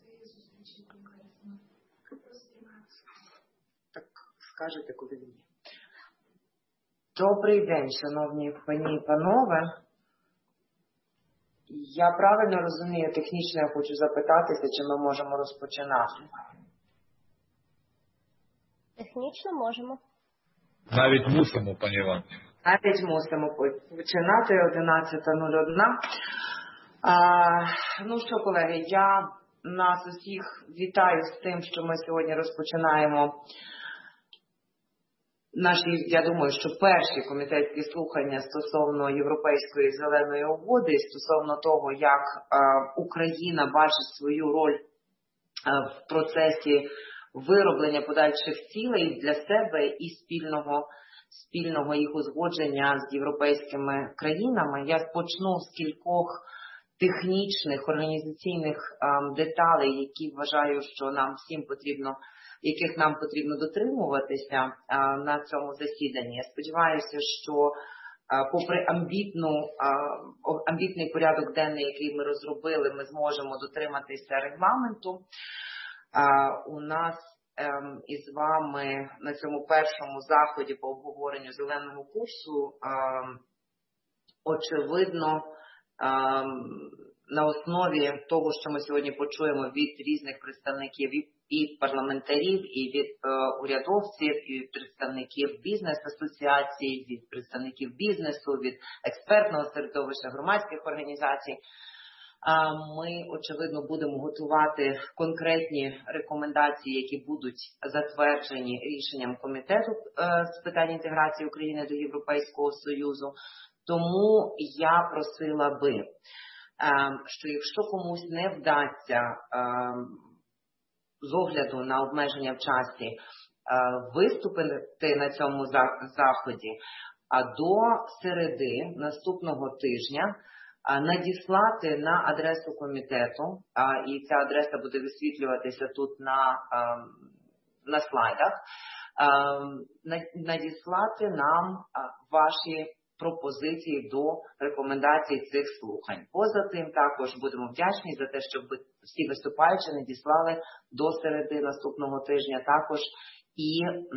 Так скажете, коли він є. Добрий день, шановні пані і панове. Я правильно розумію, технічно я хочу запитатися, чи ми можемо розпочинати. Технічно можемо. Навіть мусимо, пані Іван. Навіть мусимо починати 11:01. Ну що, колеги, я нас усіх вітаю з тим, що ми сьогодні розпочинаємо наші, я думаю, що перші комітетські слухання стосовно Європейської зеленої угоди, стосовно того, як Україна бачить свою роль в процесі вироблення подальших цілей для себе і спільного їх узгодження з європейськими країнами. Я почну з кількох технічних, організаційних деталей, які вважаю, що яких нам потрібно дотримуватися на цьому засіданні. Я сподіваюся, що попри амбітний порядок денний, який ми розробили, ми зможемо дотриматися регламенту. У нас із вами на цьому першому заході по обговоренню зеленого курсу, очевидно, на основі того, що ми сьогодні почуємо від різних представників і парламентарів, і від урядовців, і від представників бізнес-асоціацій, від представників бізнесу, від експертного середовища, громадських організацій, ми, очевидно, будемо готувати конкретні рекомендації, які будуть затверджені рішенням Комітету з питань інтеграції України до Європейського Союзу. Тому я просила би, що якщо комусь не вдасться з огляду на обмеження в часі виступити на цьому заході, до середи наступного тижня надіслати на адресу комітету, і ця адреса буде висвітлюватися тут на слайдах, надіслати нам ваші пропозиції до рекомендацій цих слухань. Поза тим, також будемо вдячні за те, щоб всі виступаючі надіслали до середи наступного тижня також і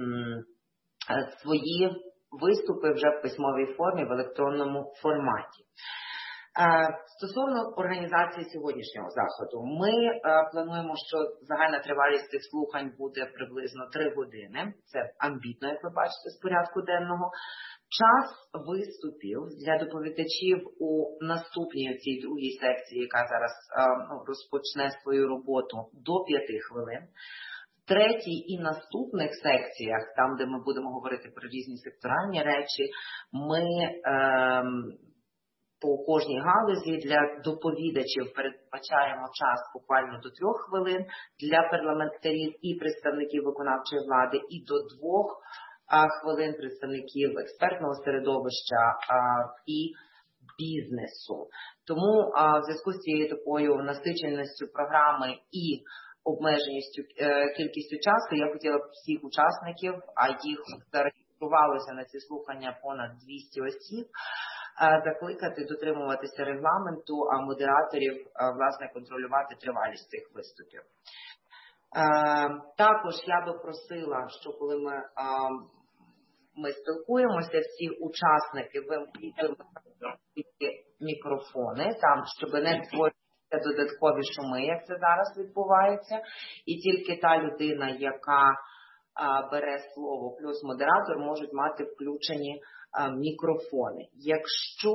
свої виступи вже в письмовій формі, в електронному форматі. Стосовно організації сьогоднішнього заходу, ми плануємо, що загальна тривалість цих слухань буде приблизно 3 години. Це амбітно, як ви бачите, з порядку денного. Час виступів для доповідачів у наступній цій другій секції, яка зараз розпочне свою роботу, до 5 хвилин. В третій і наступних секціях, там, де ми будемо говорити про різні секторальні речі, ми по кожній галузі для доповідачів передбачаємо час буквально до 3 хвилин, для парламентарів і представників виконавчої влади і до 2 хвилин представників експертного середовища і бізнесу. Тому в зв'язку з цією такою насиченістю програми і обмеженістю кількістю часу, я хотіла б всіх учасників, а їх зареєструвалося на ці слухання понад 200 осіб, закликати дотримуватися регламенту, а модераторів, власне, контролювати тривалість цих виступів. Також я би просила, що коли ми спілкуємося, всі учасники вимкнути мікрофони, там, щоб не створювати додаткові шуми, як це зараз відбувається, і тільки та людина, яка бере слово, плюс модератор, можуть мати включені мікрофони. Якщо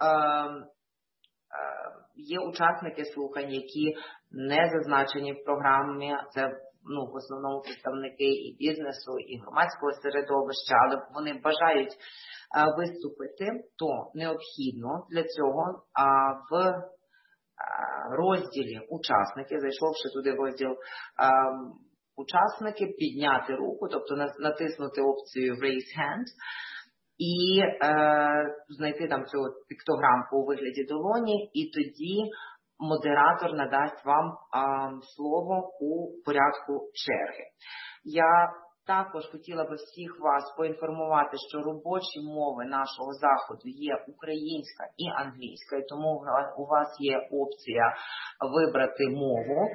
є учасники слухань, які не зазначені в програмі, це в основному представники і бізнесу, і громадського середовища, але вони бажають виступити, то необхідно для цього в розділі «Учасники», зайшовши туди в розділ «Учасники», підняти руку, тобто натиснути опцію «Raise Hand», і знайти там цю піктограмку у вигляді долоні, і тоді модератор надасть вам слово у порядку черги. Я також хотіла би всіх вас поінформувати, що робочі мови нашого заходу є українська і англійська, і тому у вас є опція вибрати мову.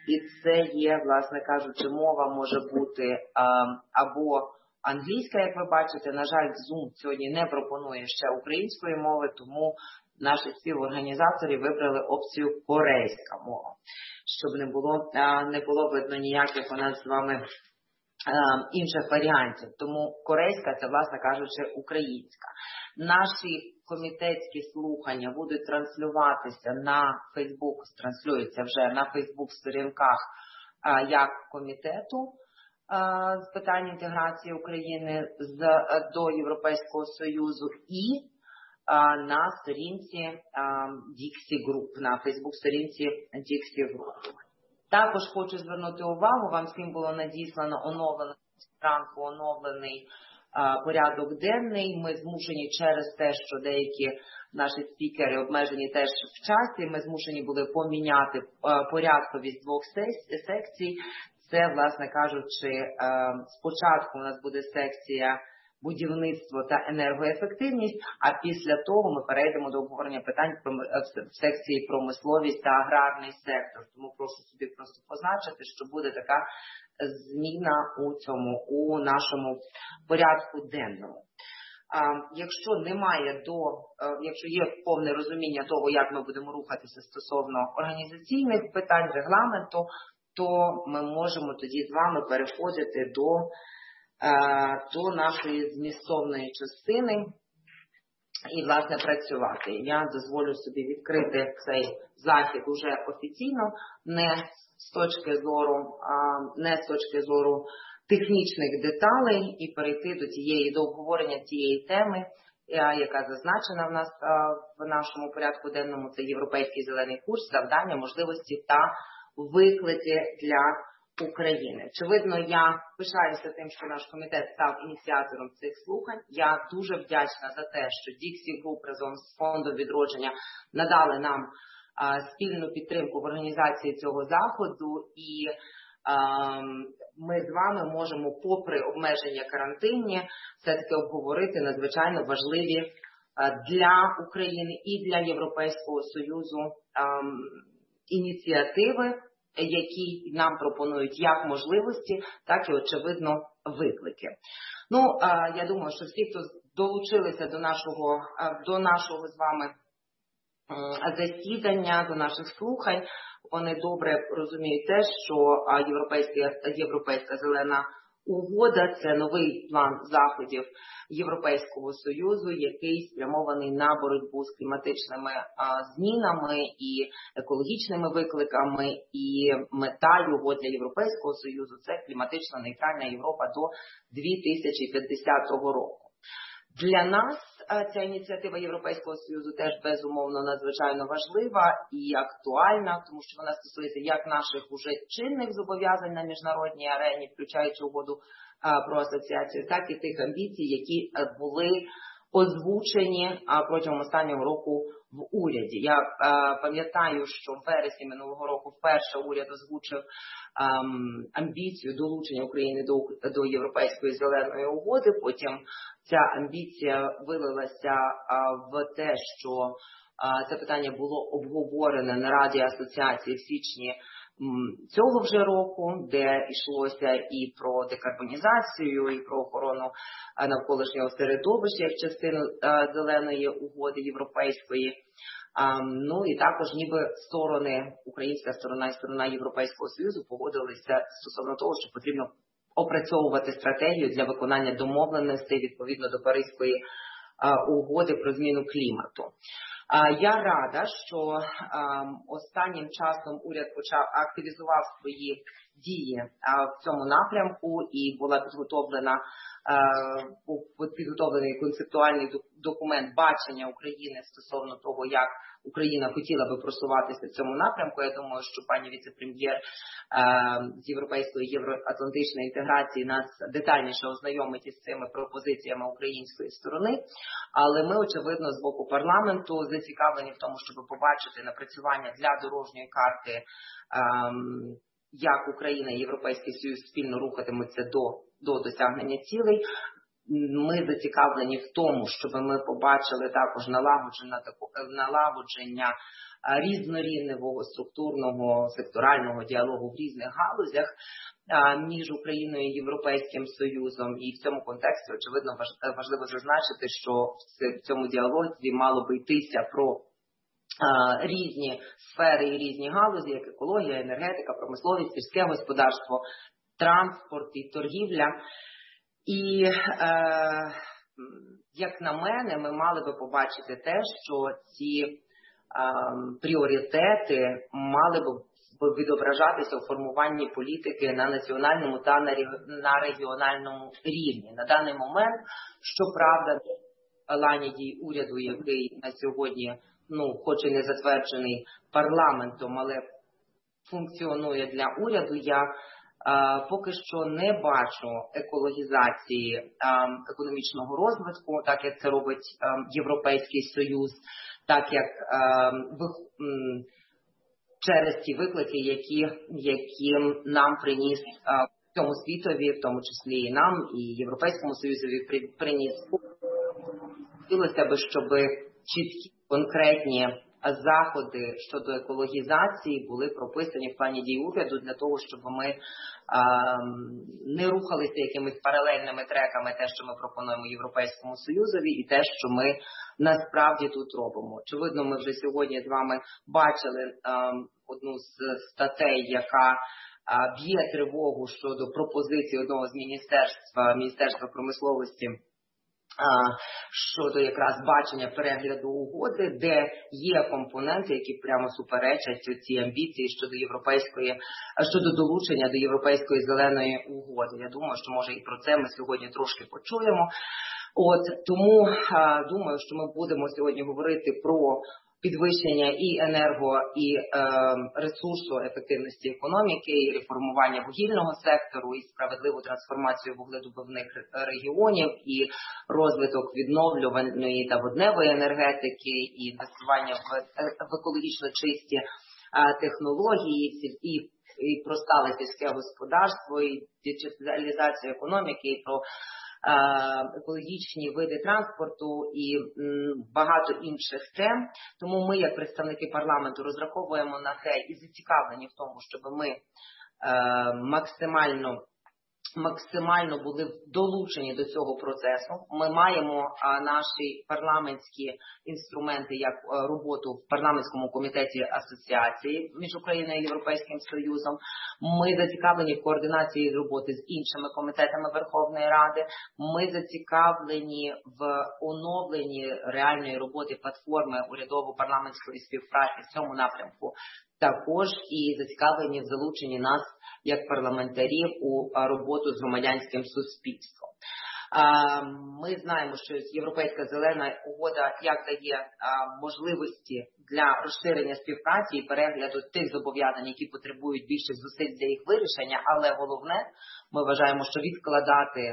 І це є, власне кажучи, мова може бути або англійська, як ви бачите. На жаль, Zoom сьогодні не пропонує ще української мови, тому наші співорганізатори вибрали опцію корейська мова, щоб не було видно ніяких у нас з вами інших варіантів. Тому корейська – це, власне кажучи, українська. Наші комітетські слухання будуть транслюватися на Фейсбук, транслюються вже на Фейсбук-сторінках як комітету з питань інтеграції України до Європейського Союзу і на сторінці Dixie Group, на Фейсбук-сторінці Dixie Group. Також хочу звернути увагу, вам всім було надіслано оновлений порядок денний. Ми змушені через те, що деякі наші спікери обмежені теж в часі, ми змушені були поміняти порядковість двох секцій. Це, власне кажучи, спочатку у нас буде секція будівництво та енергоефективність, а після того ми перейдемо до обговорення питань в секції промисловість та аграрний сектор. Тому прошу собі просто позначити, що буде така зміна у нашому порядку денному. Якщо є повне розуміння того, як ми будемо рухатися стосовно організаційних питань, регламенту, то ми можемо тоді з вами переходити до нашої змістовної частини і, власне, працювати. Я дозволю собі відкрити цей захід уже офіційно, не з точки зору технічних деталей, і перейти до обговорення цієї теми, яка зазначена в нас в нашому порядку денному. Це Європейський зелений курс, завдання, можливості та виклики для України. Очевидно, я пишаюся тим, що наш комітет став ініціатором цих слухань. Я дуже вдячна за те, що Dixie Group разом з Фондом відродження надали нам спільну підтримку в організації цього заходу, і ми з вами можемо, попри обмеження карантинні, все-таки обговорити надзвичайно важливі для України і для Європейського Союзу ініціативи, які нам пропонують як можливості, так і, очевидно, виклики. Я думаю, що всі, хто долучилися до нашого з вами засідання, до наших слухань, вони добре розуміють те, що Європейська зелена угода – це новий план заходів Європейського Союзу, який спрямований на боротьбу з кліматичними змінами і екологічними викликами, і мета його для Європейського Союзу – це кліматично нейтральна Європа до 2050 року. Для нас ця ініціатива Європейського Союзу теж, безумовно, надзвичайно важлива і актуальна, тому що вона стосується як наших уже чинних зобов'язань на міжнародній арені, включаючи угоду про асоціацію, так і тих амбіцій, які були озвучені протягом останнього року в уряді. Я пам'ятаю, що в вересні минулого року вперше уряд озвучив амбіцію долучення України до Європейської зеленої угоди. Потім ця амбіція вилилася в те, що це питання було обговорене на Раді асоціації в січні цього вже року, де йшлося і про декарбонізацію, і про охорону навколишнього середовища як частину зеленої угоди європейської. І також ніби сторони, українська сторона і сторона Європейського Союзу погодилися стосовно того, що потрібно опрацьовувати стратегію для виконання домовленостей відповідно до Паризької угоди про зміну клімату. Я рада, що останнім часом уряд активізував свої дії в цьому напрямку і була підготовлений концептуальний документ бачення України стосовно того, як Україна хотіла би просуватися в цьому напрямку. Я думаю, що пані віце-прем'єр з європейської євроатлантичної інтеграції нас детальніше ознайомить із цими пропозиціями української сторони. Але ми, очевидно, з боку парламенту зацікавлені в тому, щоб побачити напрацювання для дорожньої карти, як Україна і Європейський Союз спільно рухатимуться до досягнення цілей. Ми зацікавлені в тому, щоб ми побачили також налагодження різнорівневого структурного секторального діалогу в різних галузях між Україною і Європейським Союзом. І в цьому контексті, очевидно, важливо зазначити, що в цьому діалозі мало би йтися про різні сфери і різні галузі, як екологія, енергетика, промисловість, сільське господарство, транспорт і торгівля. І, як на мене, ми мали би побачити те, що ці пріоритети мали б відображатися у формуванні політики на національному та на регіональному рівні. На даний момент, щоправда, плані дій уряду, який на сьогодні, хоч і не затверджений парламентом, але функціонує для уряду, я поки що не бачу екологізації економічного розвитку, так як це робить Європейський Союз, так як через ті виклики, які нам приніс цьому світові, в тому числі і нам, і Європейському Союзові приніс. Хотілося б, щоб чіткі, конкретні заходи щодо екологізації були прописані в плані дій уряду для того, щоб ми не рухалися якимись паралельними треками те, що ми пропонуємо Європейському Союзові, і те, що ми насправді тут робимо. Очевидно, ми вже сьогодні з вами бачили одну з статей, яка б'є тривогу щодо пропозиції одного з Міністерства промисловості щодо якраз бачення перегляду угоди, де є компоненти, які прямо суперечать ці амбіції щодо долучення до Європейської зеленої угоди. Я думаю, що може і про це ми сьогодні трошки почуємо. Тому думаю, що ми будемо сьогодні говорити про підвищення і і ресурсу ефективності економіки, і реформування вугільного сектору, і справедливу трансформацію вугледобувних регіонів, і розвиток відновлювальної та водневої енергетики, і інвестування в екологічно чисті технології, і про стале сільське господарство, і діджиталізацію економіки, і про екологічні види транспорту і багато інших тем. Тому ми, як представники парламенту, розраховуємо на це і зацікавлені в тому, щоб ми максимально були долучені до цього процесу. Ми маємо наші парламентські інструменти, як роботу в парламентському комітеті асоціації між Україною і Європейським Союзом. Ми зацікавлені в координації роботи з іншими комітетами Верховної Ради. Ми зацікавлені в оновленні реальної роботи платформи урядово-парламентської співпраці в цьому напрямку. Також і зацікавлені в залученні нас, як парламентарів, у роботу з громадянським суспільством. Ми знаємо, що Європейська зелена угода як дає можливості для розширення співпраці і перегляду тих зобов'язань, які потребують більше зусиль для їх вирішення, але головне, ми вважаємо, що відкладати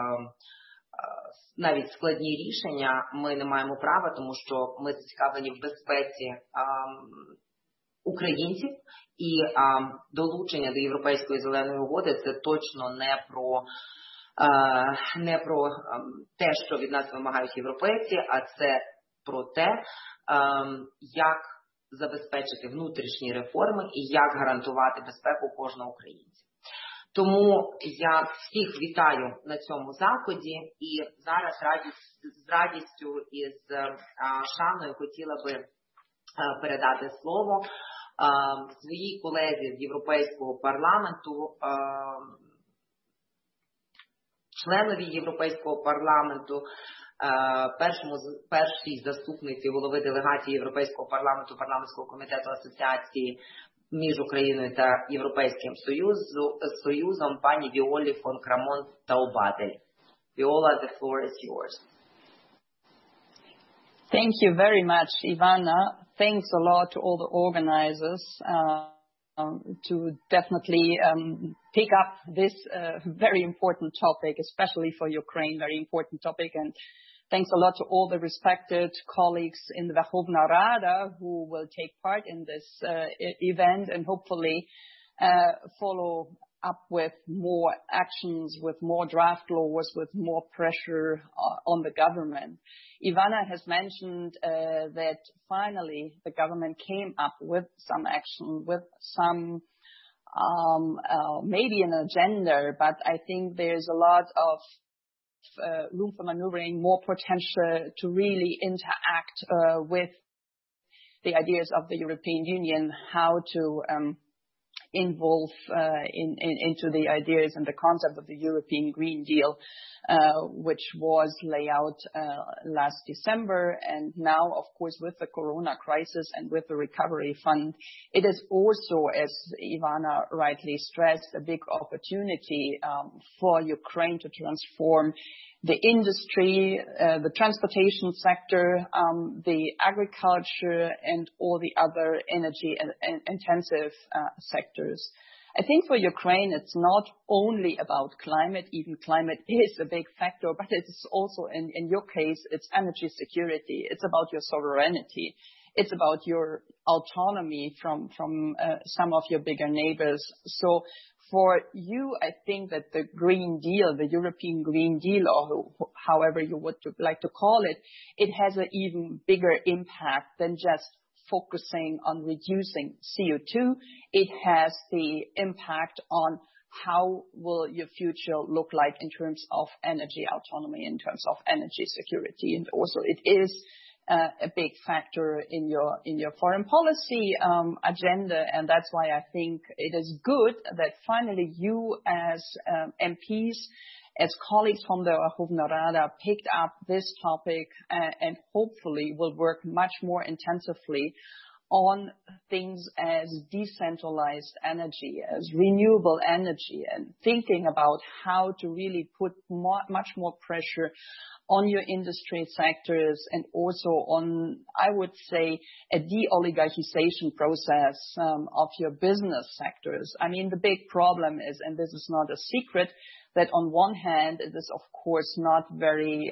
навіть складні рішення ми не маємо права, тому що ми зацікавлені в безпеці українців, і долучення до Європейської зеленої угоди – це точно не про те, що від нас вимагають європейці, а це про те, як забезпечити внутрішні реформи і як гарантувати безпеку кожного українця. Тому я всіх вітаю на цьому заході, і зараз з радістю і з шаною хотіла би передати слово своїй колезі з Європейського парламенту, членові Європейського парламенту, першій заступниці голови делегації Європейського парламенту парламентського комітету асоціації між Україною та Європейським Союзом, пані Віолі фон Крамон Таубадель. Viola, the floor is yours. Thank you very much, Ivana. Thanks a lot to all the organizers to definitely pick up this very important topic, especially for Ukraine, very important topic. And thanks a lot to all the respected colleagues in the Verkhovna Rada who will take part in this event and hopefully follow up with more actions, with more draft laws, with more pressure on the government. Ivana has mentioned that finally the government came up with some action, with some maybe an agenda, but I think there's a lot of room for maneuvering, more potential to really interact with the ideas of the European Union, how to involve into the ideas and the concept of the European Green Deal, which was laid out last December. And now, of course, with the Corona crisis and with the recovery fund, it is also, as Ivana rightly stressed, a big opportunity for Ukraine to transform the industry, the transportation sector, the agriculture, and all the other energy intensive sectors. I think for Ukraine, it's not only about climate, even climate is a big factor, but it's also, in your case, it's energy security. It's about your sovereignty. It's about your autonomy from some of your bigger neighbors. So for you, I think that the Green Deal, the European Green Deal, or however you would like to call it, it has an even bigger impact than just focusing on reducing CO2. It has the impact on how will your future look like in terms of energy autonomy, in terms of energy security. And also it is a big factor in your foreign policy agenda, and that's why I think it is good that finally you as MPs, as colleagues from the Verkhovna Rada, picked up this topic and hopefully will work much more intensively on things as decentralized energy, as renewable energy, and thinking about how to really put much more pressure on your industry sectors and also on, I would say, a de-oligarchization process of your business sectors. I mean, the big problem is, and this is not a secret, that on one hand, it is of course not very,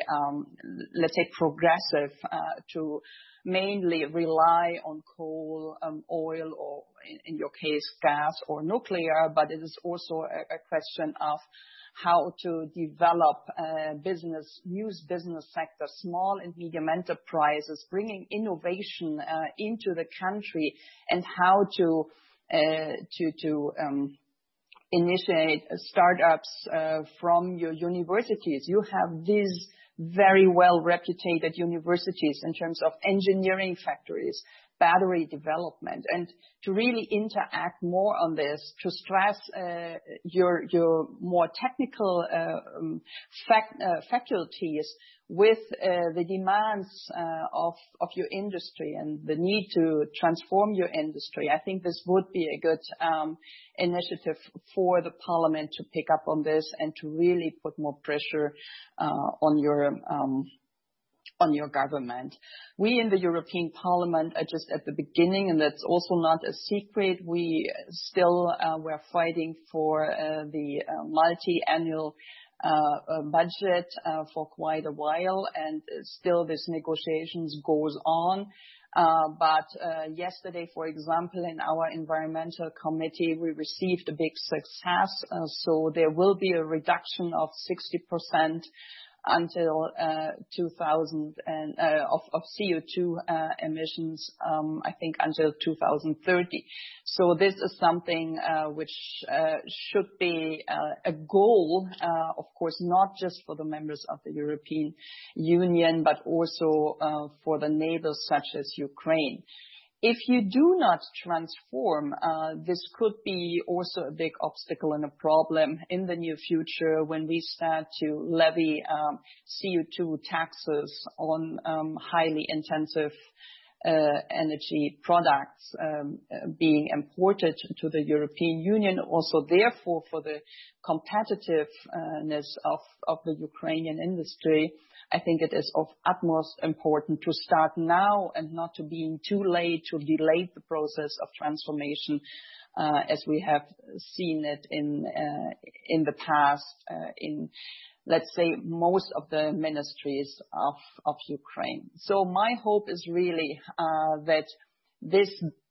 let's say, progressive to mainly rely on coal, oil, or in your case, gas or nuclear, but it is also a question of how to develop news business sector, small and medium enterprises, bringing innovation into the country, and how to initiate startups from your universities. You have these very well reputed universities in terms of engineering factories, battery development, and to really interact more on this, to stress your more technical faculties with the demands of your industry and the need to transform your industry. I think this would be a good initiative for the Parliament to pick up on this and to really put more pressure on your government. We in the European Parliament are just at the beginning, and that's also not a secret. We still we're fighting for the multi-annual budget for quite a while, and still this negotiations goes on. But yesterday, for example, in our environmental committee, we received a big success. So there will be a reduction of 60% until 2000 and of CO2 emissions, I think until 2030. So this is something which should be a goal, of course, not just for the members of the European Union, but also for the neighbors such as Ukraine. If you do not transform, this could be also a big obstacle and a problem in the near future when we start to levy CO2 taxes on highly intensive energy products being imported to the European Union. Also, therefore, for the competitiveness of the Ukrainian industry, I think it is of utmost importance to start now and not to being too late to delay the process of transformation, as we have seen it in the past in, let's say, most of the ministries of Ukraine. So my hope is really that this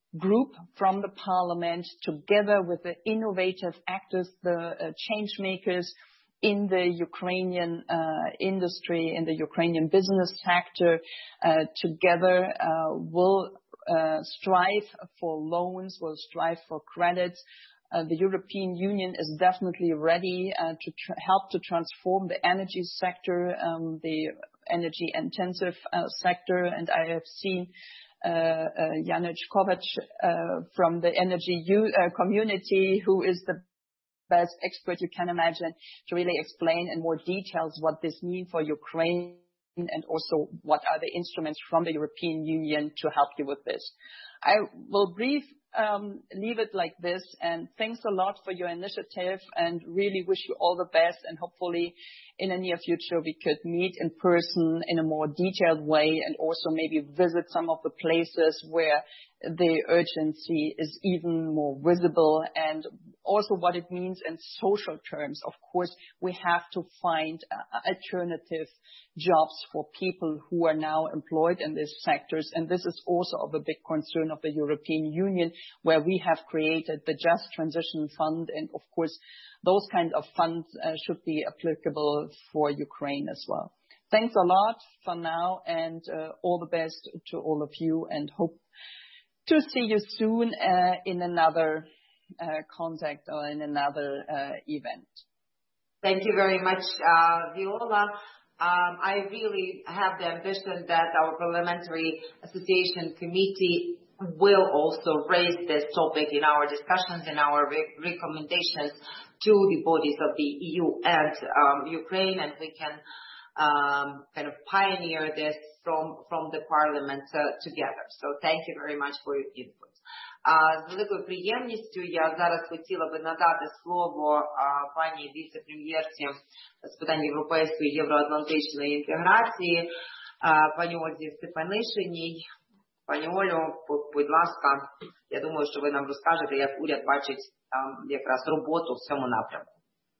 group from the parliament, together with the innovative actors, the change makers in the Ukrainian industry, in the Ukrainian business sector, together will strive for loans, will strive for credits. The European Union is definitely ready to help to transform the energy sector, the energy intensive sector. And I have seen Janusz Kovac from the energy community, who is the best expert you can imagine, to really explain in more details what this means for Ukraine and also what are the instruments from the European Union to help you with this. I will leave it like this, and thanks a lot for your initiative and really wish you all the best, and hopefully in the near future we could meet in person in a more detailed way and also maybe visit some of the places where the urgency is even more visible, and also what it means in social terms. Of course, we have to find alternative jobs for people who are now employed in these sectors, and this is also of a big concern of the European Union, where we have created the Just Transition Fund, and of course those kinds of funds should be applicable for Ukraine as well. Thanks a lot for now, and all the best to all of you, and hope to see you soon in another contact or in another event. Thank you very much, Viola. I really have the ambition that our Parliamentary Association Committee will also raise this topic in our discussions and our recommendations to the bodies of the EU and Ukraine, and we can kind of pioneer this from the Parliament together. So thank you very much for your input. З великою приємністю я зараз хотіла би надати слово пані віце-прем'єрці з питань європейської євроатлантичної інтеграції, пані Ользі Стефанишиній. Пані Олю, будь ласка, я думаю, що ви нам розкажете, як уряд бачить якраз роботу в цьому напрямку.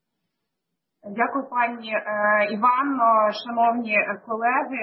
Дякую, пані Іванно, шановні колеги.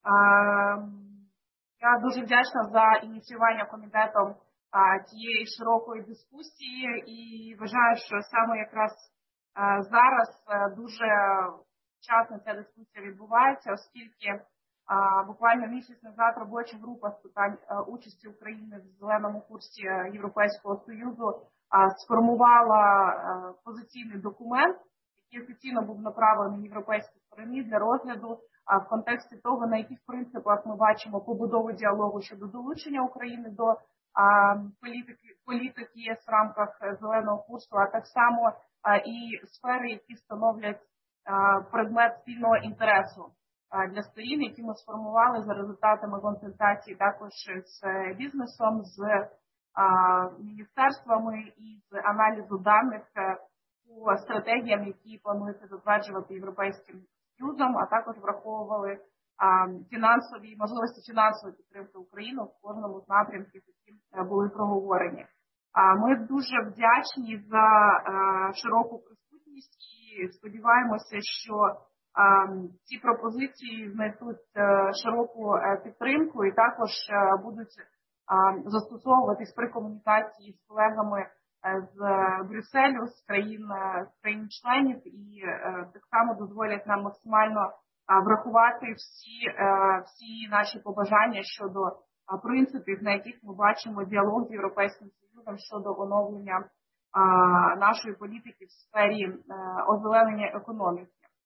Я дуже вдячна за ініціювання комітетом тієї широкої дискусії і вважаю, що саме якраз зараз дуже вчасно ця дискусія відбувається, оскільки буквально місяць назад робоча група з питань участі України в зеленому курсі Європейського Союзу сформувала позиційний документ, який офіційно був направлений європейській стороні для розгляду в контексті того, на яких принципах ми бачимо побудову діалогу щодо долучення України до політики в рамках зеленого курсу, а так само і сфери, які становлять предмет спільного інтересу для сторін, які ми сформували за результатами консультацій також з бізнесом, з міністерствами і з аналізу даних по стратегіям, які планується затверджувати Європейським Союзом, а також враховували фінансові можливості фінансової підтримки України в кожному з напрямків, які були проговорені. Ми дуже вдячні за широку присутність і сподіваємося, що ці пропозиції знайдуть широку підтримку і також будуть застосовуватись при комунікації з колегами з Брюсселю, з країн-членів, і так само дозволять нам максимально врахувати всі наші побажання щодо принципів, на яких ми бачимо діалог з Європейським Союзом щодо оновлення нашої політики в сфері озеленення економіки.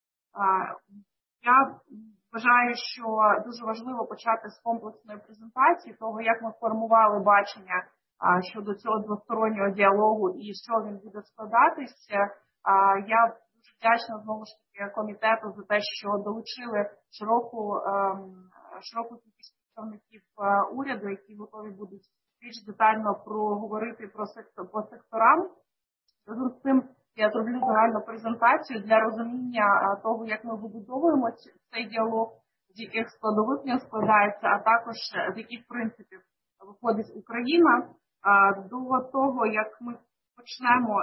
Я вважаю, що дуже важливо почати з комплексної презентації того, як ми формували бачення щодо цього двостороннього діалогу і що він буде складатися. Я дуже вдячна знову ж таки комітету за те, що долучили широку кількість представників уряду, які готові будуть більш детально проговорити по секторам. Разом з цим я зроблю загальну презентацію для розуміння того, як ми вибудовуємо цей діалог, з яких складових він складається, а також з яких принципів виходить Україна. До того, як ми почнемо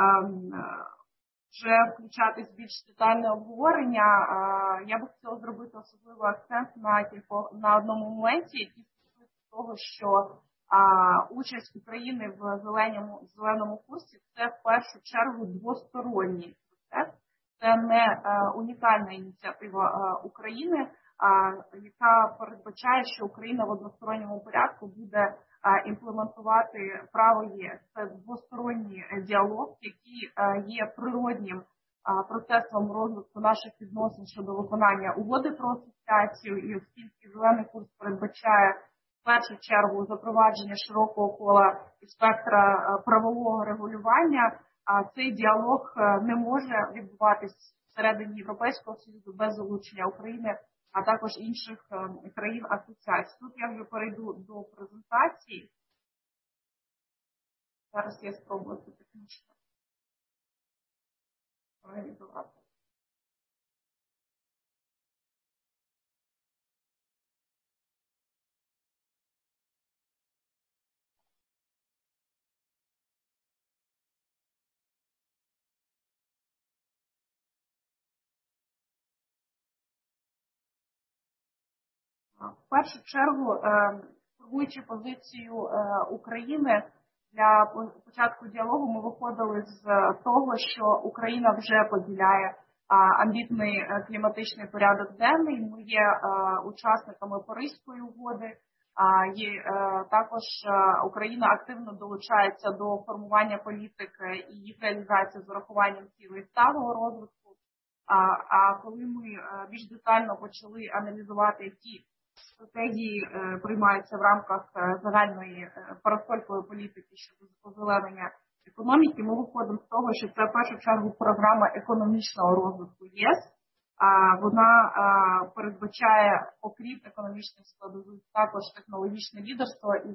вже включатись більш детальне обговорення, я би хотіла зробити особливий акцент на одному моменті, який стосується того, що участь України в зеленому курсі – це в першу чергу двосторонній процес. Це не унікальна ініціатива України, яка передбачає, що Україна в односторонньому порядку буде імплементувати право ЄС. Це двосторонній діалог, який є природнім процесом розвитку наших відносин щодо виконання угоди про асоціацію, і оскільки зелений курс передбачає в першу чергу запровадження широкого кола і спектра правового регулювання, цей діалог не може відбуватись всередині Європейського Союзу без залучення України, а також інших країн асоціації. Тут я вже перейду до презентації. Зараз я спробую це технічно організувати. В першу чергу, формуючи позицію України, для початку діалогу ми виходили з того, що Україна вже поділяє амбітний кліматичний порядок денний. Ми є учасниками Паризької угоди, також Україна активно долучається до формування політик і їх реалізації з урахуванням цілей сталого розвитку. А коли ми більш детально почали аналізувати, які стратегії приймаються в рамках загальної парасолькової політики щодо озеленення економіки, ми виходимо з того, що це в першу чергу програма економічного розвитку ЄС. Вона передбачає, окрім економічних складових, також технологічне лідерство і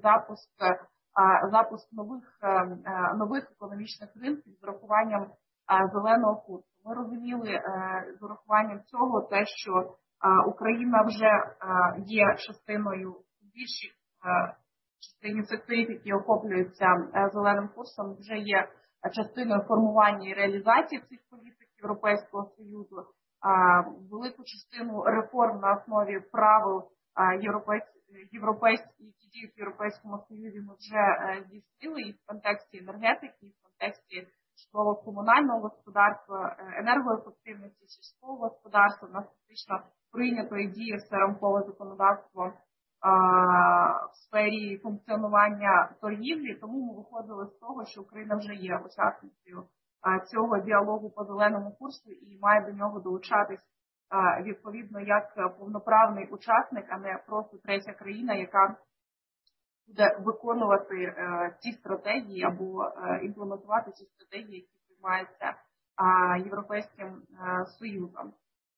запуск нових економічних ринків з урахуванням зеленого курсу. Ми розуміли з урахуванням цього те, що Україна вже є частиною, більшій частині секторів, які охоплюються зеленим курсом, вже є частиною формування і реалізації цих політик Європейського Союзу. Велику частину реформ на основі правил європейських, які діють в Європейському Союзі, ми вже здійснили і в контексті енергетики, і в контексті житлово-комунального господарства, енергоефективності сільського господарства. У нас фактично прийнято і діє все рамкове законодавство в сфері функціонування торгівлі, тому ми виходили з того, що Україна вже є учасницею цього діалогу по зеленому курсу і має до нього долучатись відповідно як повноправний учасник, а не просто третя країна, яка буде виконувати ці стратегії або імплементувати ці стратегії, які приймаються Європейським Союзом.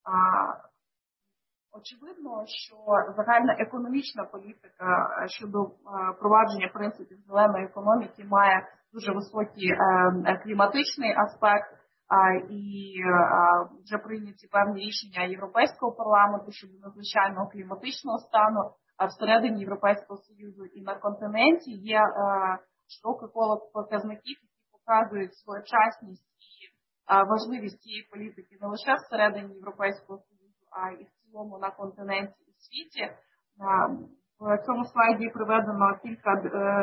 Очевидно, що загальна економічна політика щодо впровадження принципів зеленої економіки має дуже високий кліматичний аспект, і вже прийняті певні рішення Європейського парламенту щодо надзвичайного кліматичного стану. А всередині Європейського Союзу і на континенті є широке коло показників, які показують своєчасність і важливість цієї політики не лише всередині Європейського Союзу, а і в цілому на континенті і в світі. В цьому слайді приведено кілька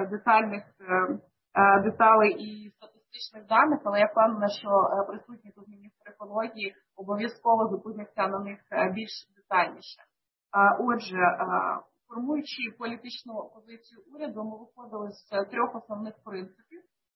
деталей і статистичних даних, але я впевнена, що присутні тут міністр екології обов'язково зупиняться на них більш детальніше. Отже, формуючи політичну позицію уряду, ми виходили з трьох основних принципів.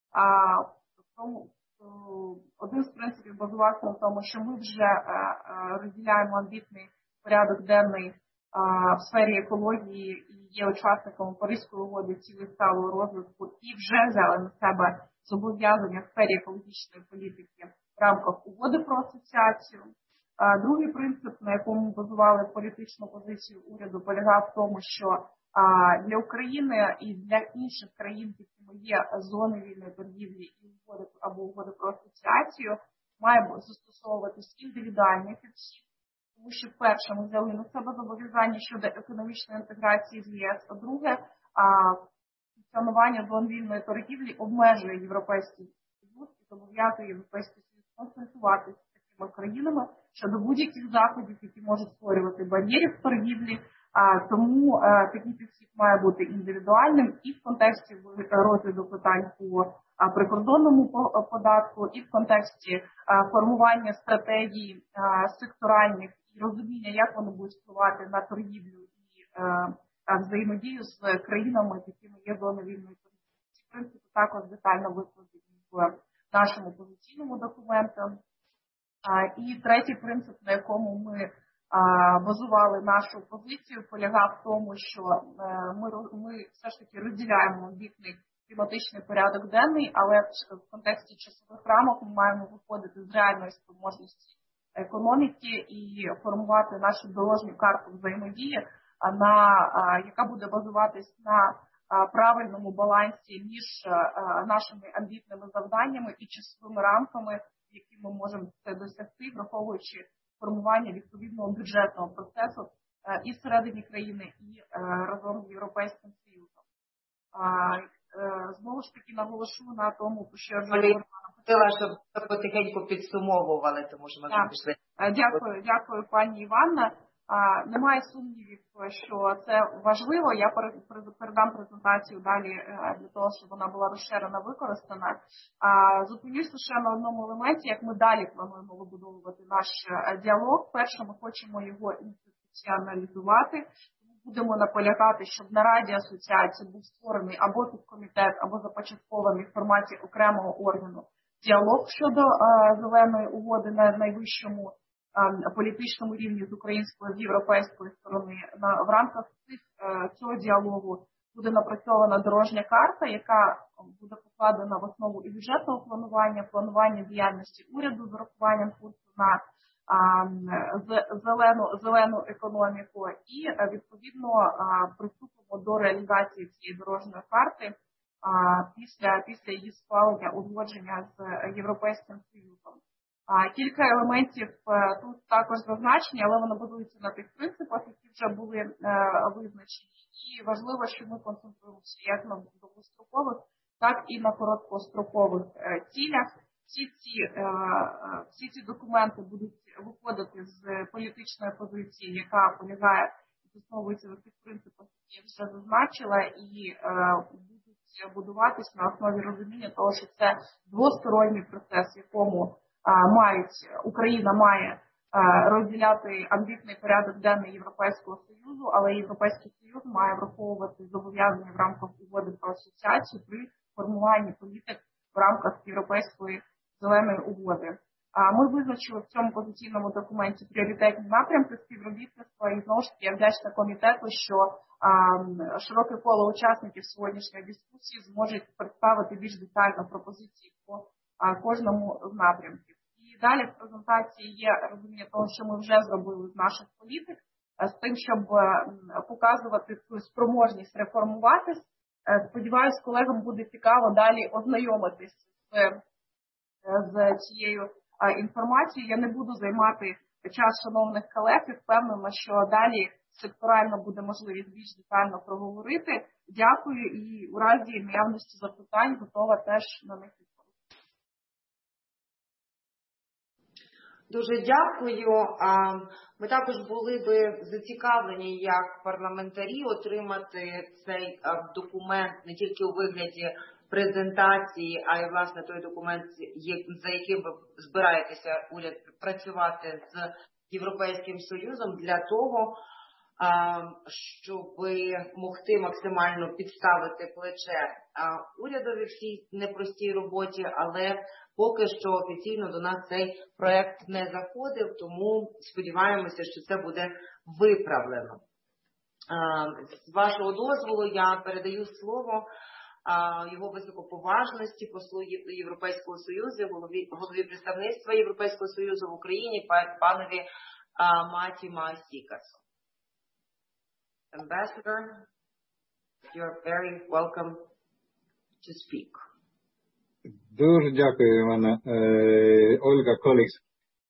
Один з принципів базувався на тому, що ми вже розділяємо амбітний порядок денний в сфері екології і є учасниками Паризької угоди цілей сталого розвитку і вже взяли на себе зобов'язання в сфері екологічної політики в рамках угоди про асоціацію. Другий принцип, на якому базували політичну позицію уряду, полягав в тому, що для України і для інших країн, якими є зони вільної торгівлі і угоди або угоди про асоціацію, має застосовуватись індивідуальний підхід, тому що перше ми взяли на себе зобов'язання щодо економічної інтеграції з ЄС, а друге, функціонування зон вільної торгівлі обмежує Європейський Союз і зобов'язує Європейський Союз консультуватися з такими країнами щодо будь-яких заходів, які можуть створювати бар'єри в торгівлі, Тому такий підхід має бути індивідуальним і в контексті розгляду питань по прикордонному податку, і в контексті формування стратегій секторальних і розуміння, як вони будуть впливати на торгівлю і взаємодію з країнами, якими є зона вільної торгівлі. Ці принципи також детально викладені в нашому позиційному документі. І третій принцип, на якому ми базували нашу позицію, полягав в тому, що ми все ж таки розділяємо амбітний кліматичний порядок денний, але в контексті часових рамок ми маємо виходити з реальної спроможності економіки і формувати нашу дорожню карту взаємодії, яка буде базуватись на правильному балансі між нашими амбітними завданнями і часовими рамками, які ми можемо це досягти, враховуючи формування відповідного бюджетного процесу і всередині країни, і разом з Європейським Союзом. Знову ж таки наголошу на тому, що я вже хотіла, щоб потихеньку підсумовували, тому що ми вже пішли. Дякую, пані Іванна. Немає сумнівів, що це важливо. Я передам презентацію далі для того, щоб вона була розширена, використана. Зупинюсь лише на одному елементі, як ми далі плануємо вибудовувати наш діалог. Перше, ми хочемо його інституціоналізувати. Будемо наполягати, щоб на Раді асоціації був створений або підкомітет, або започаткований в форматі окремого органу діалог щодо зеленої угоди на найвищому політичному рівні з української, з європейської сторони. В рамках цього діалогу буде напрацьована дорожня карта, яка буде покладена в основу і бюджетного планування діяльності уряду з урахуванням курсу на зелену економіку, і відповідно приступимо до реалізації цієї дорожньої карти після її схвалення, узгодження з Європейським Союзом. Кілька елементів тут також зазначені, але вони базуються на тих принципах, які вже були визначені. І важливо, що ми концентруємося як на довгострокових, так і на короткострокових цілях. Всі ці документи будуть виходити з політичної позиції, яка полягає, засновується на тих принципах, які я вже зазначила, і будуть будуватись на основі розуміння того, що це двосторонній процес, в якому Україна має розділяти амбітний порядок денний Європейського Союзу, але Європейський Союз має враховувати зобов'язання в рамках угоди про асоціацію при формуванні політик в рамках Європейської зеленої угоди. Ми визначили в цьому позиційному документі пріоритетні напрямки співробітництва, і знову ж таки я вдячна комітету, що широке коло учасників сьогоднішньої дискусії зможуть представити більш детально пропозиції по кожному з напрямків. І далі в презентації є розуміння того, що ми вже зробили з наших політик, з тим, щоб показувати цю спроможність реформуватись. Сподіваюсь, колегам буде цікаво далі ознайомитись з цією інформацією. Я не буду займати час шановних колег і впевнена, що далі секторально буде можливість більш детально проговорити. Дякую і у разі наявності запитань готова теж на них відповісти. Дуже дякую. Ми також були би зацікавлені як парламентарі отримати цей документ не тільки у вигляді презентації, а й, власне, той документ, за яким ви збираєтеся уряд працювати з Європейським Союзом для того, щоб могти максимально підставити плече урядові в цій непростій роботі, але поки що офіційно до нас цей проект не заходив, тому сподіваємося, що це буде виправлено. З вашого дозволу я передаю слово його високоповажності послу Європейського Союзу, голові представництва Європейського Союзу в Україні, панові Маті Маасікасу. Ambassador, you're very welcome to speak. Дуже дякую, Івана. Olga, colleagues,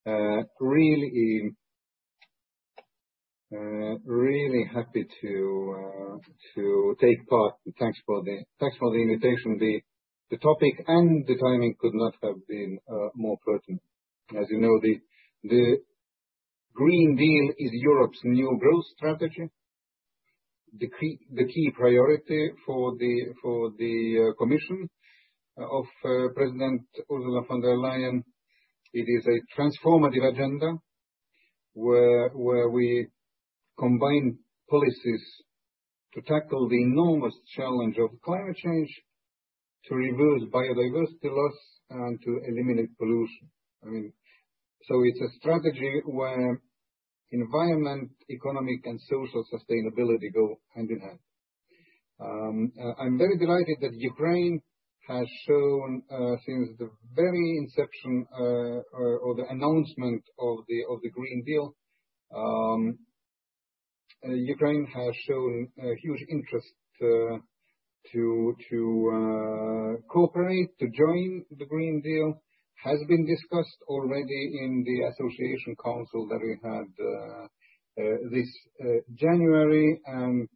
really happy to take part. Thanks for the invitation. The topic and the timing could not have been more pertinent. As you know, the Green Deal is Europe's new growth strategy. the key priority for the Commission of President Ursula von der Leyen. It is a transformative agenda where we combine policies to tackle the enormous challenge of climate change, to reverse biodiversity loss, and to eliminate pollution. So it's a strategy where environment, economic, and social sustainability go hand in hand. I'm very delighted that Ukraine has shown since the very inception or the announcement of the Green Deal, Ukraine has shown a huge interest to cooperate, to join the Green Deal. Has been discussed already in the Association Council that we had this January, and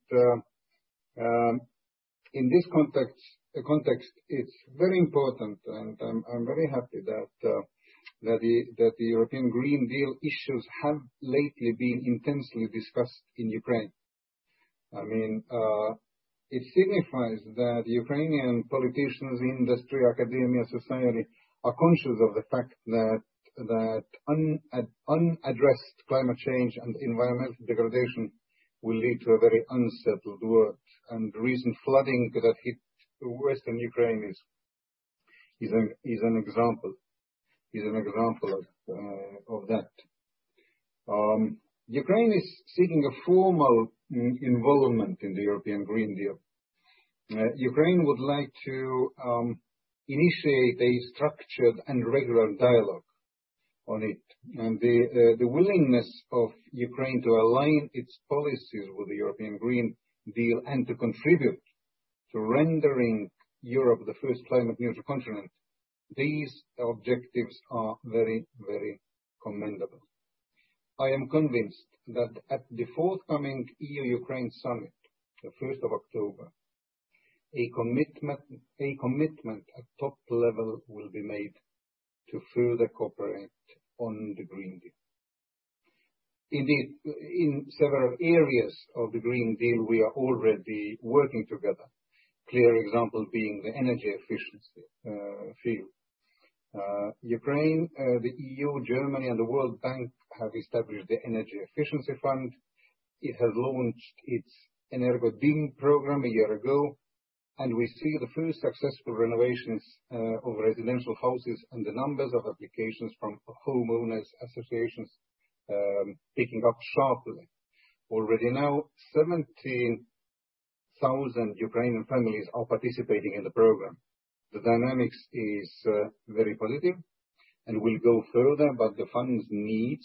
in this context, it's very important, and I'm very happy that the European Green Deal issues have lately been intensely discussed in Ukraine. It signifies that Ukrainian politicians, industry, academia, society are conscious of the fact that unaddressed climate change and environmental degradation will lead to a very unsettled world. And the recent flooding that hit western Ukraine is an example of that. Ukraine is seeking a formal involvement in the European Green Deal. Ukraine would like to initiate a structured and regular dialogue on it, and the willingness of Ukraine to align its policies with the European Green Deal and to contribute to rendering Europe the first climate neutral continent. These objectives are very, very commendable. I am convinced that at the forthcoming EU-Ukraine summit, the 1st of October, a commitment at top level will be made to further cooperate on the Green Deal. Indeed, in several areas of the Green Deal, we are already working together. Clear example being the energy efficiency field. Ukraine, the EU, Germany, and the World Bank have established the Energy Efficiency Fund. It has launched its Energodym program a year ago, and we see the first successful renovations of residential houses and the numbers of applications from homeowners associations picking up sharply. Already now, 17,000 Ukrainian families are participating in the program. The dynamics is very positive and will go further, but the fund needs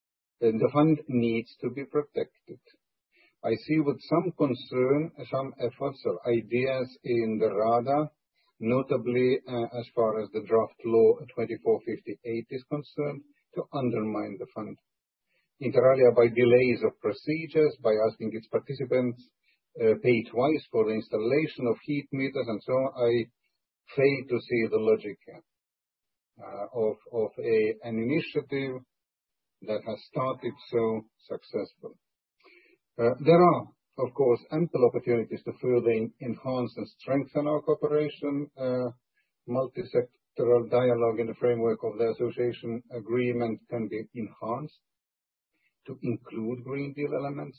to be protected. I see with some concern some efforts or ideas in the Rada, notably as far as the draft law 2458 is concerned, to undermine the fund. Inter alia, by delays of procedures, by asking its participants pay twice for the installation of heat meters and so on, I fail to see the logic of an initiative that has started so successfully. There are, of course, ample opportunities to further enhance and strengthen our cooperation. Multi-sectoral dialogue in the framework of the association agreement can be enhanced to include Green Deal elements.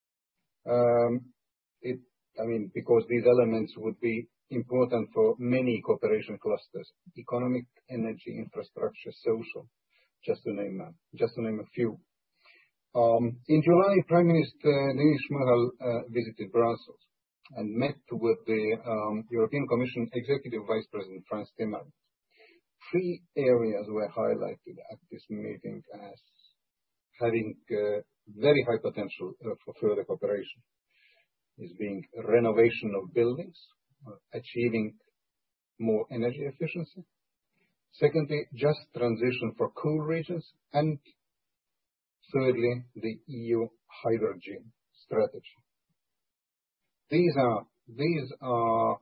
Because these elements would be important for many cooperation clusters: economic, energy, infrastructure, social, just to name a few. In July, Prime Minister Denis Shmyhal visited Brussels and met with the European Commission Executive Vice President Frans Timmermans. 3 areas were highlighted at this meeting as having very high potential for further cooperation. Is being renovation of buildings, achieving more energy efficiency. Secondly, just transition for cool regions, and thirdly, the EU hydrogen strategy. These are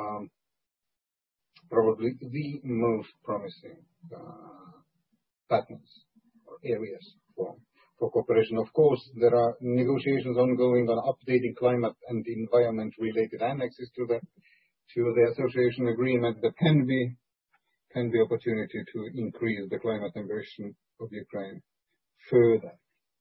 probably the most promising patterns or areas for for cooperation. Of course, there are negotiations ongoing on updating climate and environment-related annexes to the association agreement. That can be opportunity to increase the climate ambition of Ukraine further.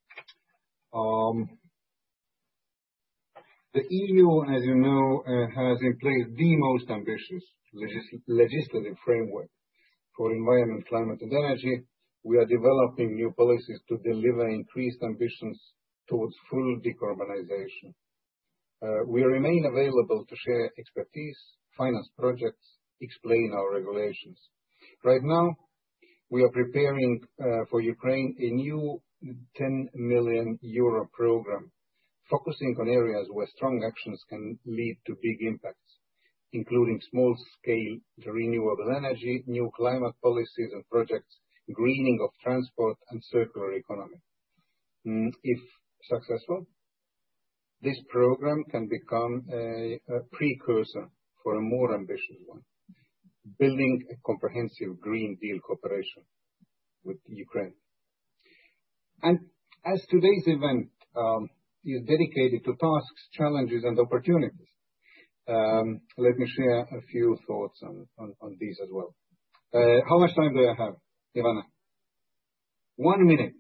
The EU, as you know, has in place the most ambitious legislative framework for environment, climate and energy. We are developing new policies to deliver increased ambitions towards full decarbonization. We remain available to share expertise, finance projects, explain our regulations. Right now, we are preparing for Ukraine a new 10 million euro program, focusing on areas where strong actions can lead to big impacts, including small-scale renewable energy, new climate policies and projects, greening of transport and circular economy. If successful, this program can become a precursor for a more ambitious one, building a comprehensive Green Deal cooperation with Ukraine. And as today's event is dedicated to tasks, challenges and opportunities, let me share a few thoughts on these as well. How much time do I have, Ivana? 1 minute.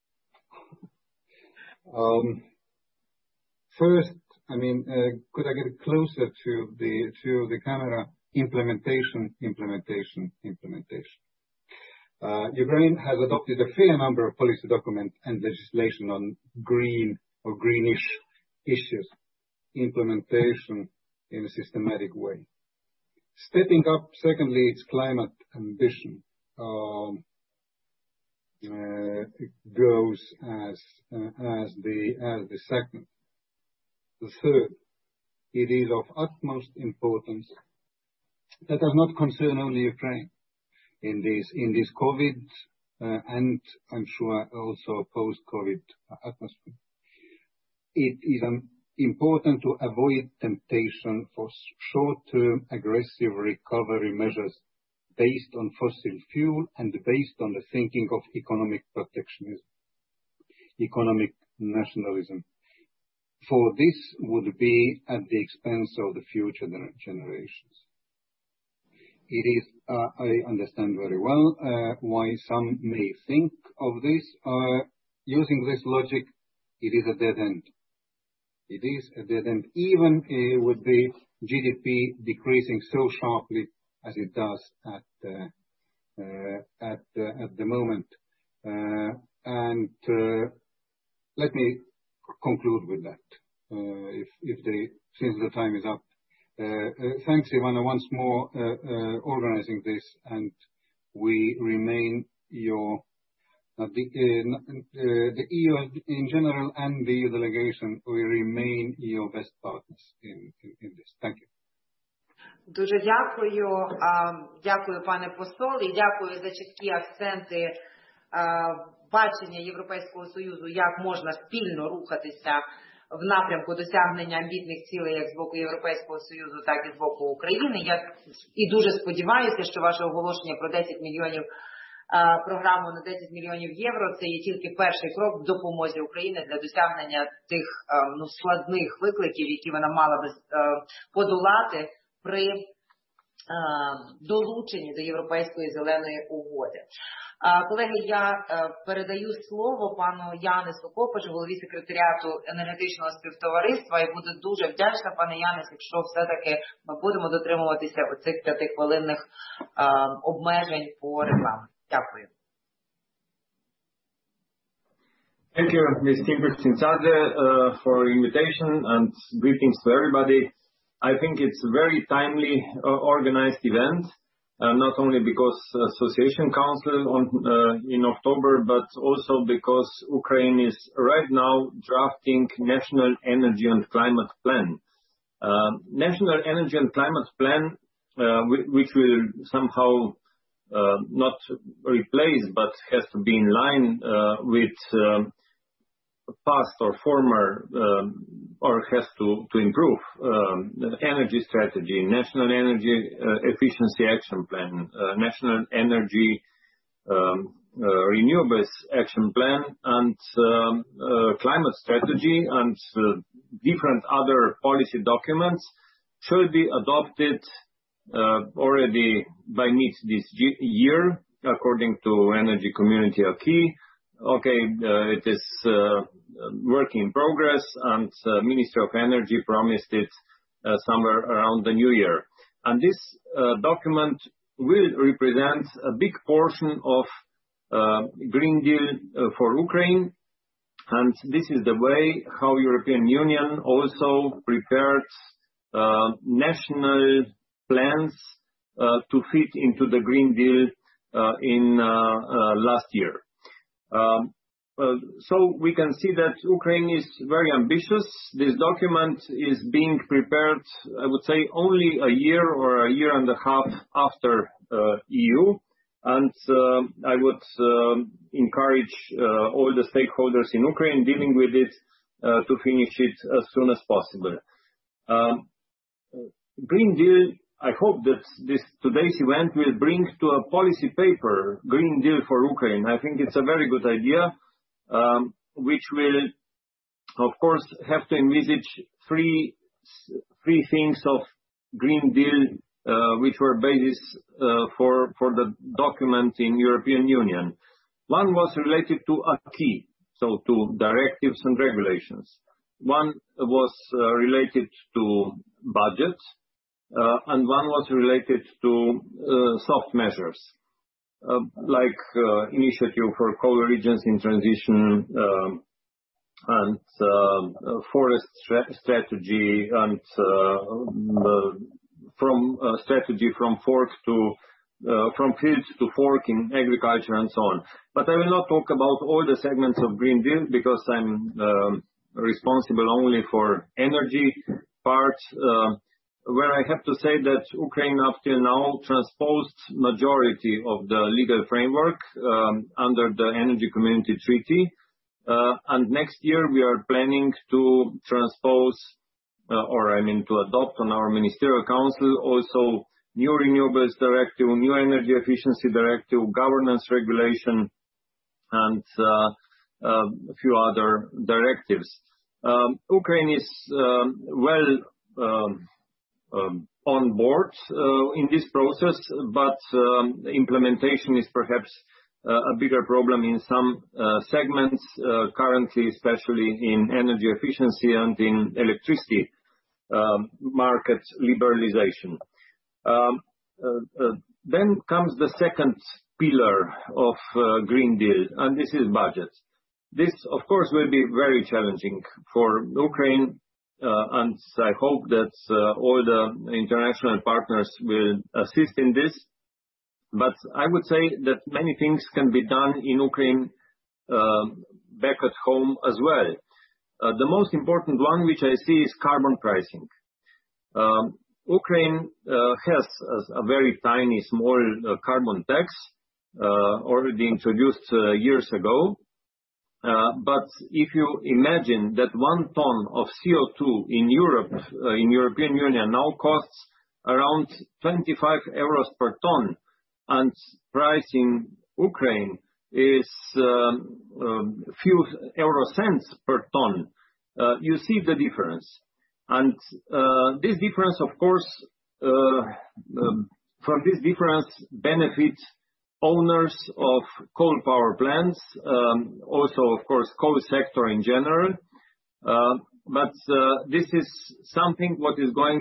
First, could I get closer to the camera? Implementation. Ukraine has adopted a fair number of policy documents and legislation on green or greenish issues. Implementation in a systematic way. Stepping up, secondly, its climate ambition goes as the second. The third, it is of utmost importance that does not concern only Ukraine in this COVID and I'm sure also post-COVID atmosphere. It is important to avoid temptation for short-term aggressive recovery measures based on fossil fuel and based on the thinking of economic protectionism, economic nationalism. For this would be at the expense of the future generations. It is, I understand very well why some may think of this. Using this logic, it is a dead end. It is a dead end, even with the GDP decreasing so sharply as it does at the moment. And let me conclude with that. Since the time is up. Thanks, Ivana, once more organizing this, and we remain the EU in general and the EU delegation, we remain your best partners in this. Thank you. Дуже дякую. Дякую, пане посол, і дякую за чіткі акценти бачення Європейського Союзу, як можна спільно рухатися в напрямку досягнення амбітних цілей як з боку Європейського Союзу, так і з боку України. Я і дуже сподіваюся, що ваше оголошення про 10 мільйонів програму на 10 мільйонів євро – це є тільки перший крок в допомозі України для досягнення тих складних викликів, які вона мала би подолати при долученні до Європейської зеленої угоди. Колеги, я передаю слово пану Янису Копачу, голові секретаріату енергетичного співтовариства, і буду дуже вдячна, пане Янис, якщо все-таки ми будемо дотримуватися оцих 5-хвилинних обмежень по регламенту. Дякую. Thank you, Ms. Timber-Tsintsadze, for invitation and greetings to everybody. I think it's a very timely organized event. Not only because Association Council in October, but also because Ukraine is right now drafting National Energy and Climate Plan. National Energy and Climate Plan, which will somehow not replace, but has to be in line with past or former, or has to improve energy strategy, national energy efficiency action plan, national energy renewables action plan and climate strategy and different other policy documents should be adopted already by mid this year, according to Energy Community Acquis. Okay, it is work in progress, and Ministry of Energy promised it somewhere around the new year. And this document will represent a big portion of Green Deal for Ukraine, and this is the way how European Union also prepared national plans to fit into the Green Deal in last year. So we can see that Ukraine is very ambitious. This document is being prepared, I would say, only a year or a year and a half after EU. And I would encourage all the stakeholders in Ukraine dealing with it to finish it as soon as possible. Green Deal, I hope that today's event will bring to a policy paper, Green Deal for Ukraine. I think it's a very good idea, which will, of course, have to envisage three things of Green Deal, which were basis for the document in European Union. One was related to acquis, so to directives and regulations. One was related to budget, and one was related to soft measures, like initiative for coal regions in transition, and forest strategy, and strategy from field to fork in agriculture and so on. But I will not talk about all the segments of Green Deal because I'm responsible only for energy part, where I have to say that Ukraine up till now transposed majority of the legal framework under the Energy Community Treaty. And next year we are planning to transpose, to adopt on our Ministerial Council also new Renewables Directive, new Energy Efficiency Directive, governance regulation, and a few other directives. Ukraine is on board in this process, but implementation is perhaps a bigger problem in some segments currently, especially in energy efficiency and in electricity market liberalization. Then comes the second pillar of Green Deal, and this is budget. This, of course, will be very challenging for Ukraine, and I hope that all the international partners will assist in this. But I would say that many things can be done in Ukraine back at home as well. The most important one, which I see, is carbon pricing. Ukraine has a very tiny, small carbon tax already introduced years ago. But if you imagine that 1 ton of CO2 in Europe, in European Union, now costs around 25 euros per ton, and price in Ukraine is few euro cents per ton, you see the difference. And this difference, of course, from this difference benefit owners of coal power plants, also, of course, coal sector in general. But this is something what is going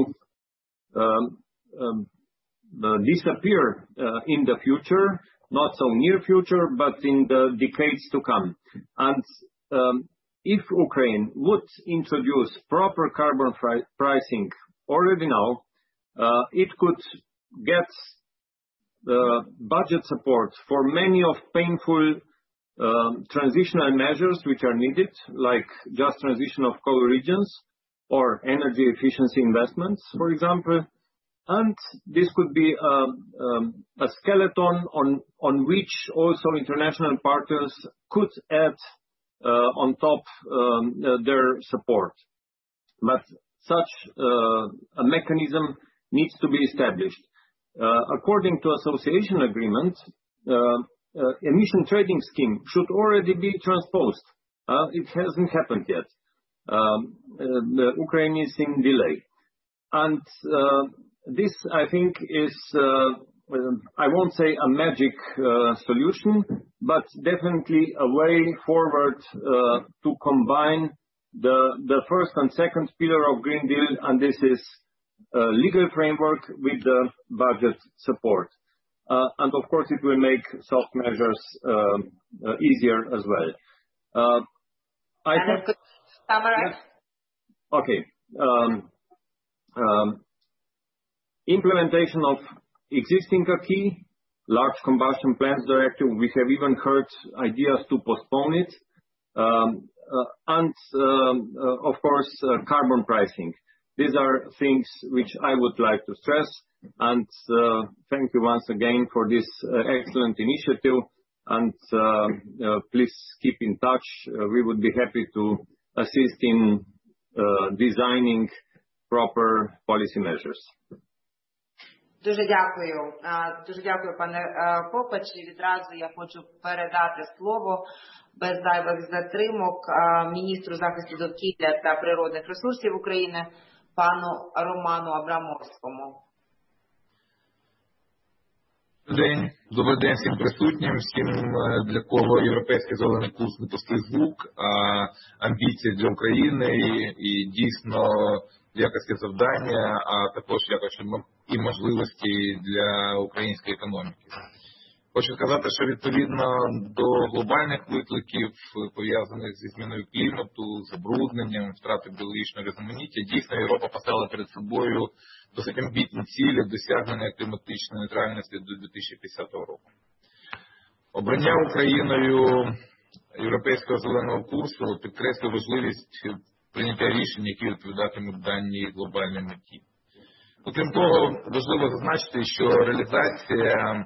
to disappear in the future, not so near future, but in the decades to come. And if Ukraine would introduce proper carbon pricing already now, it could get budget support for many of painful transitional measures which are needed, like just transition of coal regions or energy efficiency investments, for example. And this could be a skeleton on which also international partners could add on top their support. But such a mechanism needs to be established. According to association agreement, emission trading scheme should already be transposed. It hasn't happened yet. The Ukraine is in delay. And this, I think, is, I won't say a magic solution, but definitely a way forward to combine the first and second pillar of Green Deal, and this is legal framework with the budget support. And of course, it will make soft measures easier as well. I think. Summarize. Okay. Implementation of existing acquis, large combustion plants directive. We have even heard ideas to postpone it. And of course, carbon pricing. These are things which I would like to stress. And thank you once again for this excellent initiative. And please keep in touch. We would be happy to assist in designing proper policy measures. Дуже дякую, пане Копач. І відразу я хочу передати слово без зайвих затримок міністру захисту довкілля та природних ресурсів України, пану Роману Абрамовському. Добрий день всім присутнім, всім, для кого європейський зелений курс не пустий звук, а амбіції для України і дійсно якості завдання, а також якості і можливості для української економіки. Хочу сказати, що відповідно до глобальних викликів, пов'язаних зі зміною клімату, забрудненням, втратою біологічного різноманіття, дійсно Європа поставила перед собою досить амбітні цілі досягнення кліматичної нейтральності до 2050 року. Обрання Україною європейського зеленого курсу підкреслює важливість прийняття рішень, які відповідатимуть даній глобальній меті. Окрім того, важливо зазначити, що реалізація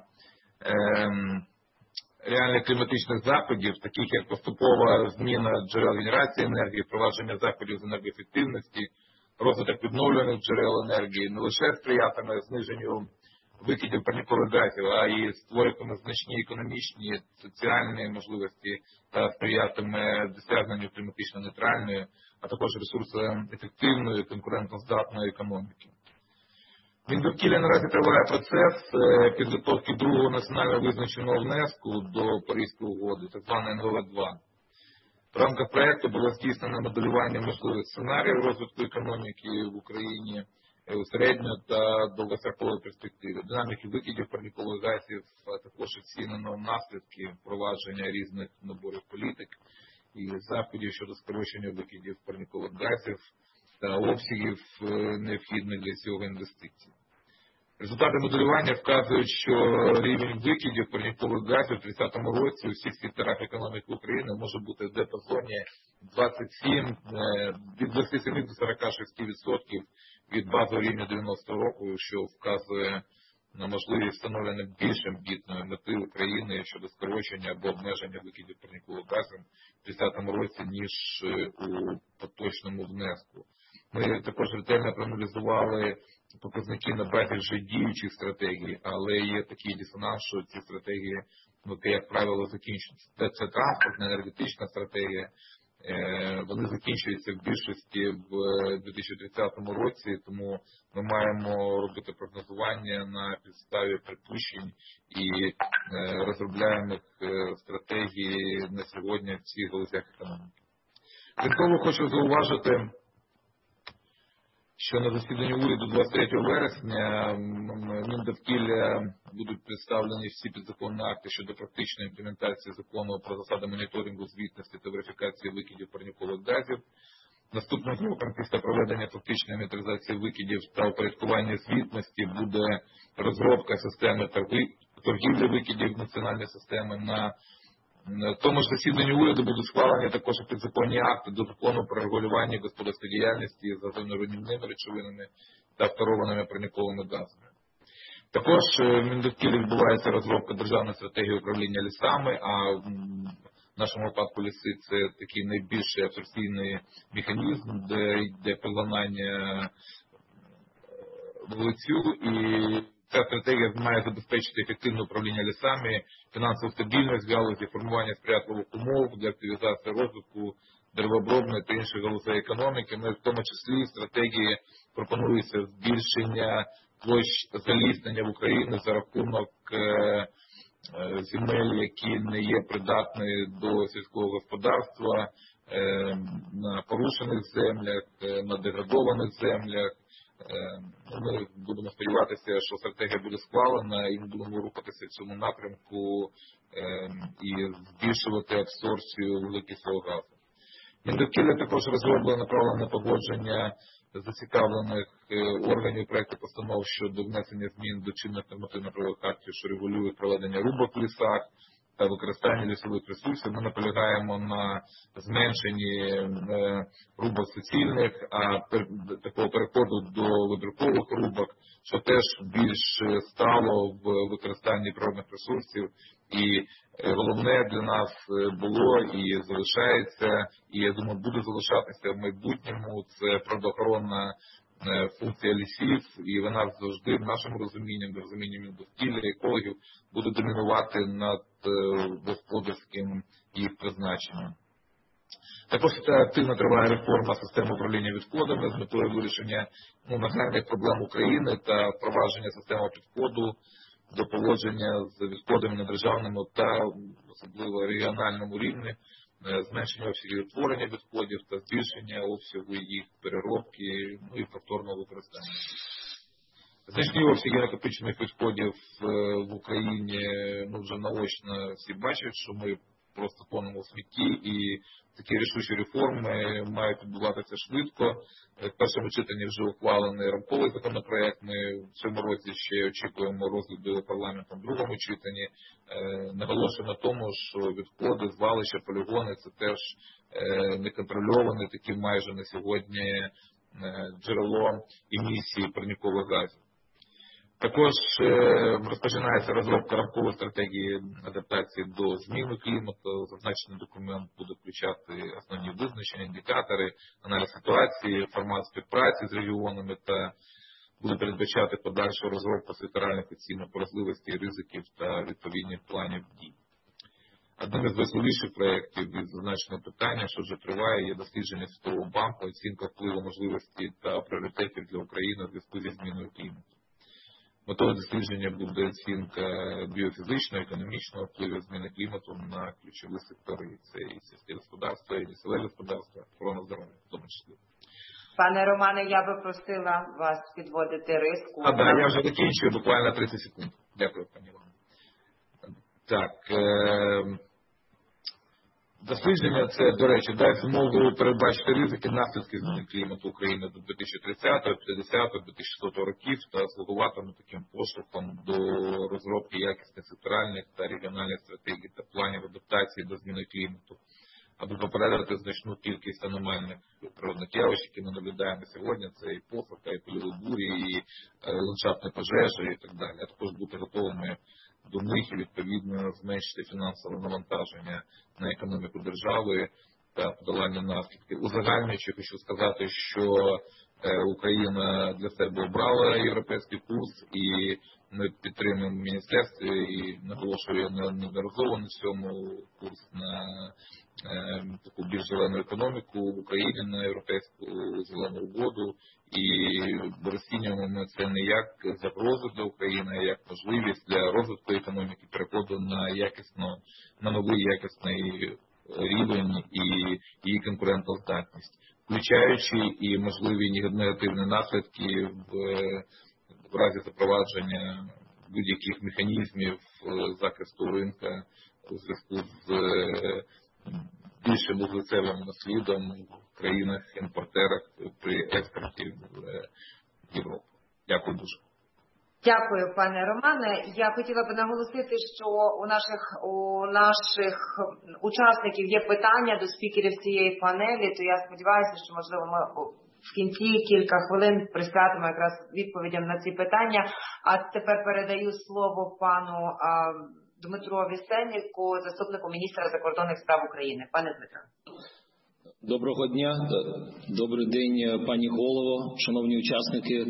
реальних кліматичних заходів, таких як поступова зміна джерел генерації енергії, впровадження заходів з енергоефективності, розвиток відновлюваних джерел енергії, не лише сприятиме зниженню викидів парникових газів, а й створюватиме значні економічні, соціальні можливості та сприятиме досягненню кліматично нейтральної, а також ресурсоефективної, конкурентоздатної економіки. Міндовкілля наразі триває процес підготовки другого національно визначеного внеску до Паризької угоди, так званої НГВ-2. В рамках проєкту було здійснено моделювання можливих сценаріїв розвитку економіки в Україні у середньо та довгостроковій перспективі, динаміки викидів парникових газів, а також оцінено наслідки впровадження різних наборів політик і заходів щодо скорочення викидів парникових газів та обсягів необхідних для цього інвестицій. Результати моделювання вказують, що рівень викидів парникових газів у 2030 році у всіх секторах економіки України може бути в діапазоні від 27 до 46% від базового рівня 90 року, що вказує на можливість встановлення більш амбітної мети України щодо скорочення або обмеження викидів парникових газів у 2030 році, ніж у поточному внеску. Ми також ретельно проаналізували показники на базі вже діючих стратегій, але є такий дисонанс, що ці стратегії, як правило, закінчуються. Це транспортна, енергетична стратегія, вони закінчуються в більшості в 2030 році, тому ми маємо робити прогнозування на підставі припущень і розробляємо стратегії на сьогодні в цих галузях економіки. Крім того, хочу зауважити, що на засіданні уряду 23 вересня Міндовкілля будуть представлені всі підзаконні акти щодо практичної імплементації закону про засади моніторингу, звітності та верифікації викидів парникових газів. Наступним кроком після проведення фактичної інвентаризації викидів та упорядкування звітності буде розробка системи торгівлі викидів національної системи. На тому ж засіданні уряду будуть схвалені також підзаконні акти до закону про регулювання господарської діяльності з газонно-руйнівними речовинами та фторованими парниковими газами. Також в Міндовкіллі відбувається розробка державної стратегії управління лісами, а в нашому випадку ліси – це такий найбільший абсорбційний механізм, де йде поглинання вуглецю, і Ця стратегія має забезпечити ефективне управління лісами, фінансову стабільність галузі, формування сприятливих умов для активізації розвитку деревообробної та інших галузей економіки. В тому числі в стратегії пропонується збільшення площ заліснення в Україні за рахунок земель, які не є придатні до сільського господарства, на порушених землях, на деградованих землях. Ми будемо сподіватися, що стратегія буде схвалена і ми будемо рухатися в цьому напрямку і збільшувати абсорбцію вуглекислого газу. Міндовкілля також розроблено направлене погодження зацікавлених органів проекту постанов щодо внесення змін до чинних нормативно-правових актів, що регулюють проведення рубок в лісах та використання лісових ресурсів. Ми наполягаємо на зменшенні рубок суцільних, а такого переходу до вибіркових рубок, що теж більш стало в використанні природних ресурсів. І головне для нас було і залишається, і я думаю, буде залишатися в майбутньому, це природоохоронна функція лісів, і вона завжди в нашому розумінні, в розумінні довкілля, екологів, буде домінувати над господарським їх призначенням. Також активно триває реформа системи управління відходами з метою вирішення нагальних проблем України та впровадження системи підходу до поводження з відходами на державному та особливо регіональному рівні, зменшення обсягів утворення відходів та збільшення обсягу їх переробки і повторного використання. Значні обсяги накопичених відходів в Україні вже наочно всі бачать, що ми просто тонемо в смітті, і такі рішучі реформи мають відбуватися швидко. В першому читанні вже ухвалений рамковий законопроект. Ми в цьому році ще очікуємо розгляду парламентом в другому читанні. Наголошую на тому, що відходи, звалища, полігони – це теж неконтрольоване, такі майже на сьогодні джерело емісії парникових газів. Також розпочинається розробка рамкової стратегії адаптації до зміни клімату. Зазначений документ буде включати основні визначення, індикатори, аналіз ситуації, формат співпраці з регіонами та буде передбачати подальшу розробку секторальних оцінок вразливості, ризиків та відповідних планів дій. Одним із важливіших проєктів від зазначеного питання, що вже триває, є дослідження Світового банку, оцінка впливу можливостей та пріоритетів для України у зв'язку зі зміною клімату. Метою дослідження буде оцінка біофізичного, економічного впливу зміни клімату на ключові сектори. Це і сільське господарство, і лісове господарство, охорона здоров'я в тому числі. Пане Романе, я би просила вас підводити риску. Я вже закінчую, буквально 30 секунд. Дякую, пані Івано. Так, дослідження це, до речі, дасть змогу передбачити ризики наслідки зміни клімату України до 2030, 50, 2100 років та слугуватиме таким поштовхом до розробки якісних секторальних та регіональних стратегій та планів адаптації до зміни клімату, аби попередити значну кількість аномальних природних явищ, які ми наблюдаємо сьогодні. Це і посуха, і польові бурі, і ландшафтні пожежі і так далі. А також бути готовими до них і відповідно зменшити фінансове навантаження на економіку держави та подолання наслідків. Узагальнюючи, хочу сказати, що Україна для себе обрала європейський курс, і ми підтримуємо в міністерстві і наголошую неодноразово на цьому курс на таку більш зелену економіку в Україні, на європейську зелену угоду, і розцінюємо ми це не як загрозу для України, а як можливість для розвитку економіки, переходу на новий якісний рівень і її конкурентоздатність, включаючи і можливі негативні наслідки в разі запровадження будь-яких механізмів захисту ринка у зв'язку з більшим вуглецевим наслідом в країнах-імпортерах при експорті в Європу. Дякую дуже. Дякую, пане Романе. Я хотіла б наголосити, що у наших учасників є питання до спікерів цієї панелі, то я сподіваюся, що, можливо, ми в кінці кілька хвилин присвятимо якраз відповідям на ці питання. А тепер передаю слово пану Дмитрові Сенніку, заступнику міністра закордонних справ України. Пане Дмитро. Доброго дня, добрий день, пані голово, шановні учасники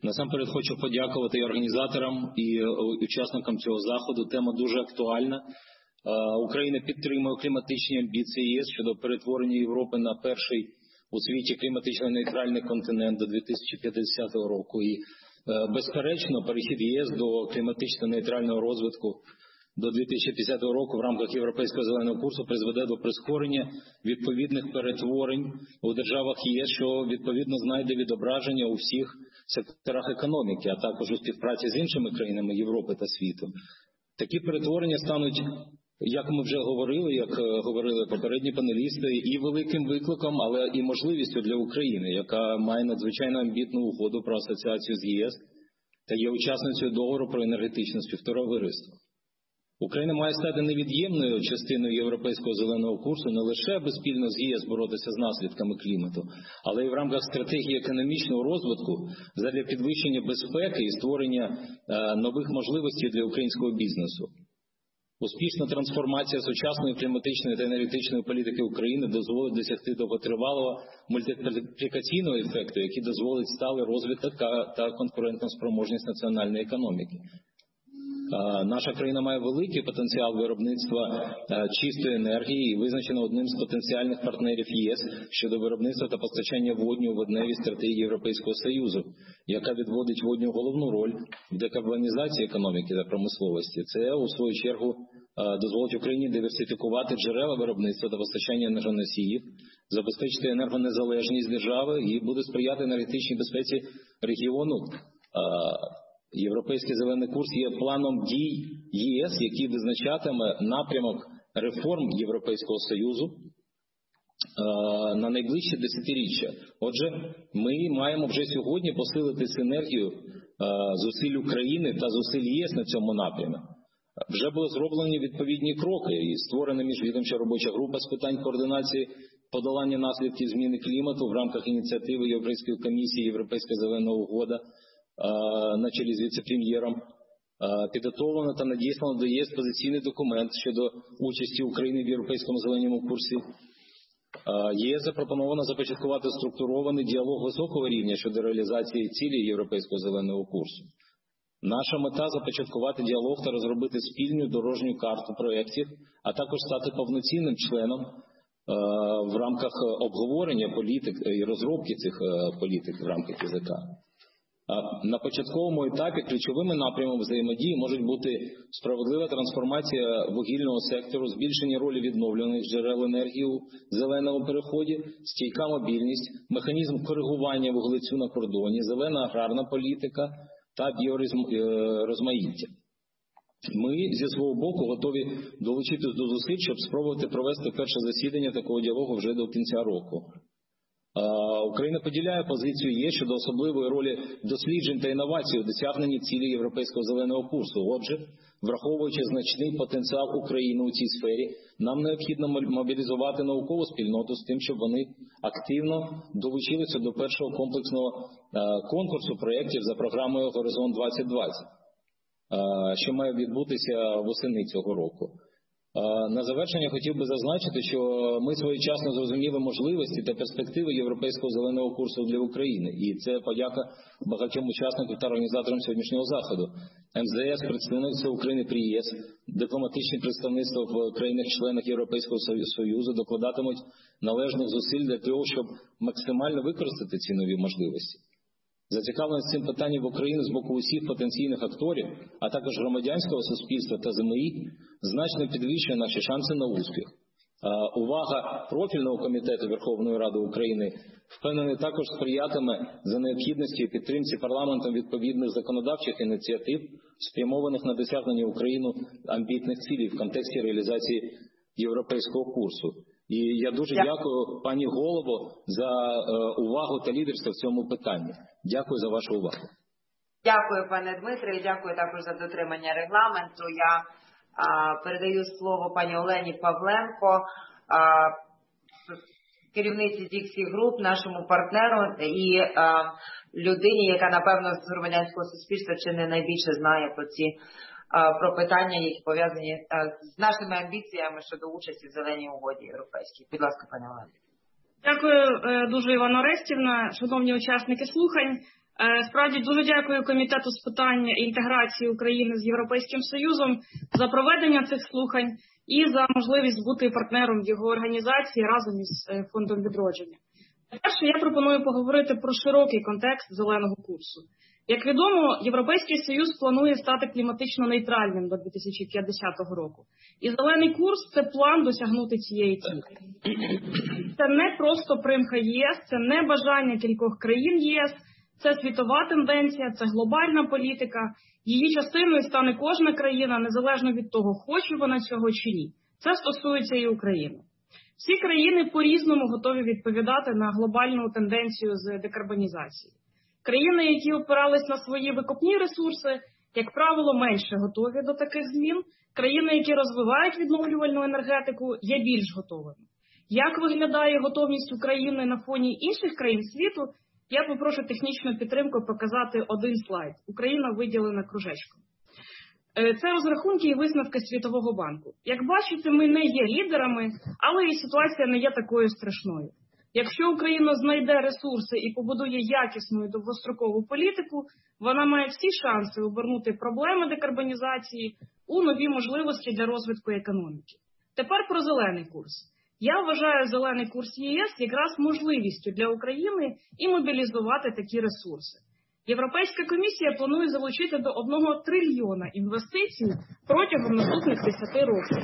Насамперед хочу подякувати і організаторам, і учасникам цього заходу. Тема дуже актуальна. Україна підтримує кліматичні амбіції ЄС щодо перетворення Європи на перший у світі кліматично нейтральний континент до 2050 року. І, безперечно, перехід ЄС до кліматично нейтрального розвитку до 2050 року в рамках Європейського зеленого курсу призведе до прискорення відповідних перетворень у державах ЄС, що відповідно знайде відображення у всіх секторах економіки, а також у співпраці з іншими країнами Європи та світу. Такі перетворення стануть, як ми вже говорили, як говорили попередні панелісти, і великим викликом, але і можливістю для України, яка має надзвичайно амбітну угоду про асоціацію з ЄС та є учасницею договору про енергетичне співтовариство. Україна має стати невід'ємною частиною Європейського зеленого курсу не лише спільно з ЄС боротися з наслідками клімату, але й в рамках стратегії економічного розвитку задля підвищення безпеки і створення нових можливостей для українського бізнесу. Успішна трансформація сучасної кліматичної та енергетичної політики України дозволить досягти довготривалого мультиплікаційного ефекту, який дозволить сталий розвиток та конкурентну спроможність національної економіки. Наша країна має великий потенціал виробництва чистої енергії і визначена одним з потенціальних партнерів ЄС щодо виробництва та постачання водню в водневій стратегії Європейського Союзу, яка відводить водню головну роль в декарбонізації економіки та промисловості. Це, у свою чергу, дозволить Україні диверсифікувати джерела виробництва та постачання енергоносіїв, забезпечити енергонезалежність держави і буде сприяти енергетичній безпеці регіону. Європейський зелений курс є планом дій ЄС, який визначатиме напрямок реформ Європейського Союзу на найближчі десятиріччя. Отже, ми маємо вже сьогодні посилити синергію зусиль України та зусиль ЄС на цьому напрямі. Вже були зроблені відповідні кроки і створена міжвідомча робоча група з питань координації подолання наслідків зміни клімату в рамках ініціативи Європейської комісії «Європейська зелена угода» на чолі з віце-прем'єром. Підготовлено та надіслано до ЄС позиційний документ щодо участі України в Європейському зеленому курсі. ЄС запропоновано започаткувати структурований діалог високого рівня щодо реалізації цілі Європейського зеленого курсу. Наша мета – започаткувати діалог та розробити спільну дорожню карту проєктів, а також стати повноцінним членом в рамках обговорення політик і розробки цих політик в рамках ЄЗК. На початковому етапі ключовими напрямами взаємодії можуть бути справедлива трансформація вугільного сектору, збільшення ролі відновлюваних джерел енергії у зеленому переході, стійка мобільність, механізм коригування вуглецю на кордоні, зелена аграрна політика та біорозмаїття. Ми зі свого боку готові долучитись до зусиль, щоб спробувати провести перше засідання такого діалогу вже до кінця року. Україна поділяє позицію ЄС щодо особливої ролі досліджень та інновацій у досягненні цілі Європейського зеленого курсу. Отже, враховуючи значний потенціал України у цій сфері, нам необхідно мобілізувати наукову спільноту з тим, щоб вони активно долучилися до першого комплексного конкурсу проєктів за програмою «Горизонт 2020», що має відбутися восени цього року. На завершення хотів би зазначити, що ми своєчасно зрозуміли можливості та перспективи Європейського зеленого курсу для України. І це подяка багатьом учасникам та організаторам сьогоднішнього заходу. МЗС, представництво України при ЄС, дипломатичні представництва в країнах-членах Європейського Союзу докладатимуть належних зусиль для того, щоб максимально використати ці нові можливості. Зацікавленість цим питанням в Україні з боку усіх потенційних акторів, а також громадянського суспільства та ЗМІ значно підвищує наші шанси на успіх. Увага профільного комітету Верховної Ради України, впевнений, також сприятиме за необхідності підтримці парламентом відповідних законодавчих ініціатив, спрямованих на досягнення Україною амбітних цілей в контексті реалізації європейського курсу. І я дуже дякую, пані голово, за увагу та лідерство в цьому питанні. Дякую за вашу увагу. Дякую, пане Дмитре, і дякую також за дотримання регламенту. Я передаю слово пані Олені Павленко, керівниці Dixie Group, нашому партнеру і людині, яка, напевно, з громадянського суспільства чи не найбільше знає про питання, які пов'язані з нашими амбіціями щодо участі в зеленій угоді європейській. Будь ласка, пані Олені. Дякую дуже, Івана Орестівна. Шановні учасники слухань, Справді дуже дякую Комітету з питань інтеграції України з Європейським Союзом за проведення цих слухань і за можливість бути партнером його організації разом із Фондом відродження. Перше, я пропоную поговорити про широкий контекст зеленого курсу. Як відомо, Європейський Союз планує стати кліматично нейтральним до 2050 року. І зелений курс – це план досягнути цієї цілі. Це не просто примха ЄС, це не бажання кількох країн ЄС, це світова тенденція, це глобальна політика. Її частиною стане кожна країна, незалежно від того, хоче вона цього чи ні. Це стосується і України. Всі країни по-різному готові відповідати на глобальну тенденцію з декарбонізації. Країни, які опирались на свої викопні ресурси, як правило, менше готові до таких змін. Країни, які розвивають відновлювальну енергетику, є більш готовими. Як виглядає готовність України на фоні інших країн світу, я попрошу технічну підтримку показати один слайд. Україна виділена кружечком. Це розрахунки і висновки Світового банку. Як бачите, ми не є лідерами, але і ситуація не є такою страшною. Якщо Україна знайде ресурси і побудує якісну і довгострокову політику, вона має всі шанси обернути проблеми декарбонізації у нові можливості для розвитку економіки. Тепер про зелений курс. Я вважаю зелений курс ЄС якраз можливістю для України і мобілізувати такі ресурси. Європейська комісія планує залучити до 1 трильйона інвестицій протягом наступних 10 років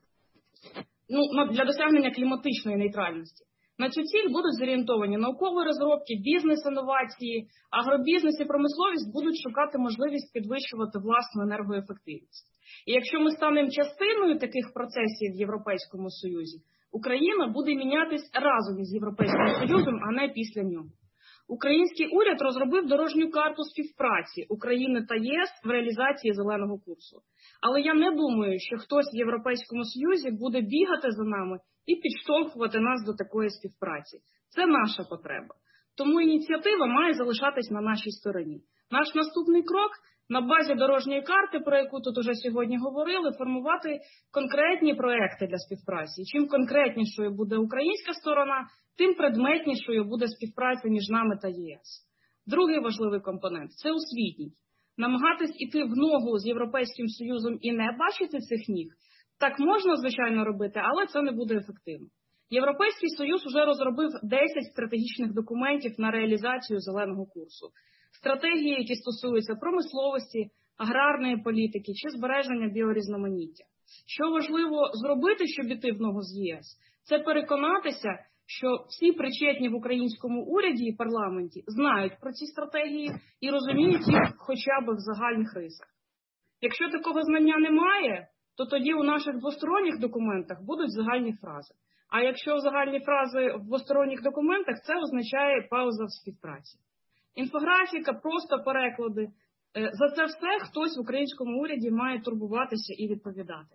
для досягнення кліматичної нейтральності. На цю ціль будуть зорієнтовані наукові розробки, бізнес-інновації, агробізнес і промисловість будуть шукати можливість підвищувати власну енергоефективність. І якщо ми станемо частиною таких процесів в Європейському Союзі, Україна буде мінятись разом із Європейським Союзом, а не після нього. Український уряд розробив дорожню карту співпраці України та ЄС в реалізації зеленого курсу. Але я не думаю, що хтось в Європейському Союзі буде бігати за нами і підштовхувати нас до такої співпраці. Це наша потреба. Тому ініціатива має залишатись на нашій стороні. Наш наступний крок – на базі дорожньої карти, про яку тут уже сьогодні говорили, формувати конкретні проекти для співпраці. Чим конкретнішою буде українська сторона, тим предметнішою буде співпраця між нами та ЄС. Другий важливий компонент – це освітній. Намагатись іти в ногу з Європейським Союзом і не бачити цих ніг – так можна, звичайно, робити, але це не буде ефективно. Європейський Союз вже розробив 10 стратегічних документів на реалізацію зеленого курсу. Стратегії, які стосуються промисловості, аграрної політики чи збереження біорізноманіття. Що важливо зробити, щоб іти в ногу з ЄС? Це переконатися, що всі причетні в українському уряді і парламенті знають про ці стратегії і розуміють їх хоча б в загальних рисах. Якщо такого знання немає, то тоді у наших двосторонніх документах будуть загальні фрази. А якщо загальні фрази в двосторонніх документах, це означає пауза в співпраці. Інфографіка, просто переклади. За це все хтось в українському уряді має турбуватися і відповідати.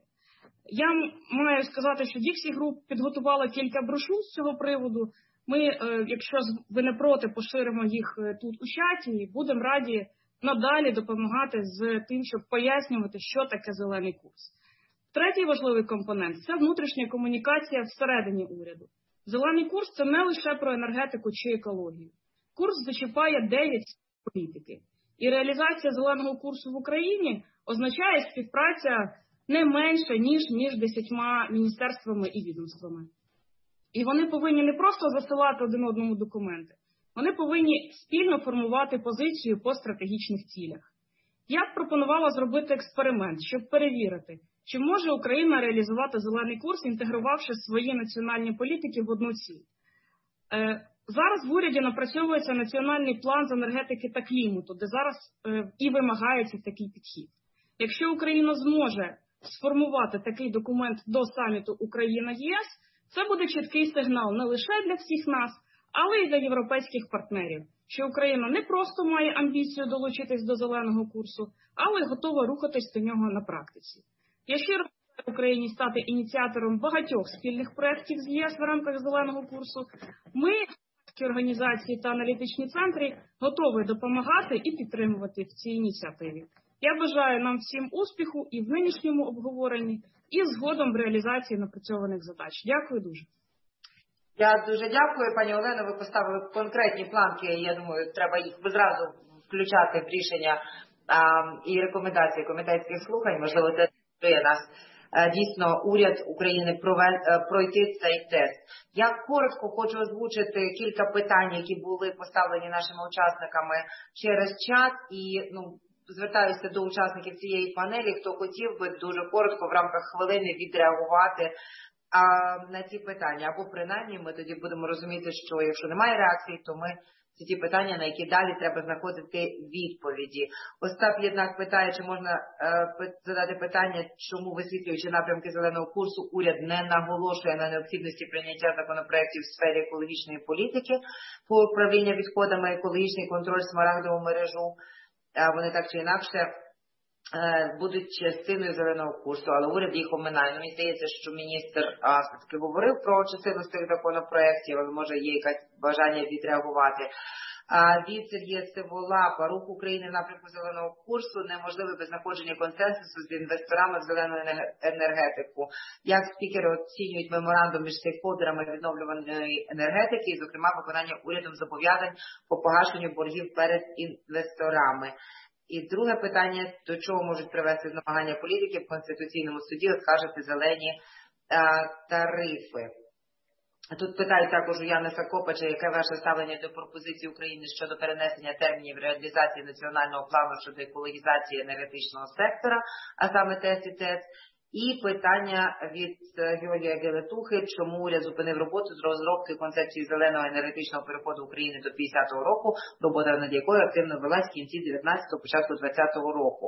Я маю сказати, що Dixie Group підготувала кілька брошур з цього приводу. Ми, якщо ви не проти, поширимо їх тут у чаті і будемо раді надалі допомагати з тим, щоб пояснювати, що таке зелений курс. Третій важливий компонент – це внутрішня комунікація всередині уряду. Зелений курс – це не лише про енергетику чи екологію. Курс зачіпає 9 політики. І реалізація зеленого курсу в Україні означає співпраця не менше, ніж між 10 міністерствами і відомствами. І вони повинні не просто засилати один одному документи, вони повинні спільно формувати позицію по стратегічних цілях. Я б пропонувала зробити експеримент, щоб перевірити, чи може Україна реалізувати зелений курс, інтегрувавши свої національні політики в одну ціль. Зараз в уряді напрацьовується національний план з енергетики та клімату, де зараз і вимагається такий підхід. Якщо Україна зможе сформувати такий документ до саміту Україна-ЄС, це буде чіткий сигнал не лише для всіх нас, але й для європейських партнерів, що Україна не просто має амбіцію долучитись до зеленого курсу, але й готова рухатись до нього на практиці. Я щиро бажаю Україні стати ініціатором багатьох спільних проєктів з ЄС в рамках зеленого курсу. Ми, організації та аналітичні центри, готові допомагати і підтримувати в цій ініціативі. Я бажаю нам всім успіху і в нинішньому обговоренні, і згодом в реалізації напрацьованих задач. Дякую дуже. Я дуже дякую, пані Олено. Ви поставили конкретні планки. Я думаю, треба їх зразу включати в рішення і рекомендації комітетських слухань. Можливо, це створює нас. Дійсно, уряд України пройти цей тест. Я коротко хочу озвучити кілька питань, які були поставлені нашими учасниками через чат. І звертаюся до учасників цієї панелі, хто хотів би дуже коротко в рамках хвилини відреагувати на ці питання. Або принаймні ми тоді будемо розуміти, що якщо немає реакції, то ми це ті питання, на які далі треба знаходити відповіді. Остап Єднак питає, чи можна задати питання, чому, висвітлюючи напрямки зеленого курсу, уряд не наголошує на необхідності прийняття законопроєктів в сфері екологічної політики по управління відходами, екологічний контроль, смарагдову мережу. Вони так чи інакше будуть частиною зеленого курсу, але уряд їх оминає. Мені здається, що міністр все-таки говорив про частину з цих законопроєктів, але може є якесь бажання відреагувати. Від Сергія Сиволапа: рух України в напрямку зеленого курсу неможливий без знаходження консенсусу з інвесторами в зелену енергетику. Як спікери оцінюють меморандум між стейкхолдерами відновлюваної енергетики і, зокрема, виконання урядом зобов'язань по погашенню боргів перед інвесторами? І друге питання: до чого можуть привести намагання політики в Конституційному суді оскаржити зелені тарифи? Тут питають також у Яниса Копача, яке ваше ставлення до пропозиції України щодо перенесення термінів реалізації національного плану щодо екологізації енергетичного сектора, а саме ТЕС і ТЕЦ. І питання від Георгія Гелетухи: чому уряд зупинив роботу з розробки концепції зеленого енергетичного переходу України до 50-го року, робота над якою активно велась в кінці 19-го, початку 20-го року.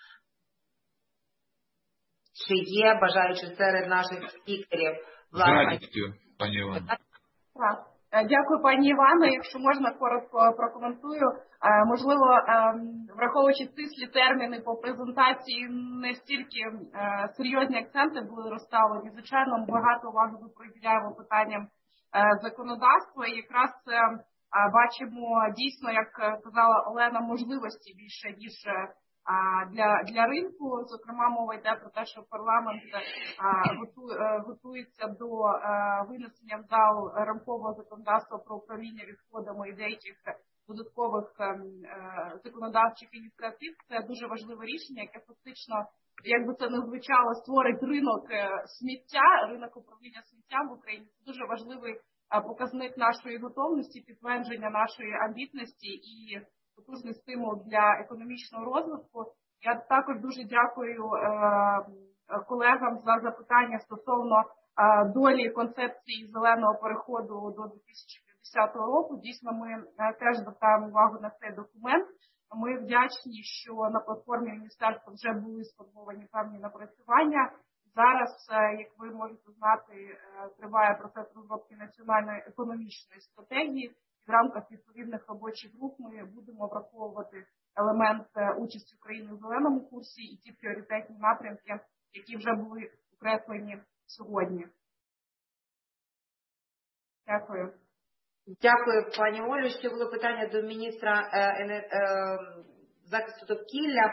Чи є бажаючи серед наших спікерів? Пані Івано. Дякую, пані Івано. Якщо можна, коротко прокоментую. Можливо, враховуючи стислі терміни по презентації, не стільки серйозні акценти були розставлені. Звичайно, багато уваги ми приділяємо питанням законодавства. І якраз бачимо дійсно, як казала Олена, можливості більше, ніж для ринку. Зокрема, мова йде про те, що парламент готується до винесення в зал рамкового законодавства про управління відходами і деяких додаткових законодавчих ініціатив. Це дуже важливе рішення, яке фактично, як би це не звучало, створить ринок сміття, ринок управління сміттям в Україні. Це дуже важливий показник нашої готовності, підтвердження нашої амбітності і потужний стимул для економічного розвитку. Я також дуже дякую колегам за запитання стосовно долі концепції зеленого переходу до 2050 року. Дійсно, ми теж звертаємо увагу на цей документ. Ми вдячні, що на платформі міністерства вже були сформовані певні напрацювання. Зараз, як ви можете знати, триває процес розробки національної економічної стратегії. В рамках відповідних робочих груп ми будемо враховувати елемент участі України в зеленому курсі і ті пріоритетні напрямки, які вже були окреслені сьогодні. Дякую. Дякую, пані Олю. Ще було питання до міністра захисту довкілля.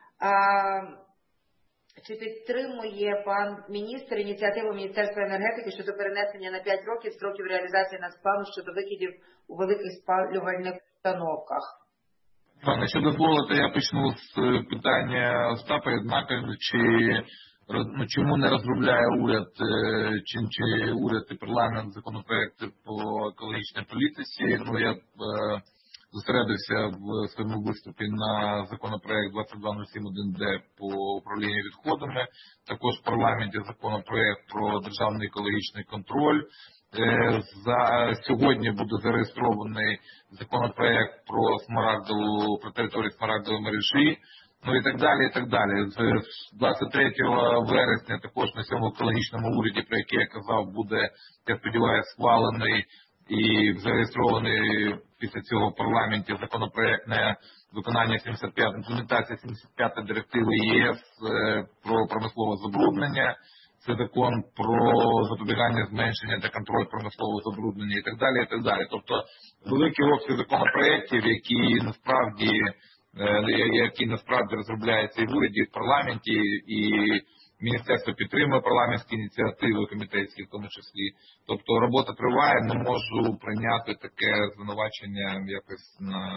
Чи підтримує пан міністр ініціативу Міністерства енергетики щодо перенесення на 5 років строків реалізації нацплану щодо викидів у великих спалювальних установках? Якщо дозволите, я почну з питання Остапа Єднака, чому не розробляє уряд, чи уряд і парламент законопроекти по екологічній політиці. Я зосередився в своєму виступі на законопроект 2207-1Д по управлінню відходами. Також в парламенті законопроект про державний екологічний контроль. Сьогодні буде зареєстрований законопроект про територію смарагдової мережі. І так далі, і так далі. З 23 вересня також на цьому екологічному уряді, про який я казав, буде, я сподіваюся, схвалений і зареєстрований після цього в парламенті законопроект на виконання імплементація 75 директиви ЄС про промислове забруднення. Це закон про запобігання, зменшення та контроль промислового забруднення і так далі, і так далі. Тобто великий обсяг законопроєктів, які насправді розробляються і в уряді, і в парламенті, і Міністерство підтримує парламентські ініціативи, комітетські в тому числі. Тобто робота триває, не можу прийняти таке звинувачення якось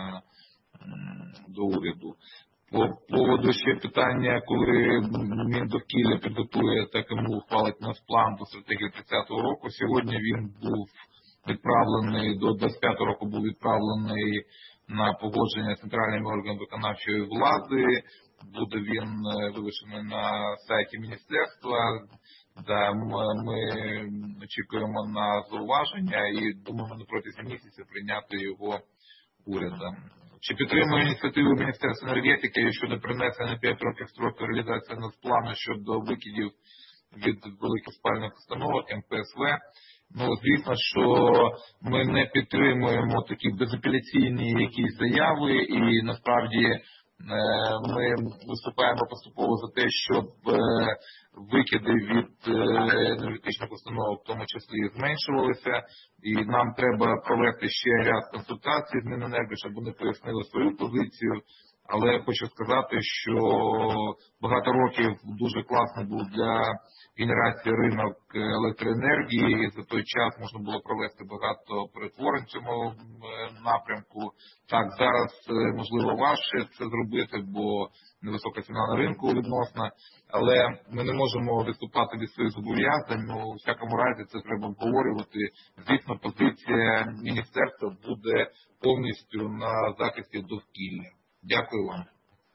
до уряду. По поводу ще питання, коли Міндовкілля підготує та кому ухвалить наш план до стратегії 30-го року, сьогодні він був відправлений, до 25-го року був відправлений на погодження центральними органами виконавчої влади. Буде він вивішений на сайті міністерства. Ми очікуємо на зауваження і думаємо на протязі місяця прийняти його урядом. Чи підтримує ініціативу Міністерства енергетики щодо принесення на 5 років строку реалізації нацплану щодо викидів від великих спальних установок МПСВ? Звісно, що ми не підтримуємо такі безапеляційні якісь заяви, і насправді ми виступаємо поступово за те, щоб викиди від енергетичних установок в тому числі зменшувалися. І нам треба провести ще ряд консультацій з Міненерго, щоб вони пояснили свою позицію. Але хочу сказати, що багато років дуже класно був для генерації ринок електроенергії, і за той час можна було провести багато перетворень в цьому напрямку. Так, зараз, можливо, важче це зробити, бо невисока ціна на ринку відносно, але ми не можемо відступати від своїх зобов'язань. У всякому разі це треба обговорювати. Звісно, позиція міністерства буде повністю на захисті довкілля. Дякую вам.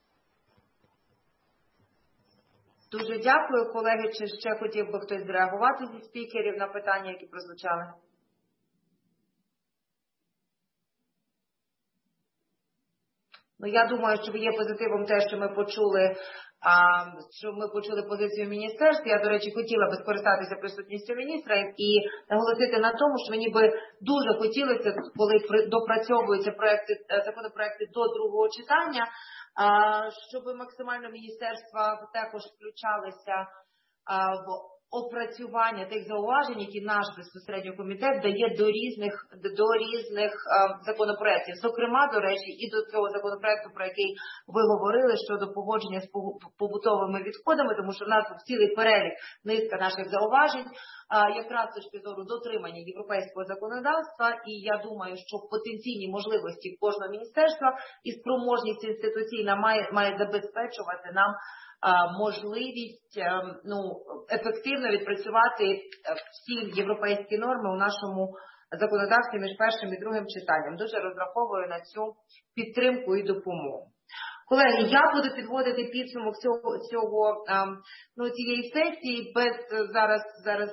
Дуже дякую, колеги. Чи ще хотів би хтось зреагувати зі спікерів на питання, які прозвучали? Я думаю, що є позитивом те, що ми почули позицію міністерства. Я, до речі, хотіла би скористатися присутністю міністра і наголосити на тому, що мені би дуже хотілося, коли допрацьовуються законопроекти до другого читання, щоб максимально міністерства також включалися в опрацювання тих зауважень, які наш безпосередньо комітет дає до різних законопроєктів. Зокрема, до речі, і до цього законопроєкту, про який ви говорили, щодо погодження з побутовими відходами, тому що в нас цілий перелік, низка наших зауважень, якраз з точки зору дотримання європейського законодавства. І я думаю, що потенційні можливості кожного міністерства і спроможність інституційна має забезпечувати нам можливість ефективно відпрацювати всі європейські норми у нашому законодавстві між першим і другим читанням. Дуже розраховую на цю підтримку і допомогу. Колеги, я буду підводити підсумок цієї сесії без зараз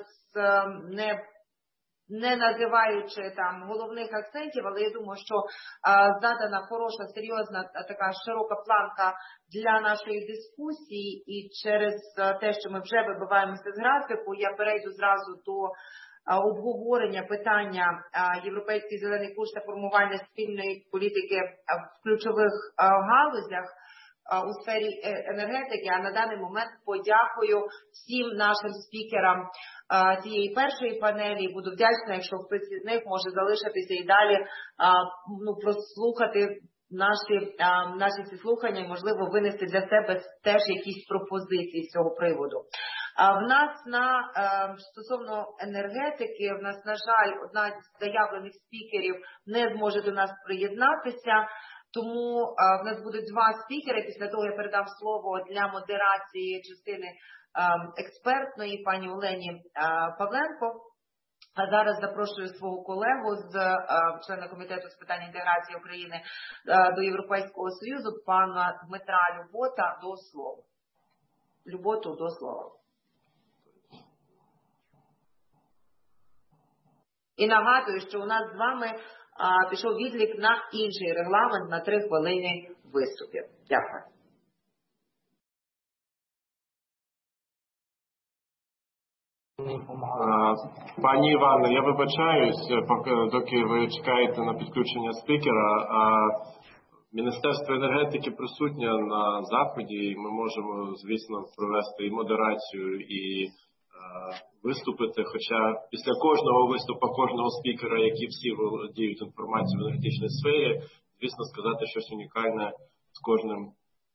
не називаючи там головних акцентів, але я думаю, що задана хороша, серйозна, така широка планка для нашої дискусії, і через те, що ми вже вибиваємося з графіку, я перейду зразу до обговорення питання Європейський зелений курс та формування спільної політики в ключових галузях у сфері енергетики, а на даний момент подякую всім нашим спікерам цієї першої панелі. Буду вдячна, якщо хтось із них може залишитися і далі прослухати наші ці слухання і, можливо, винести для себе теж якісь пропозиції з цього приводу. В нас стосовно енергетики, в нас, на жаль, одна з заявлених спікерів не зможе до нас приєднатися. Тому в нас будуть два спікери. Після того я передам слово для модерації частини експертної пані Олені Павленко. А зараз запрошую свого колегу члена комітету з питань інтеграції України до Європейського Союзу, пана Дмитра Любота, до слова. Люботу, до слова. І нагадую, що у нас з вами пішов відлік на інший регламент на 3 хвилини виступів. Дякую. Пані Івано, я вибачаюсь, доки ви чекаєте на підключення спікера. Міністерство енергетики присутнє на заході, і ми можемо, звісно, провести і модерацію, і виступити, хоча після кожного виступу, кожного спікера, які всі володіють інформацією в енергетичній сфері, звісно, сказати щось унікальне з кожним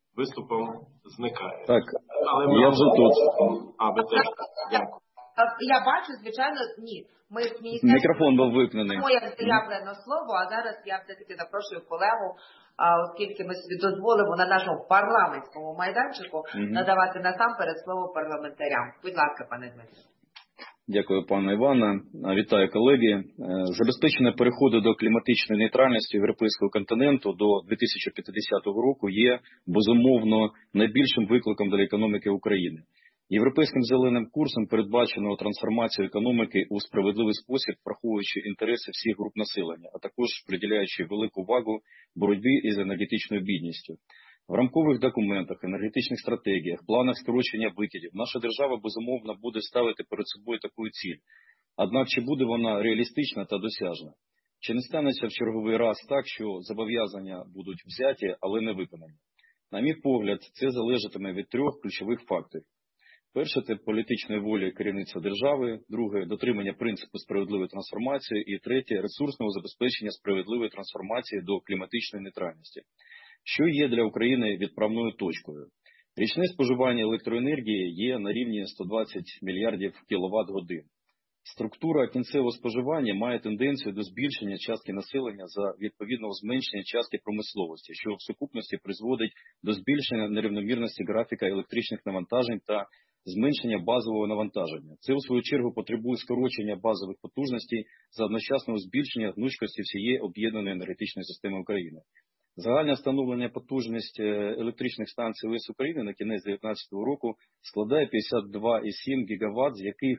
виступом зникає. Так, я вже тут. Ви теж. Дякую. Я бачу, звичайно, ні. Ми з мікрофон був вимкнений. Моє заявлене слово, а зараз я все-таки запрошую колегу, оскільки ми собі дозволимо на нашому парламентському майданчику надавати насамперед слово парламентарям. Будь ласка, пане Дмитре. Дякую, пане Іване. Вітаю, колеги. Забезпечення переходу до кліматичної нейтральності європейського континенту до 2050 року є, безумовно, найбільшим викликом для економіки України. Європейським зеленим курсом передбачено трансформацію економіки у справедливий спосіб, враховуючи інтереси всіх груп населення, а також приділяючи велику увагу боротьбі із енергетичною бідністю. В рамкових документах, енергетичних стратегіях, планах скорочення викидів наша держава, безумовно, буде ставити перед собою таку ціль. Однак, чи буде вона реалістична та досяжна? Чи не станеться в черговий раз так, що зобов'язання будуть взяті, але не виконані? На мій погляд, це залежатиме від трьох ключових факторів. Перше – це політичної волі керівництва держави, друге – дотримання принципу справедливої трансформації і третє – ресурсного забезпечення справедливої трансформації до кліматичної нейтральності. Що є для України відправною точкою? Річне споживання електроенергії є на рівні 120 мільярдів кіловат-годин. Структура кінцевого споживання має тенденцію до збільшення частки населення за відповідного зменшення частки промисловості, що в сукупності призводить до збільшення нерівномірності графіка електричних навантажень та зменшення базового навантаження. Це, у свою чергу, потребує скорочення базових потужностей за одночасного збільшення гнучкості всієї об'єднаної енергетичної системи України. Загальне встановлення потужності електричних станцій ОЕС України на кінець 2019 року складає 52,7 ГВт, з яких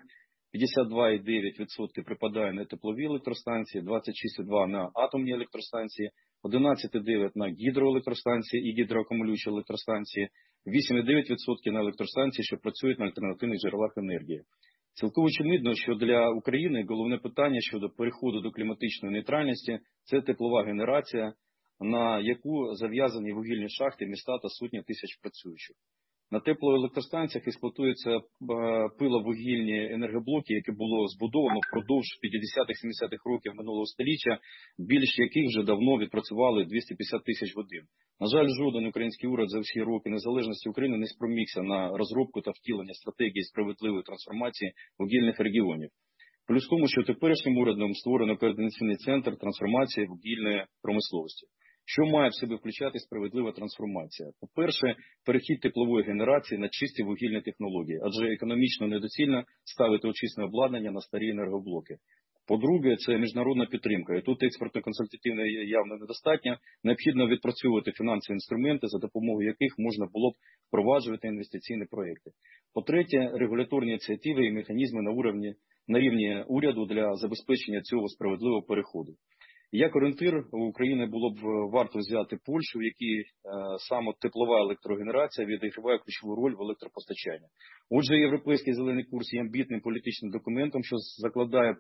52,9% припадає на теплові електростанції, 26,2% на атомні електростанції, 11,9% на гідроелектростанції і гідроакумулюючі електростанції, 8,9% на електростанції, що працюють на альтернативних джерелах енергії. Цілком очевидно, що для України головне питання щодо переходу до кліматичної нейтральності – це теплова генерація, на яку зав'язані вугільні шахти, міста та сотні тисяч працюючих. На теплоелектростанціях експлуатуються пиловугільні енергоблоки, які було збудовано впродовж 50-70-х років минулого століття, більш яких вже давно відпрацювали 250 тисяч годин. На жаль, жоден український уряд за всі роки незалежності України не спромігся на розробку та втілення стратегії справедливої трансформації вугільних регіонів. Плюс тому, що теперішнім урядом створено координаційний центр трансформації вугільної промисловості. Що має в себе включати справедлива трансформація? По-перше, перехід теплової генерації на чисті вугільні технології, адже економічно недоцільно ставити очисне обладнання на старі енергоблоки. По-друге, це міжнародна підтримка, і тут експортно-консультативна явно недостатньо, необхідно відпрацьовувати фінансові інструменти, за допомогою яких можна було б впроваджувати інвестиційні проекти. По-третє, регуляторні ініціативи і механізми на рівні уряду для забезпечення цього справедливого переходу. Як орієнтир, у України було б варто взяти Польщу, в якій саме теплова електрогенерація відіграє ключову роль в електропостачанні. Отже, європейський зелений курс є амбітним політичним документом, що закладає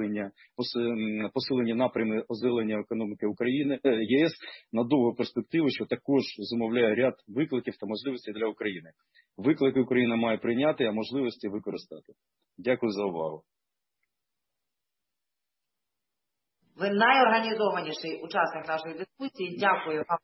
посилення напрями озелення економіки України, ЄС на довгу перспективу, що також зумовляє ряд викликів та можливостей для України. Виклики Україна має прийняти, а можливості використати. Дякую за увагу. Ви найорганізованіший учасник нашої дискусії. Дякую вам.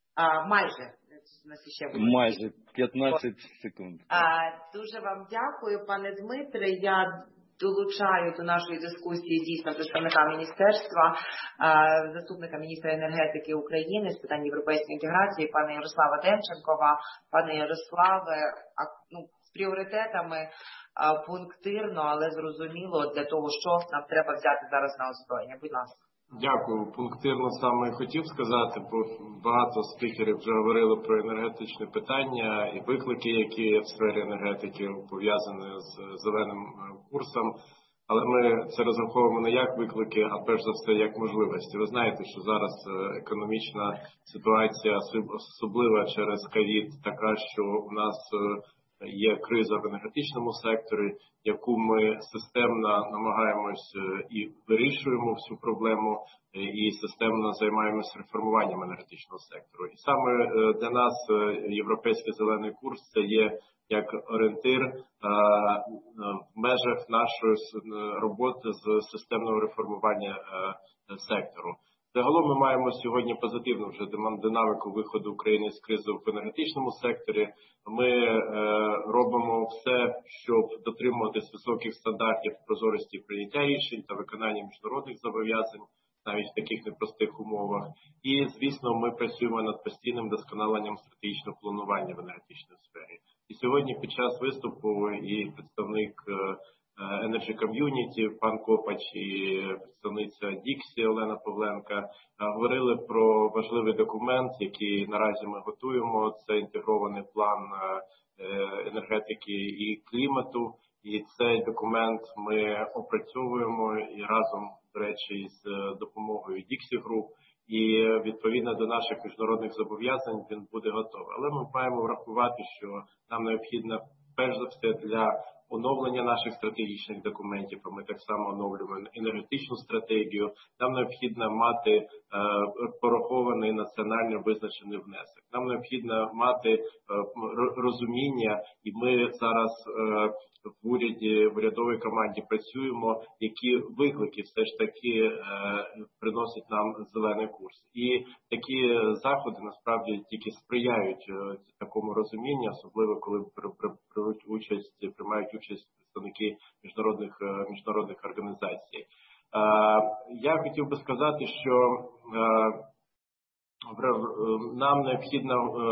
Майже 15 секунд. Дуже вам дякую, пане Дмитре. Я долучаю до нашої дискусії дійсно представника міністерства, заступника міністра енергетики України з питань європейської інтеграції, пана Ярослава Демченкова. Пане Ярославе, з пріоритетами пунктирно, але зрозуміло для того, що нам треба взяти зараз на озброєння. Будь ласка. Дякую. Пунктирно саме хотів сказати, бо багато спікерів вже говорили про енергетичне питання і виклики, які в сфері енергетики пов'язані з зеленим курсом. Але ми це розраховуємо не як виклики, а перш за все як можливості. Ви знаєте, що зараз економічна ситуація, особлива через ковід, така, що у нас є криза в енергетичному секторі, яку ми системно намагаємось і вирішуємо всю проблему, і системно займаємося реформуванням енергетичного сектору. І саме для нас Європейський зелений курс – це є як орієнтир в межах нашої роботи з системного реформування сектору. Загалом ми маємо сьогодні позитивну вже динаміку виходу України з кризи в енергетичному секторі. Ми робимо все, щоб дотримуватись високих стандартів прозорості прийняття рішень та виконання міжнародних зобов'язань, навіть в таких непростих умовах. І, звісно, ми працюємо над постійним досконаленням стратегічного планування в енергетичній сфері. І сьогодні під час виступу і представник Energy Community, пан Копач і представниця Діксі Олена Павленка говорили про важливий документ, який наразі ми готуємо. Це інтегрований план енергетики і клімату. І цей документ ми опрацьовуємо і разом, до речі, з допомогою Dixie Group. І відповідно до наших міжнародних зобов'язань він буде готовий. Але ми маємо врахувати, що нам необхідно перш за все для оновлення наших стратегічних документів, а ми так само оновлюємо енергетичну стратегію, нам необхідно мати порахований національно визначений внесок. Нам необхідно мати розуміння, і ми зараз в урядовій команді працюємо, які виклики все ж таки приносять нам зелений курс. І такі заходи насправді тільки сприяють такому розумінню, особливо коли приймають участь представники міжнародних організацій. Я хотів би сказати, що нам необхідно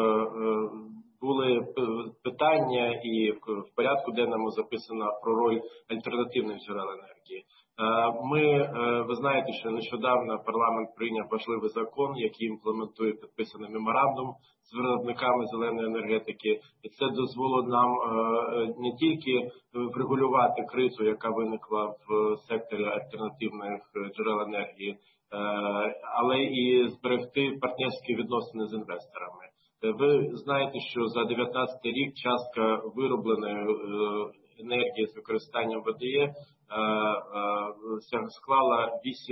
були питання, і в порядку денному записано про роль альтернативних джерел енергії. Ви знаєте, що нещодавно парламент прийняв важливий закон, який імплементує підписаний меморандум з виробниками зеленої енергетики. І це дозволить нам не тільки врегулювати кризу, яка виникла в секторі альтернативних джерел енергії, але і зберегти партнерські відносини з інвесторами. Ви знаєте, що за 2019 рік частка виробленої енергії з використанням ВДЕ склала 8,7%,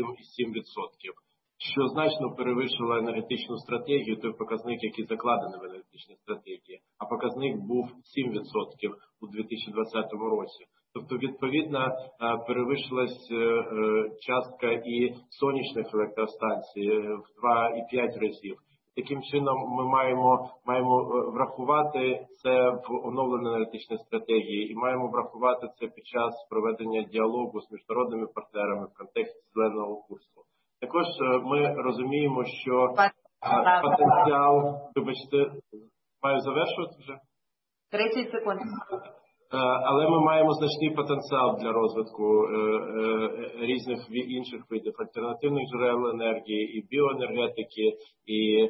що значно перевищило енергетичну стратегію, той показник, який закладений в енергетичній стратегії, а показник був 7% у 2020 році. Тобто, відповідно, перевищилась частка і сонячних електростанцій в 2,5 разів. Таким чином, ми маємо врахувати це в оновленій енергетичній стратегії і маємо врахувати це під час проведення діалогу з міжнародними партнерами в контексті зеленого курсу. Також ми розуміємо, що потенціал, вибачте, маю завершувати вже? 30 секунд. Але ми маємо значний потенціал для розвитку різних інших видів альтернативних джерел енергії, і біоенергетики, і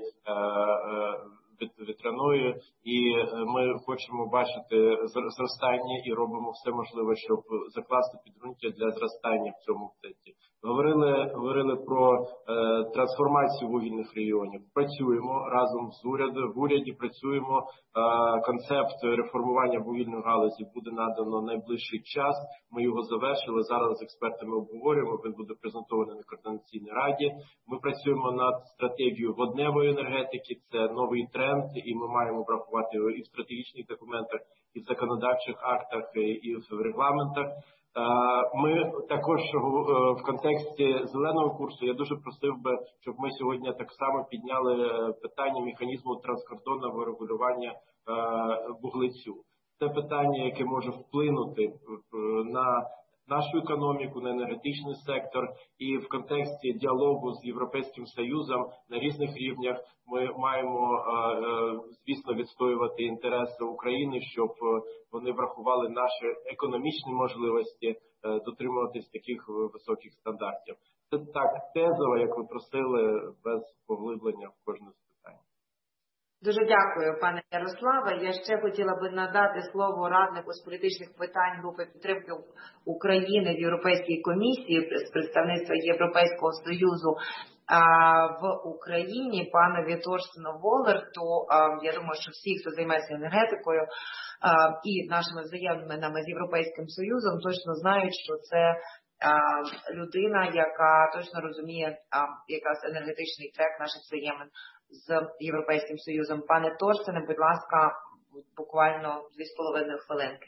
вітряної. І ми хочемо бачити зростання і робимо все можливе, щоб закласти підґрунтя для зростання в цьому секторі. Говорили про трансформацію вугільних регіонів. Працюємо разом з урядом. В уряді працюємо. Концепт реформування вугільної галузі буде надано найближчий час. Ми його завершили. Зараз з експертами обговорюємо. Він буде презентований на Координаційній раді. Ми працюємо над стратегією водневої енергетики. Це новий тренд, і ми маємо врахувати його і в стратегічних документах, і в законодавчих актах, і в регламентах. Ми також в контексті зеленого курсу, я дуже просив би, щоб ми сьогодні так само підняли питання механізму транскордонного регулювання вуглецю. Це питання, яке може вплинути на нашу економіку, на енергетичний сектор, і в контексті діалогу з Європейським Союзом на різних рівнях ми маємо, звісно, відстоювати інтереси України, щоб вони врахували наші економічні можливості дотримуватись таких високих стандартів. Це так тезово, як ви просили, без поглиблення в кожне з питань. Дуже дякую, пане Ярославе. Я ще хотіла би надати слово раднику з політичних питань групи підтримки України в Європейській комісії з представництва Європейського Союзу в Україні, панові Торстену Воллерту. Я думаю, що всі, хто займається енергетикою і нашими взаєминами з Європейським Союзом, точно знають, що це людина, яка точно розуміє якраз енергетичний трек наших взаємин з Європейським Союзом. Пане Торстене, будь ласка, буквально 2,5 хвилинки.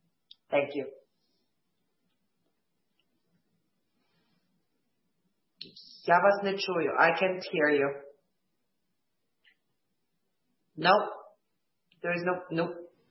Thank you. Я вас не чую. I can't hear you. No. There is no.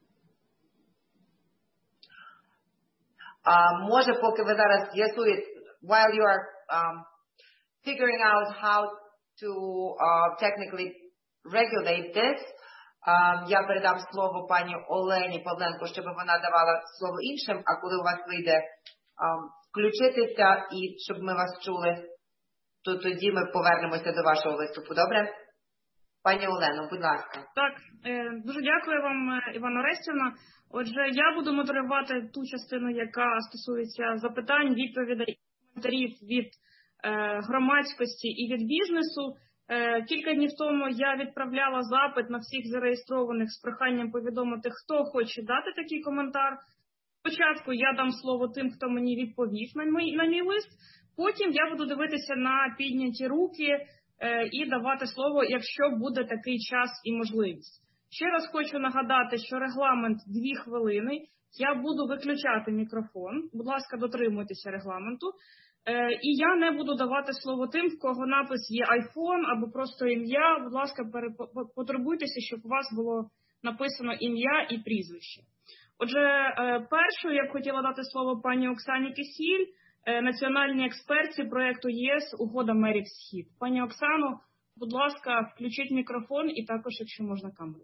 Може, поки ви зараз з'ясуєте, while you are figuring out how to technically regulate this, я передам слово пані Олені Павленко, щоб вона давала слово іншим, а коли у вас вийде включитися і щоб ми вас чули, то тоді ми повернемося до вашого виступу. Добре? Пані Олено, будь ласка. Так, дуже дякую вам, Івана Орестівна. Отже, я буду модерувати ту частину, яка стосується запитань, відповідей і коментарів від громадськості і від бізнесу. Кілька днів тому я відправляла запит на всіх зареєстрованих з проханням повідомити, хто хоче дати такий коментар. Спочатку я дам слово тим, хто мені відповів на мій лист, потім я буду дивитися на підняті руки і давати слово, якщо буде такий час і можливість. Ще раз хочу нагадати, що регламент 2 хвилини. Я буду виключати мікрофон. Будь ласка, дотримуйтеся регламенту. І я не буду давати слово тим, в кого напис є iPhone або просто ім'я. Будь ласка, потурбуйтеся, щоб у вас було написано ім'я і прізвище. Отже, першою я б хотіла дати слово пані Оксані Кисіль, національній експерті проєкту ЄС «Угода мерів Схід». Пані Оксано, будь ласка, включіть мікрофон і також, якщо можна, камеру.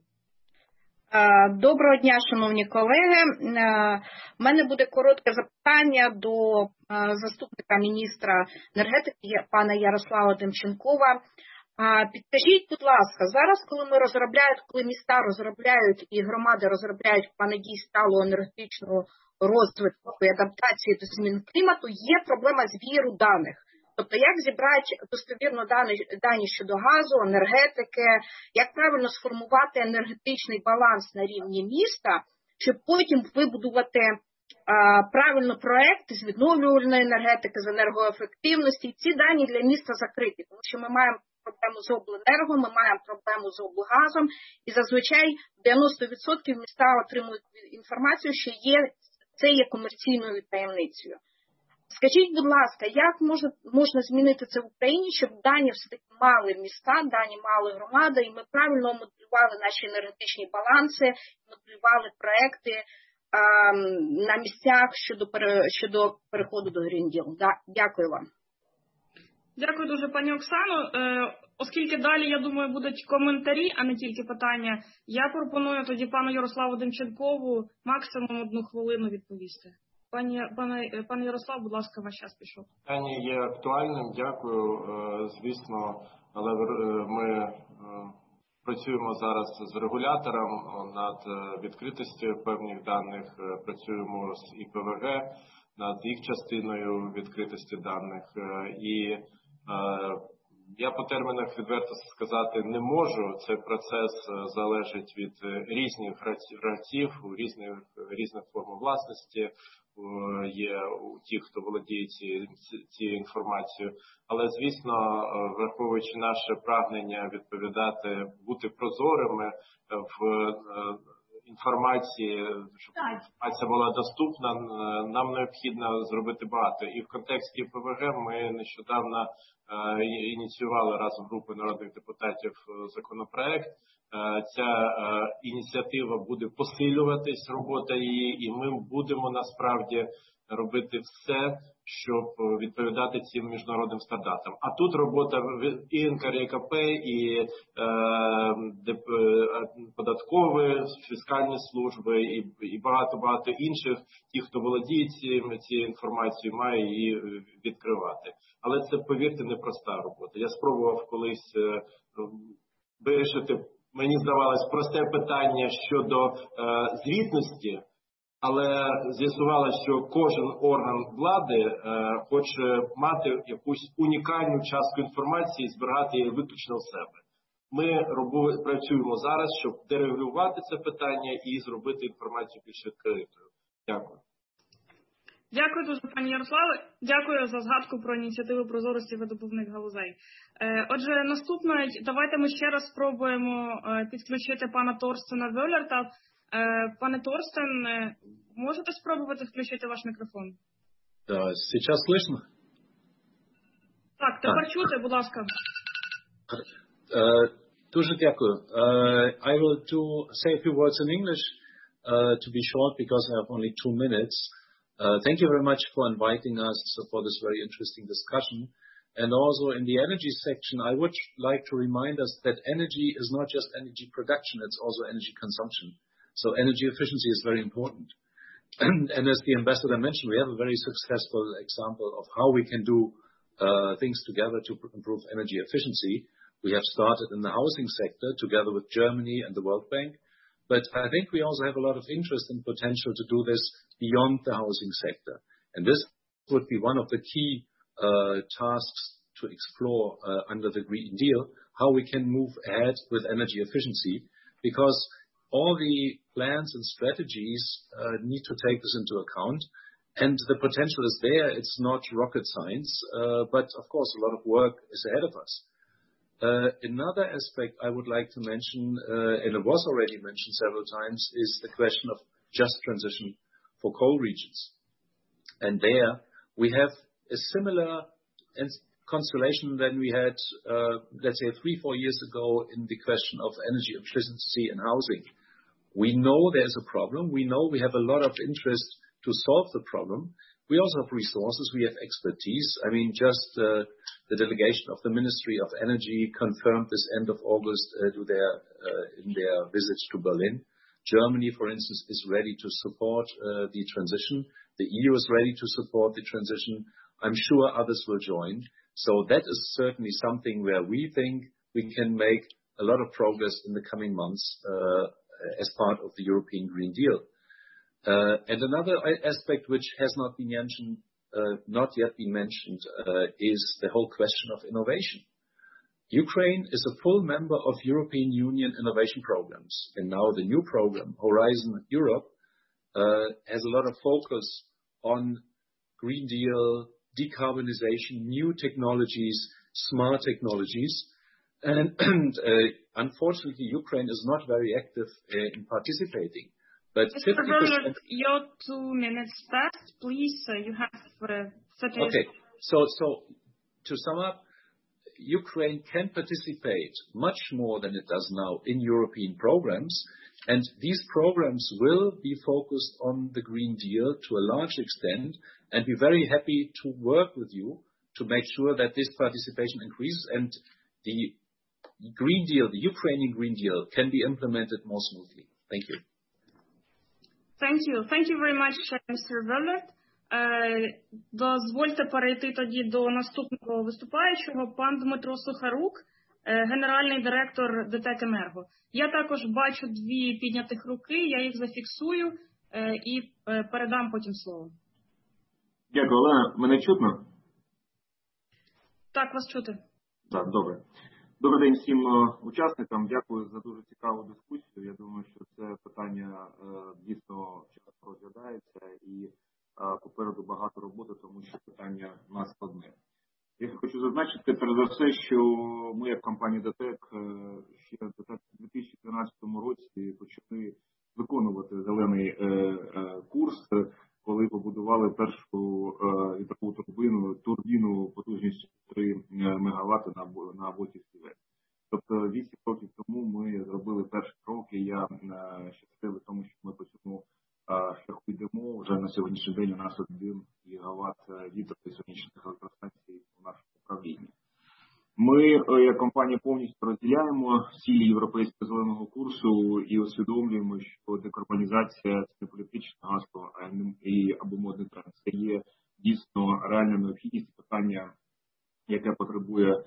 Доброго дня, шановні колеги. У мене буде коротке запитання до заступника міністра енергетики пана Ярослава Демченкова. Підкажіть, будь ласка, зараз, коли міста розробляють і громади розробляють плани дій сталого енергетичного розвитку і адаптації до змін клімату, є проблема збіру даних. Тобто, як зібрати достовірно дані щодо газу, енергетики, як правильно сформувати енергетичний баланс на рівні міста, щоб потім вибудувати правильно проект з відновлювальної енергетики, з енергоефективності. Ці дані для міста закриті, тому що ми маємо проблему з обленерго, ми маємо проблему з облгазом, і зазвичай 90% міста отримують інформацію, що це є комерційною таємницею. Скажіть, будь ласка, як можна змінити це в Україні, щоб дані все-таки мали міста, дані мали громади, і ми правильно моделювали наші енергетичні баланси, моделювали проекти на місцях щодо переходу до Green Deal. Дякую вам. Дякую дуже, пані Оксано. Оскільки далі, я думаю, будуть коментарі, а не тільки питання, я пропоную тоді пану Ярославу Демченкову максимум 1 хвилину відповісти. Пане Ярослав, будь ласка, ваш час пішов. Питання є актуальним, дякую. Звісно, але ми працюємо зараз з регулятором над відкритістю певних даних, працюємо з ІПВГ над їх частиною відкритості даних. І я по термінах відверто сказати не можу. Цей процес залежить від різних гравців, у різних форм власності. Є у тих, хто володіє цією інформацією. Але, звісно, враховуючи наше прагнення відповідати, бути прозорими в інформації, щоб інформація була доступна, нам необхідно зробити багато. І в контексті ПВГ ми нещодавно ініціювали разом з групою народних депутатів законопроект. Ця ініціатива буде посилюватись, робота її, і ми будемо насправді робити все, щоб відповідати цим міжнародним стандартам. А тут робота і НКРЕКП, і податкові, фіскальні служби, і багато-багато інших, ті, хто володіє цією інформацією, має її відкривати. Але це, повірте, непроста робота. Я спробував колись вирішити, мені здавалось, просте питання щодо звітності, але з'ясувалося, що кожен орган влади хоче мати якусь унікальну частку інформації і збирати її виключно в себе. Ми працюємо зараз, щоб дерегулювати це питання і зробити інформацію більш відкритою. Дякую. Дякую дуже, пані Ярославе. Дякую за згадку про ініціативу прозорості видобувних галузей. Отже, наступне, давайте ми ще раз спробуємо підключити пана Торстена Вьолерта. Пане Торстен, можете спробувати включити ваш мікрофон? Да, сейчас слышно? Тепер чути, будь ласка. Дуже дякую. I will say a few words in English to be short because I have only 2 minutes. Thank you very much for inviting us for this very interesting discussion. And also in the energy section, I would like to remind us that energy is not just energy production, it's also energy consumption. So energy efficiency is very important. And as the ambassador mentioned, we have a very successful example of how we can do things together to improve energy efficiency. We have started in the housing sector together with Germany and the World Bank. But I think we also have a lot of interest and potential to do this beyond the housing sector. And this would be one of the key tasks to explore under the Green Deal, how we can move ahead with energy efficiency, because all the plans and strategies need to take this into account. And the potential is there. It's not rocket science, but of course a lot of work is ahead of us. Another aspect I would like to mention, and it was already mentioned several times, is the question of just transition for coal regions. And there we have a similar constellation than we had, let's say, 3-4 years ago in the question of energy efficiency and housing. We know there's a problem. We know we have a lot of interest to solve the problem. We also have resources. We have expertise. I mean, just the delegation of the Ministry of Energy confirmed this end of August in their visit to Berlin. Germany, for instance, is ready to support the transition. The EU is ready to support the transition. I'm sure others will join. So that is certainly something where we think we can make a lot of progress in the coming months as part of the European Green Deal. And another aspect which has not yet been mentioned is the whole question of innovation. Ukraine is a full member of European Union innovation programs, and now the new program, Horizon Europe, has a lot of focus on Green Deal, decarbonization, new technologies, smart technologies, and unfortunately Ukraine is not very active in participating. But Mr. Verler, your 2 minutes passed. Please, you have 30. Okay. So to sum up, Ukraine can participate much more than it does now in European programs, and these programs will be focused on the Green Deal to a large extent, and we're very happy to work with you to make sure that this participation increases and the Green Deal, the Ukrainian Green Deal, can be implemented more smoothly. Thank you. Thank you. Thank you very much, Mr. Verler. Дозвольте перейти тоді до наступного виступаючого, пан Дмитро Сухарук, генеральний директор ДТЕК Енерго. Я також бачу 2 піднятих руки, я їх зафіксую і передам потім слово. Дякую, Олена. Мене чутно? Так, вас чути. Так, добре. Добрий день всім учасникам. Дякую за дуже цікаву дискусію. Я думаю, що це питання дійсно часто розглядається і попереду багато роботи, тому що питання надскладне. Я хочу зазначити, перш за все, що ми, як компанія ДТЕК, ще в 2013 році почали виконувати зелений курс, коли побудували першу вітрову турбіну потужністю 3 МВт на Ботівській ВЕС. Тобто 8 років тому ми зробили перші кроки. Я щасливий тому, що ми по цьому шляху йдемо. Вже на сьогоднішній день у нас 1 ГВт вітро і сонячних електростанцій у нашому управлінні. Ми, як компанія, повністю розділяємо цілі європейського зеленого курсу і усвідомлюємо, що декарбонізація – це не політичне гасло або модний тренд. Це є дійсно реальна необхідність, питання, яке потребує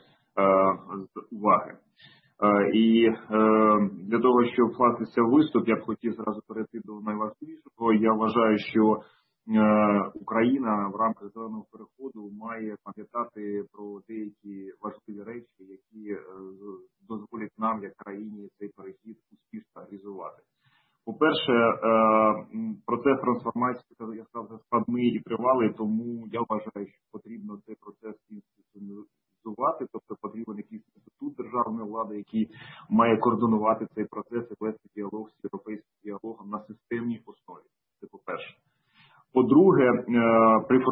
уваги. І для того, щоб вкластися в виступ, я б хотів зразу перейти до найважливішого. Я вважаю, що Україна в рамках зеленого переходу має пам'ятати про деякі важливі речі, які дозволять нам, як країні, цей перехід успішно реалізувати. По-перше, процес трансформації, я сказав, складний і тривалий, тому я вважаю, що потрібно цей процес інституціоналізувати, тобто потрібен якийсь інститут державної влади, який має координувати цей процес і вести діалог з європейським діалогом на системній основі. Це по-перше. По-друге, при формуванні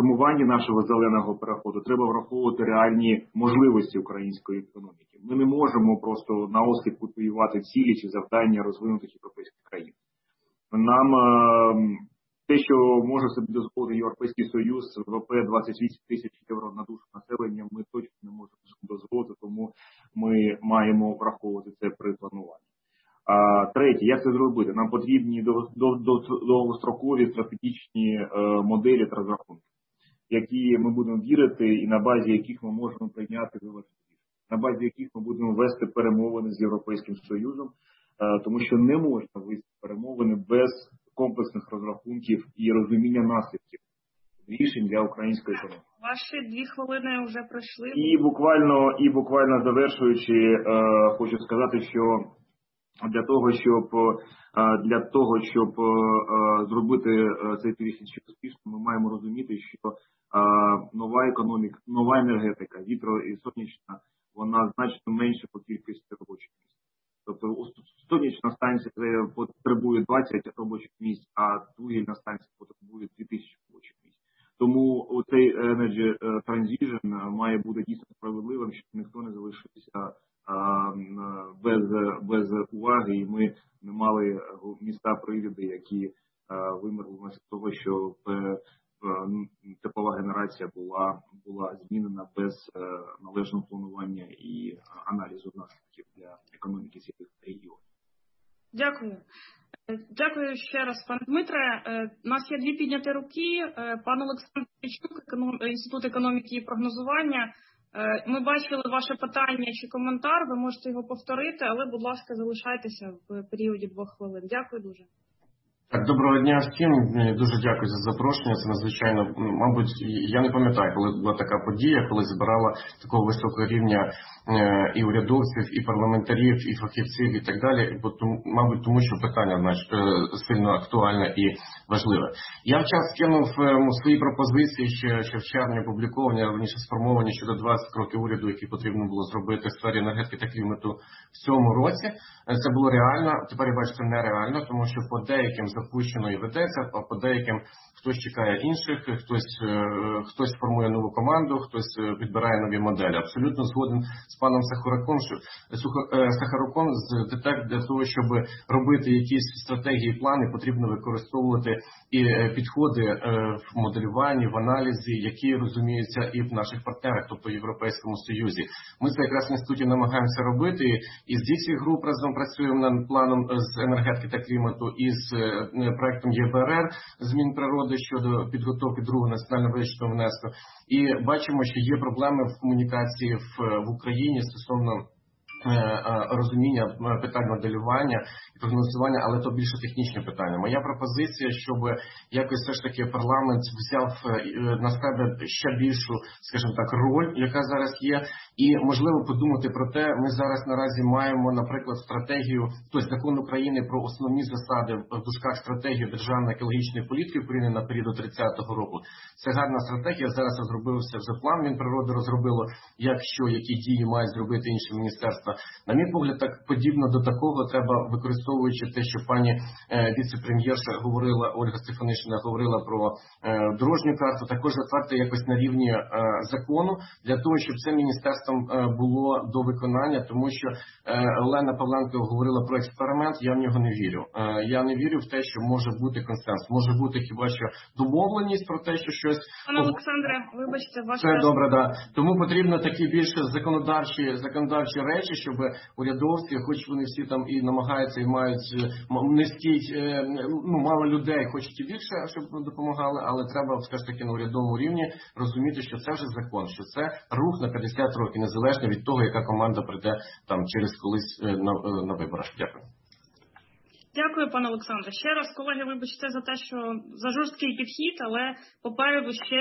формуванні нашого зеленого переходу треба враховувати реальні можливості української економіки. Ми не можемо просто наосліп копіювати цілі чи завдання розвинутих європейських країн. Нам те, що може собі дозволити Європейський Союз, ВВП 28 тисяч євро на душу населення, ми точно не можемо дозволити, тому ми маємо враховувати це при плануванні. Третє, як це зробити? Нам потрібні довгострокові стратегічні моделі та розрахунки, які ми будемо вірити і на базі яких ми можемо прийняти виважені рішення, на базі яких ми будемо вести перемовини з Європейським Союзом, тому що не можна вести перемовини без комплексних розрахунків і розуміння наслідків рішень для української економіки. Ваші 2 хвилини вже пройшли. І буквально завершуючи, хочу сказати, що для того, щоб зробити цей перехід успішно, ми маємо розуміти, що нова економіка, нова енергетика, вітро і сонячна, вона значно менше по кількості робочих місць. Тобто сонячна станція потребує 20 робочих місць, а вугільна станція потребує 2000 робочих місць. Тому цей Energy Transition має бути дійсно справедливим, щоб ніхто не залишився без уваги, і ми не мали міста-привіди, які вимерли внаслідок того, що теплова генерація була змінена без належного планування і аналізу наслідків для економіки цих регіонів. Дякую. Дякую ще раз, пане Дмитре. У нас є 2 підняті руки. Пан Олександр Пічук, Інститут економіки і прогнозування. Ми бачили ваше питання чи коментар, ви можете його повторити, але, будь ласка, залишайтеся в періоді 2 хвилин. Дякую дуже. Так, доброго дня всім. Дуже дякую за запрошення. Це надзвичайно, мабуть, я не пам'ятаю, коли була така подія, коли збирала такого високого рівня і урядовців, і парламентарів, і фахівців, і так далі. Мабуть, тому що питання сильно актуальне і важливе. Я вчасно скинув свої пропозиції, ще в червні опубліковані, раніше сформовані щодо 20 кроків уряду, які потрібно було зробити в сфері енергетики та клімату в цьому році. Це було реально, тепер я бачу, це нереально, тому що по деяким запущено і ведеться, а по деяким хтось чекає інших, хтось формує нову команду, хтось підбирає нові моделі. Абсолютно згоден з паном Сахаруком для того, щоб робити якісь стратегії, плани, потрібно використовувати і підходи в моделюванні, в аналізі, які розуміються і в наших партнерах, тобто в Європейському Союзі. Ми це якраз в інституті намагаємося робити, і з Діксі груп разом працюємо над планом з енергетики та клімату, і з проектом ЄБРР змін природи щодо підготовки другого національного визначеного внеску. І бачимо, що є проблеми в комунікації в Україні стосовно розуміння питань моделювання і прогнозування, але то більше технічне питання. Моя пропозиція, щоб якось все ж таки парламент взяв на себе ще більшу, скажімо так, роль, яка зараз є, і можливо подумати про те, ми зараз наразі маємо, наприклад, стратегію, тобто закон України про основні засади в дужках стратегію державної екологічної політики України на період до 30-го року. Це гарна стратегія, зараз розробився вже план Мінприроди розробило, які дії мають зробити інші міністерства. На мій погляд, так подібно до такого треба, використовуючи те, що пані віце-прем'єрша говорила, Ольга Стефанишина говорила про дорожню карту, також затвердити якось на рівні закону, для того, щоб це міністерством було до виконання, тому що Олена Павленко говорила про експеримент, я в нього не вірю. Я не вірю в те, що може бути консенсус. Може бути хіба що домовленість про те, що щось... Пане Олександре, вибачте, ваше... Це добре, да. Тому потрібно такі більше законодавчі речі, щоб урядовці, хоч вони всі там і намагаються, і мають низький, мало людей, хочуть і більше, щоб допомагали, але треба все ж таки на урядовому рівні розуміти, що це вже закон, що це рух на 50 років, незалежно від того, яка команда прийде там через колись на виборах. Дякую. Дякую, пане Олександре. Ще раз, колеги, вибачте за те, що за жорсткий підхід, але попереду ще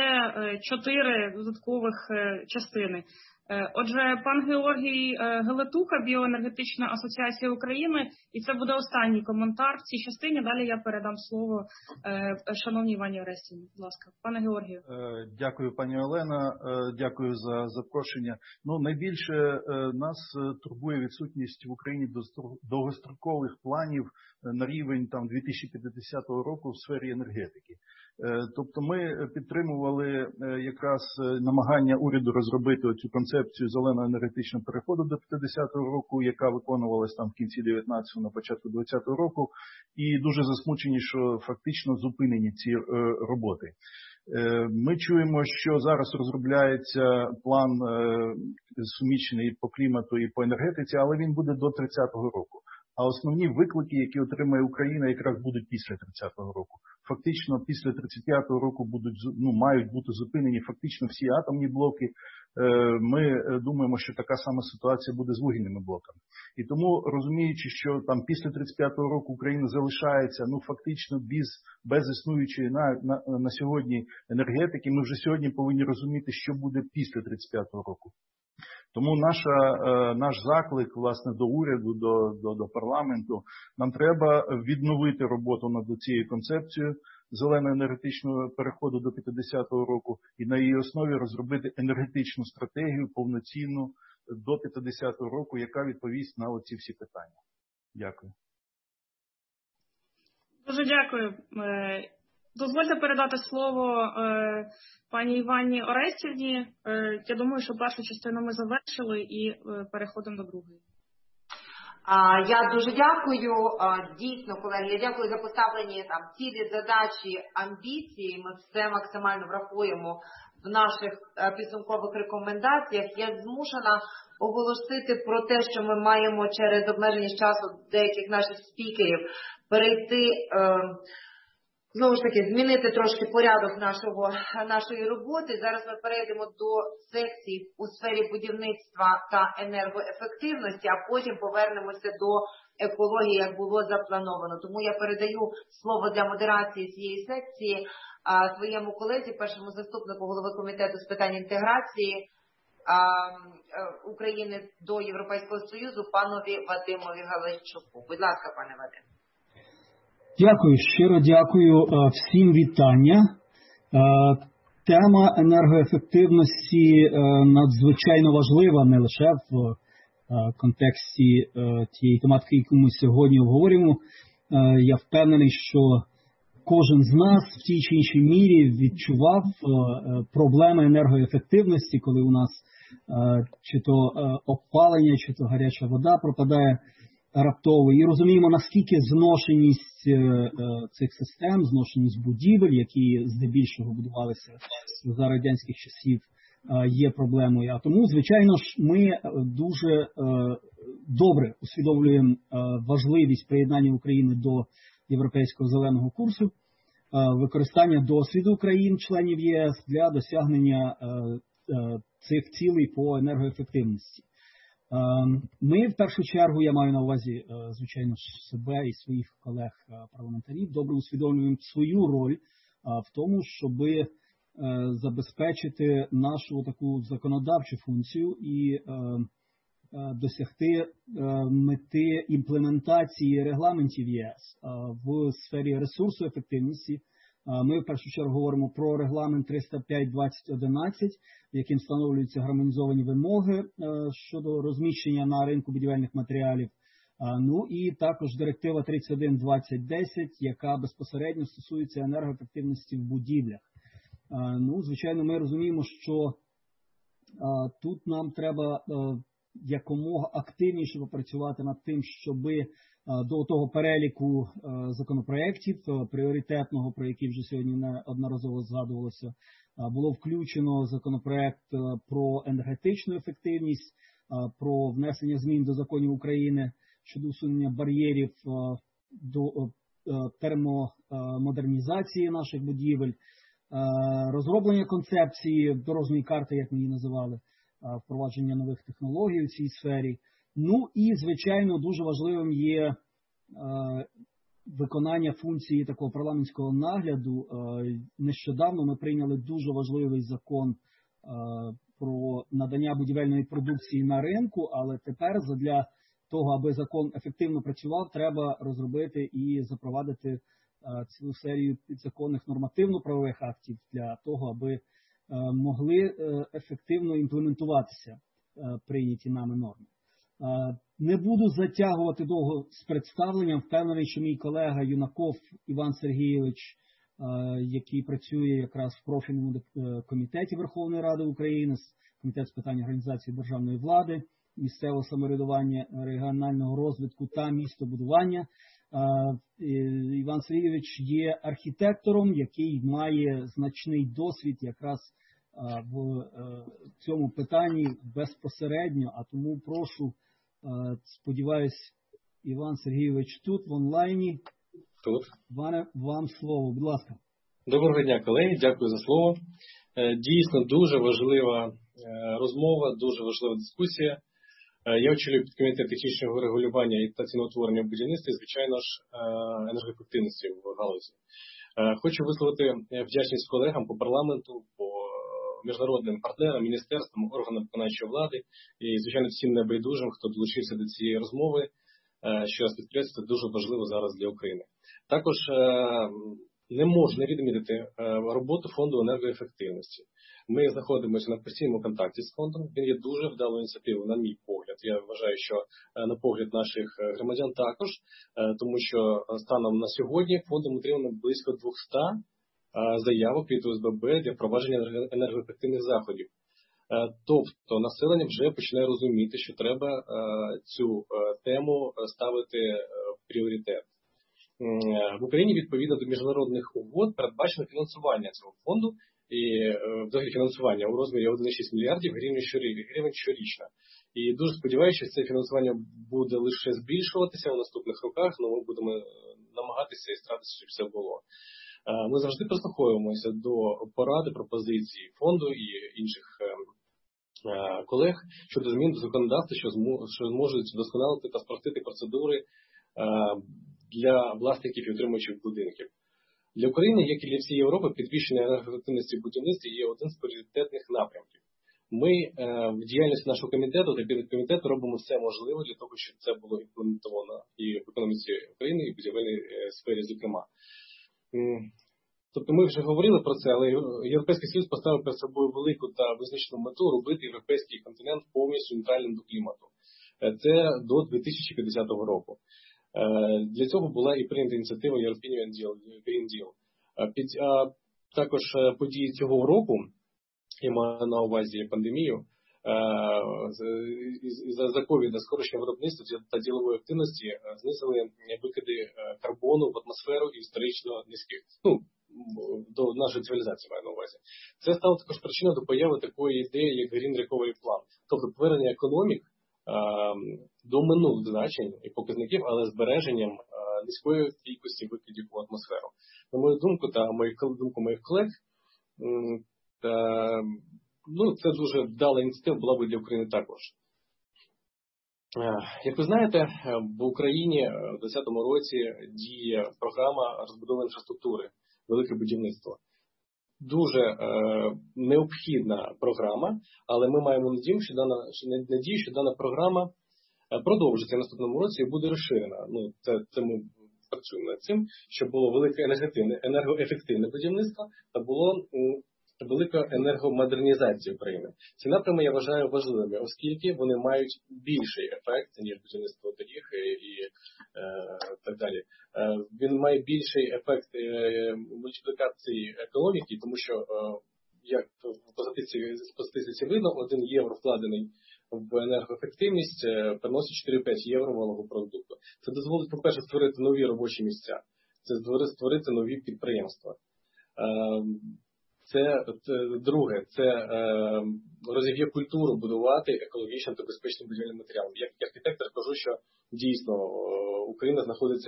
4 додаткових частини. Отже, пан Георгій Гелетуха, Біоенергетична асоціація України, і це буде останній коментар в цій частині. Далі я передам слово шановній Івані Орестівні. Будь ласка, пане Георгію. Дякую, пані Олена, дякую за запрошення. Найбільше нас турбує відсутність в Україні довгострокових планів на рівень 2050 року в сфері енергетики. Тобто ми підтримували якраз намагання уряду розробити цю концепцію зеленого енергетичного переходу до 50-го року, яка виконувалась там в кінці 19-го, на початку 20-го року, і дуже засмучені, що фактично зупинені ці роботи. Ми чуємо, що зараз розробляється план суміщений по клімату і по енергетиці, але він буде до 30-го року. А основні виклики, які отримає Україна, якраз будуть після 30-го року. Фактично, після 35-го року мають бути зупинені фактично всі атомні блоки. Ми думаємо, що така сама ситуація буде з вугільними блоками. І тому, розуміючи, що там після 35-го року Україна залишається фактично без існуючої на сьогодні енергетики, ми вже сьогодні повинні розуміти, що буде після 35-го року. Тому наш заклик, власне, до уряду, до парламенту, нам треба відновити роботу над цією концепцією зеленого енергетичного переходу до 50-го року і на її основі розробити енергетичну стратегію повноцінну до 50-го року, яка відповість на оці всі питання. Дякую. Дуже дякую. Дозвольте передати слово пані Іванні Орестівні. Я думаю, що першу частину ми завершили і переходимо до другої. Я дуже дякую. Дійсно, колеги, я дякую за поставлені цілі, задачі, амбіції. Ми все максимально врахуємо в наших підсумкових рекомендаціях. Я змушена оголосити про те, що ми маємо через обмеженість часу деяких наших спікерів перейти, знову ж таки, змінити трошки порядок нашої роботи. Зараз ми перейдемо до секцій у сфері будівництва та енергоефективності, а потім повернемося до екології, як було заплановано. Тому я передаю слово для модерації цієї секції своєму колезі, першому заступнику голови комітету з питань інтеграції України до Європейського Союзу, панові Вадимові Галайчуку. Будь ласка, пане Вадим. Дякую, щиро дякую, всім вітання. Тема енергоефективності надзвичайно важлива не лише в контексті тієї тематики, яку ми сьогодні обговорюємо. Я впевнений, що кожен з нас в тій чи іншій мірі відчував проблеми енергоефективності, коли у нас чи то опалення, чи то гаряча вода пропадає раптово. І розуміємо, наскільки зношеність цих систем, зношеність будівель, які здебільшого будувалися за радянських часів, є проблемою. А тому, звичайно ж, ми дуже добре усвідомлюємо важливість приєднання України до Європейського зеленого курсу, використання досвіду країн-членів ЄС для досягнення цих цілей по енергоефективності. Ми, в першу чергу, я маю на увазі, звичайно, себе і своїх колег-парламентарів, добре усвідомлюємо свою роль в тому, щоб забезпечити нашу таку законодавчу функцію і досягти мети імплементації регламентів ЄС в сфері ресурсоефективності. Ми в першу чергу говоримо про регламент 305/2011, яким встановлюються гармонізовані вимоги щодо розміщення на ринку будівельних матеріалів. Ну і також директива 31/2010, яка безпосередньо стосується енергоефективності в будівлях. Ну, звичайно, ми розуміємо, що тут нам треба якомога активніше попрацювати над тим, щоби до того переліку законопроєктів пріоритетного, про який вже сьогодні неодноразово згадувалося, було включено законопроєкт про енергетичну ефективність, про внесення змін до законів України щодо усунення бар'єрів до термомодернізації наших будівель, розроблення концепції дорожньої карти, як ми її називали, впровадження нових технологій у цій сфері. Ну і, звичайно, дуже важливим є виконання функції такого парламентського нагляду. Нещодавно ми прийняли дуже важливий закон про надання будівельної продукції на ринку, але тепер для того, аби закон ефективно працював, треба розробити і запровадити цілу серію підзаконних нормативно-правових актів для того, аби могли ефективно імплементуватися прийняті нами норми. Не буду затягувати довго з представленням. Впевнений, що мій колега Юнаков Іван Сергійович який працює якраз в профільному комітеті Верховної Ради України, Комітет з питань організації державної влади, місцевого самоврядування, регіонального розвитку та містобудування. Іван Сергійович є архітектором, який має значний досвід якраз в цьому питанні безпосередньо, а тому прошу, сподіваюсь, Іван Сергійович тут, в онлайні. Тут. Вам слово, будь ласка. Доброго дня, колеги, дякую за слово. Дійсно, дуже важлива розмова, дуже важлива дискусія. Я очолюю підкомітет технічного регулювання та ціноутворення в будівництві, звичайно ж, енергоефективності в галузі. Хочу висловити вдячність колегам по парламенту, по міжнародним партнерам, міністерствам, органам виконавчої влади і, звичайно, всім небайдужим, хто долучився до цієї розмови, що раз підкреслюю, це дуже важливо зараз для України. Також не можна не відмітити роботу фонду енергоефективності. Ми знаходимося на постійному контакті з фондом. Він є дуже вдалою ініціативою, на мій погляд. Я вважаю, що на погляд наших громадян також, тому що станом на сьогодні фондом отримано близько 200 заявок від ОСББ для впровадження енергоефективних заходів. Тобто населення вже починає розуміти, що треба цю тему ставити в пріоритет. В Україні відповідно до міжнародних угод передбачено фінансування цього фонду і взагалі фінансування у розмірі 1,6 мільярдів гривень щорічно. І дуже сподіваюся, що це фінансування буде лише збільшуватися у наступних роках, але ми будемо намагатися і старатися, щоб все було. Ми завжди прислуховуємося до поради, пропозицій фонду і інших колег щодо змін до законодавства, що зможуть вдосконалити та спростити процедури для власників і утримувачів будинків. Для України, як і для всієї Європи, підвищення енергоефективності будівництва є один з пріоритетних напрямків. Ми в діяльності нашого комітету та підкомітету робимо все можливе для того, щоб це було імплементовано і в економіці України, і в будівельній сфері, зокрема. Тобто ми вже говорили про це, але Європейський Союз поставив перед собою велику та визначену мету робити європейський континент повністю нейтральним до клімату. Це до 2050 року. Для цього була і прийнята ініціатива European Green Deal. Також події цього року, я маю на увазі пандемію, за ковіда скорочення виробництва та ділової активності знизили викиди карбону в атмосферу і історично низьких. До нашої цивілізації маю на увазі. Це стало також причиною до появи такої ідеї, як Green Recovery Plan. Тобто повернення економік до минулих значень і показників, але збереженням низької кількості викидів у атмосферу. На мою думку та думку моїх колег, це дуже вдала ініціатива була б для України також. Як ви знаєте, в Україні в 2020 році діє програма розбудови інфраструктури, велике будівництво. Дуже необхідна програма, але ми маємо надію, що дана програма продовжиться в наступному році і буде розширена. Це ми працюємо над цим, щоб було велике енергоефективне будівництво та було велика енергомодернізація України. Ці напрями я вважаю важливими, оскільки вони мають більший ефект, ніж будівництво доріг і так далі. Він має більший ефект мультиплікації економіки, тому що, як в позиції видно, 1 євро вкладений в енергоефективність приносить 4-5 євро валового продукту. Це дозволить, по-перше, створити нові робочі місця, це створити нові підприємства. Друге, це розігріє культуру будувати екологічним та безпечним будівельним матеріалом. Як архітектор кажу, що дійсно Україна знаходиться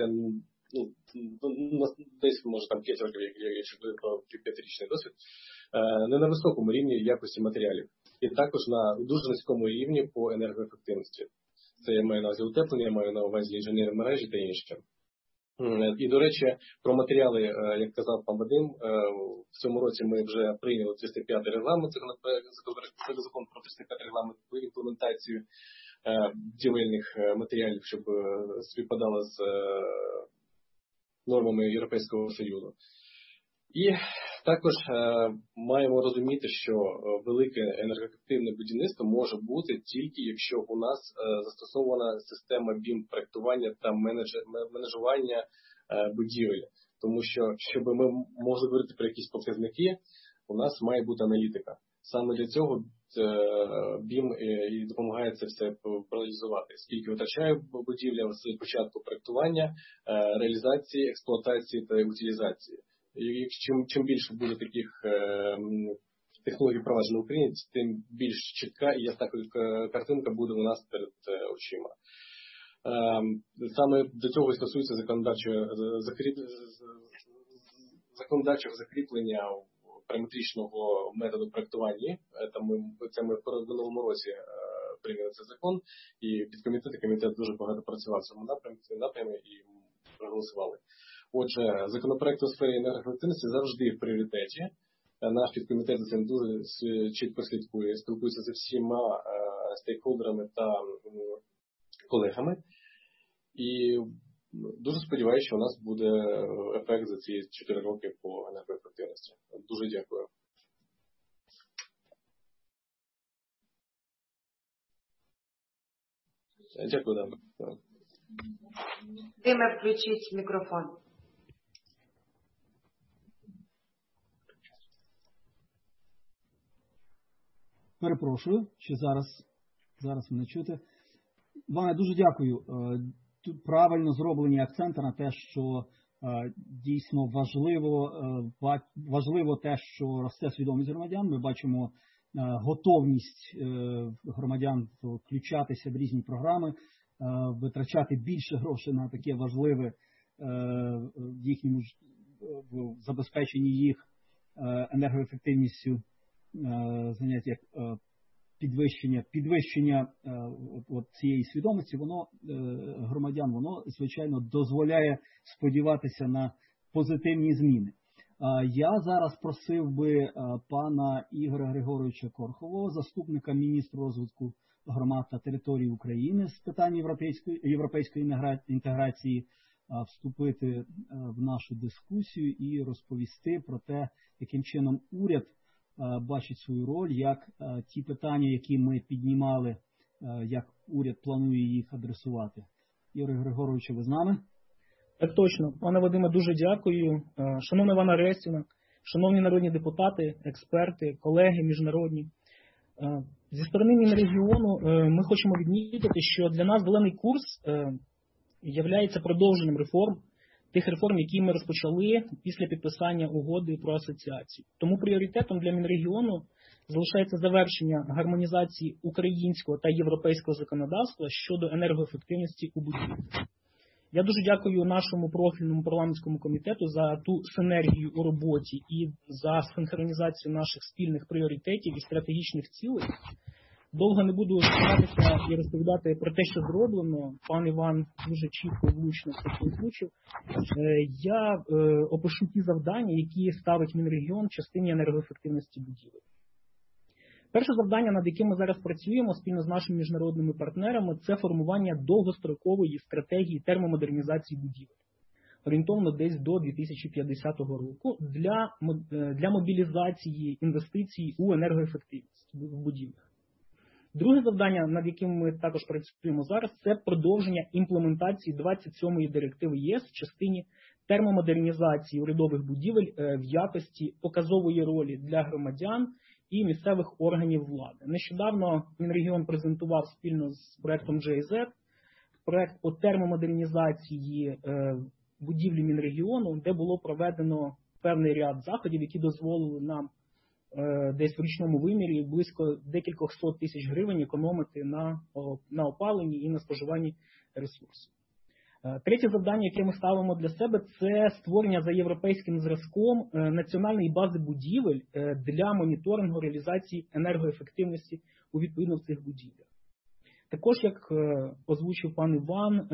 десь, може, там 5 років, якщо про 5-річний досвід, не на високому рівні якості матеріалів. І також на дуже низькому рівні по енергоефективності. Це я маю на увазі утеплення, я маю на увазі інженерні мережі та інше. І, до речі, про матеріали, як казав пан Вадим, в цьому році ми вже прийняли 305-й регламент, це закон про 305-й регламент по імплементацію будівельних матеріалів, щоб співпадало з нормами Європейського Союзу. І також маємо розуміти, що велике енергоефективне будівництво може бути тільки, якщо у нас застосована система BIM проєктування та менеджування будівель. Тому що, щоб ми могли говорити про якісь показники, у нас має бути аналітика. Саме для цього BIM і допомагає це все проаналізувати. Скільки витрачає будівля з початку проєктування, реалізації, експлуатації та утилізації. І чим більше буде таких технологій впроваджено в Україні, тим більш чітка і ясна картинка буде у нас перед очима. Саме до цього і стосується законодавчого закріплення параметричного методу проєктування. Це ми в минулому році прийняли цей закон, і комітет дуже багато працював в цьому напрямі і проголосували. Отже, законопроект у сфері енергоефективності завжди в пріоритеті. Наш підкомітет за цим дуже чітко слідкує, спілкується зі всіма стейкхолдерами та колегами. І дуже сподіваюся, що у нас буде ефект за ці 4 роки по енергоефективності. Дуже дякую. Дякую, Дана. Диме, включіть мікрофон. Перепрошую, що зараз мене чути. Вам дуже дякую. Тут правильно зроблені акценти на те, що дійсно важливо те, що росте свідомість громадян. Ми бачимо готовність громадян включатися в різні програми, витрачати більше грошей на таке важливе в їхньому забезпеченні їх енергоефективністю заняття, як підвищення цієї свідомості, воно громадян, воно, звичайно, дозволяє сподіватися на позитивні зміни. Я зараз просив би пана Ігоря Григоровича Корхового, заступника міністра розвитку громад та територій України з питань європейської інтеграції, вступити в нашу дискусію і розповісти про те, яким чином уряд бачить свою роль, як ті питання, які ми піднімали, як уряд планує їх адресувати. Ігор Григорович, ви з нами? Так точно. Пане Вадиме, дуже дякую. Шановна Івана Арестівна, шановні народні депутати, експерти, колеги міжнародні. Зі сторони Мінрегіону ми хочемо відмітити, що для нас зелений курс є продовженням реформ, тих реформ, які ми розпочали після підписання угоди про асоціацію. Тому пріоритетом для Мінрегіону залишається завершення гармонізації українського та європейського законодавства щодо енергоефективності у будівлі. Я дуже дякую нашому профільному парламентському комітету за ту синергію у роботі і за синхронізацію наших спільних пріоритетів і стратегічних цілей. Довго не буду зупинятися і розповідати про те, що зроблено. Пан Іван дуже чітко, влучно це озвучив. Я опишу ті завдання, які ставить Мінрегіон в частині енергоефективності будівель. Перше завдання, над яким ми зараз працюємо спільно з нашими міжнародними партнерами, це формування довгострокової стратегії термомодернізації будівель. Орієнтовно десь до 2050 року для мобілізації інвестицій у енергоефективність в будівлях. Друге завдання, над яким ми також працюємо зараз, це продовження імплементації 27-ї директиви ЄС в частині термомодернізації урядових будівель в якості показової ролі для громадян і місцевих органів влади. Нещодавно Мінрегіон презентував спільно з проектом GIZ проект по термомодернізації будівлі Мінрегіону, де було проведено певний ряд заходів, які дозволили нам десь в річному вимірі близько декількох сот тисяч гривень економити на опаленні і на споживанні ресурсів. Третє завдання, яке ми ставимо для себе, це створення за європейським зразком національної бази будівель для моніторингу реалізації енергоефективності у відповідно цих будівлях. Також, як озвучив пан Іван,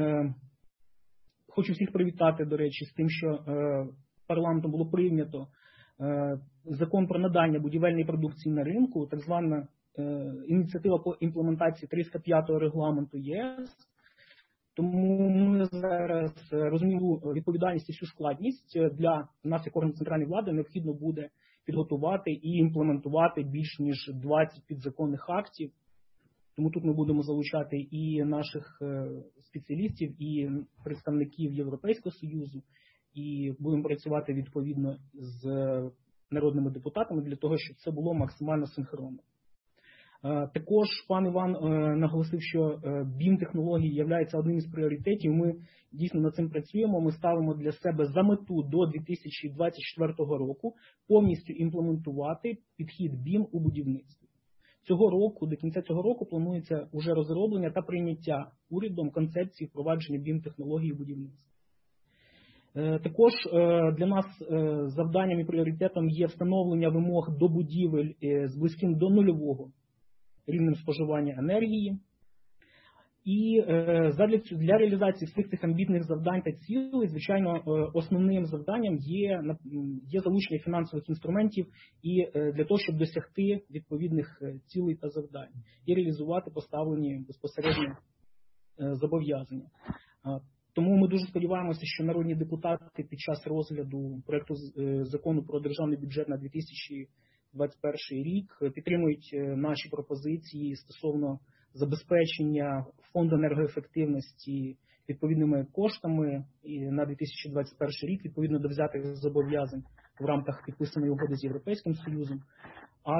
хочу всіх привітати, до речі, з тим, що парламентом було прийнято закон про надання будівельної продукції на ринку, так звана ініціатива по імплементації 305-го регламенту ЄС. Тому ми зараз розуміємо відповідальність і всю складність для нас, як органу центральної влади, необхідно буде підготувати і імплементувати більш ніж 20 підзаконних актів. Тому тут ми будемо залучати і наших спеціалістів, і представників Європейського Союзу, і будемо працювати відповідно з народними депутатами для того, щоб це було максимально синхронно. Також пан Іван наголосив, що BIM-технології є одним із пріоритетів. Ми дійсно над цим працюємо. Ми ставимо для себе за мету до 2024 року повністю імплементувати підхід BIM у будівництві. Цього року, до кінця цього року, планується уже розроблення та прийняття урядом концепції впровадження BIM-технологій у будівництві. Також для нас завданням і пріоритетом є встановлення вимог до будівель з близьким до нульового рівнем споживання енергії. І для реалізації всіх цих амбітних завдань та цілей, звичайно, основним завданням є залучення фінансових інструментів і для того, щоб досягти відповідних цілей та завдань і реалізувати поставлені безпосередньо зобов'язання. Тому ми дуже сподіваємося, що народні депутати під час розгляду проекту закону про державний бюджет на 2021 рік підтримують наші пропозиції стосовно забезпечення фонду енергоефективності відповідними коштами на 2021 рік, відповідно до взятих зобов'язань в рамках підписаної угоди з Європейським Союзом, а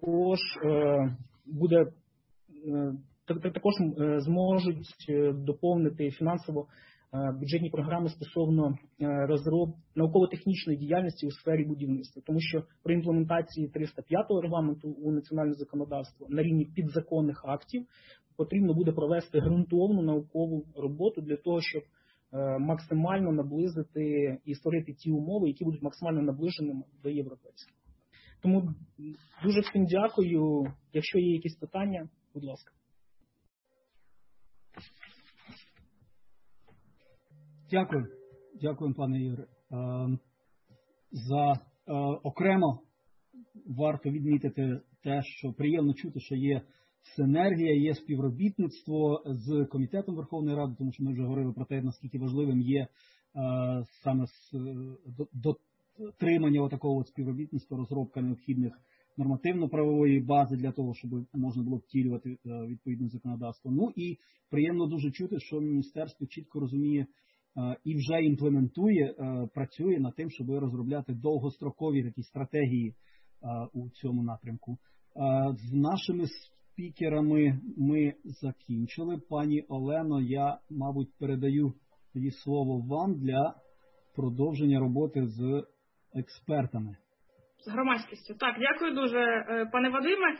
також зможуть доповнити фінансово бюджетні програми стосовно науково-технічної діяльності у сфері будівництва, тому що при імплементації 305-го регламенту у національне законодавство на рівні підзаконних актів потрібно буде провести ґрунтовну наукову роботу для того, щоб максимально наблизити і створити ті умови, які будуть максимально наближеними до європейських. Тому дуже всім дякую. Якщо є якісь питання, будь ласка. Дякую, пане Ігоре. Окремо варто відмітити те, що приємно чути, що є синергія, є співробітництво з Комітетом Верховної Ради, тому що ми вже говорили про те, наскільки важливим є саме дотримання такого співробітництва, розробка необхідних нормативно-правової бази для того, щоб можна було втілювати відповідне законодавство. Ну і приємно дуже чути, що міністерство чітко розуміє і вже імплементує, працює над тим, щоб розробляти довгострокові такі стратегії у цьому напрямку. З нашими спікерами ми закінчили. Пані Олено, я, мабуть, передаю тоді слово вам для продовження роботи з експертами. З громадськістю. Так, дякую дуже, пане Вадиме.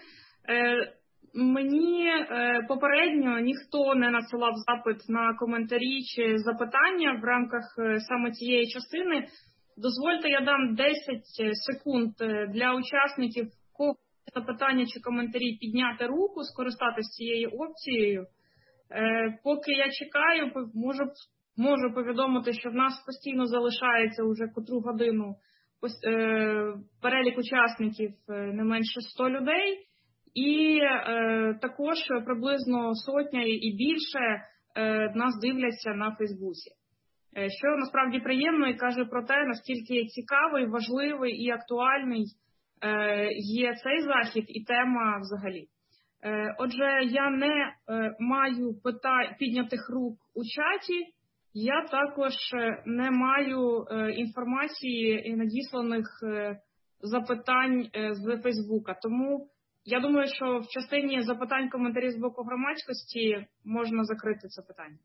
Мені попередньо ніхто не надсилав запит на коментарі чи запитання в рамках саме цієї частини. Дозвольте, я дам 10 секунд для учасників, кого запитання чи коментарі, підняти руку, скористатися цією опцією. Поки я чекаю, можу повідомити, що в нас постійно залишається вже котру годину перелік учасників не менше 100 людей. І також приблизно сотня і більше нас дивляться на Фейсбуці. Що насправді приємно і каже про те, наскільки цікавий, важливий і актуальний є цей захід і тема взагалі. Отже, я не маю піднятих рук у чаті, я також не маю інформації і надісланих запитань з Фейсбука. Тому я думаю, що в частині запитань, коментарів з боку громадськості можна закрити це питання.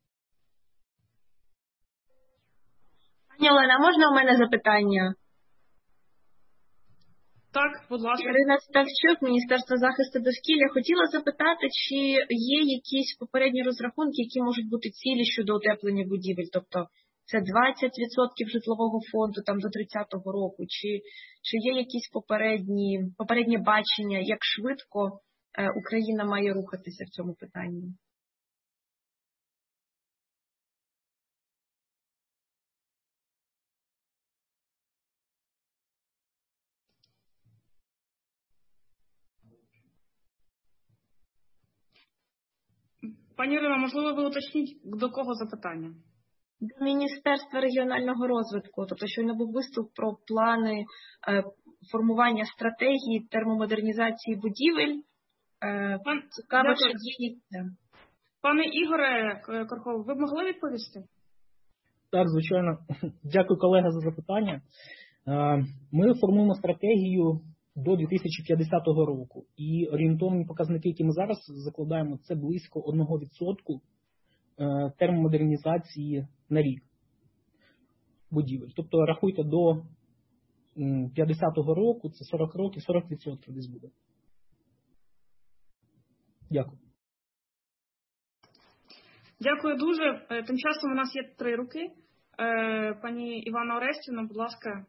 Пані Олена, можна у мене запитання? Так, будь ласка. Ірина Ставчук, Міністерство захисту довкілля. Хотіла запитати, чи є якісь попередні розрахунки, які можуть бути цілі щодо утеплення будівель? Тобто це 20% житлового фонду там до 30-го року? Чи є якісь попередні бачення, як швидко Україна має рухатися в цьому питанні? Пані Ірино, можливо, ви уточніть, до кого запитання? До Міністерства регіонального розвитку. Тобто, щойно був виступ про плани формування стратегії термомодернізації будівель. Цікаво, чи є... Пане Ігоре Корхов, ви б могли відповісти? Так, звичайно. Дякую, колега, за запитання. Ми формуємо стратегію до 2050 року. І орієнтовні показники, які ми зараз закладаємо, це близько 1% термомодернізації на рік будівель. Тобто рахуйте до 50-го року, це 40 років, 40% десь буде. Дякую. Дякую дуже. Тим часом у нас є 3 руки. Пані Івана Орестівна, будь ласка,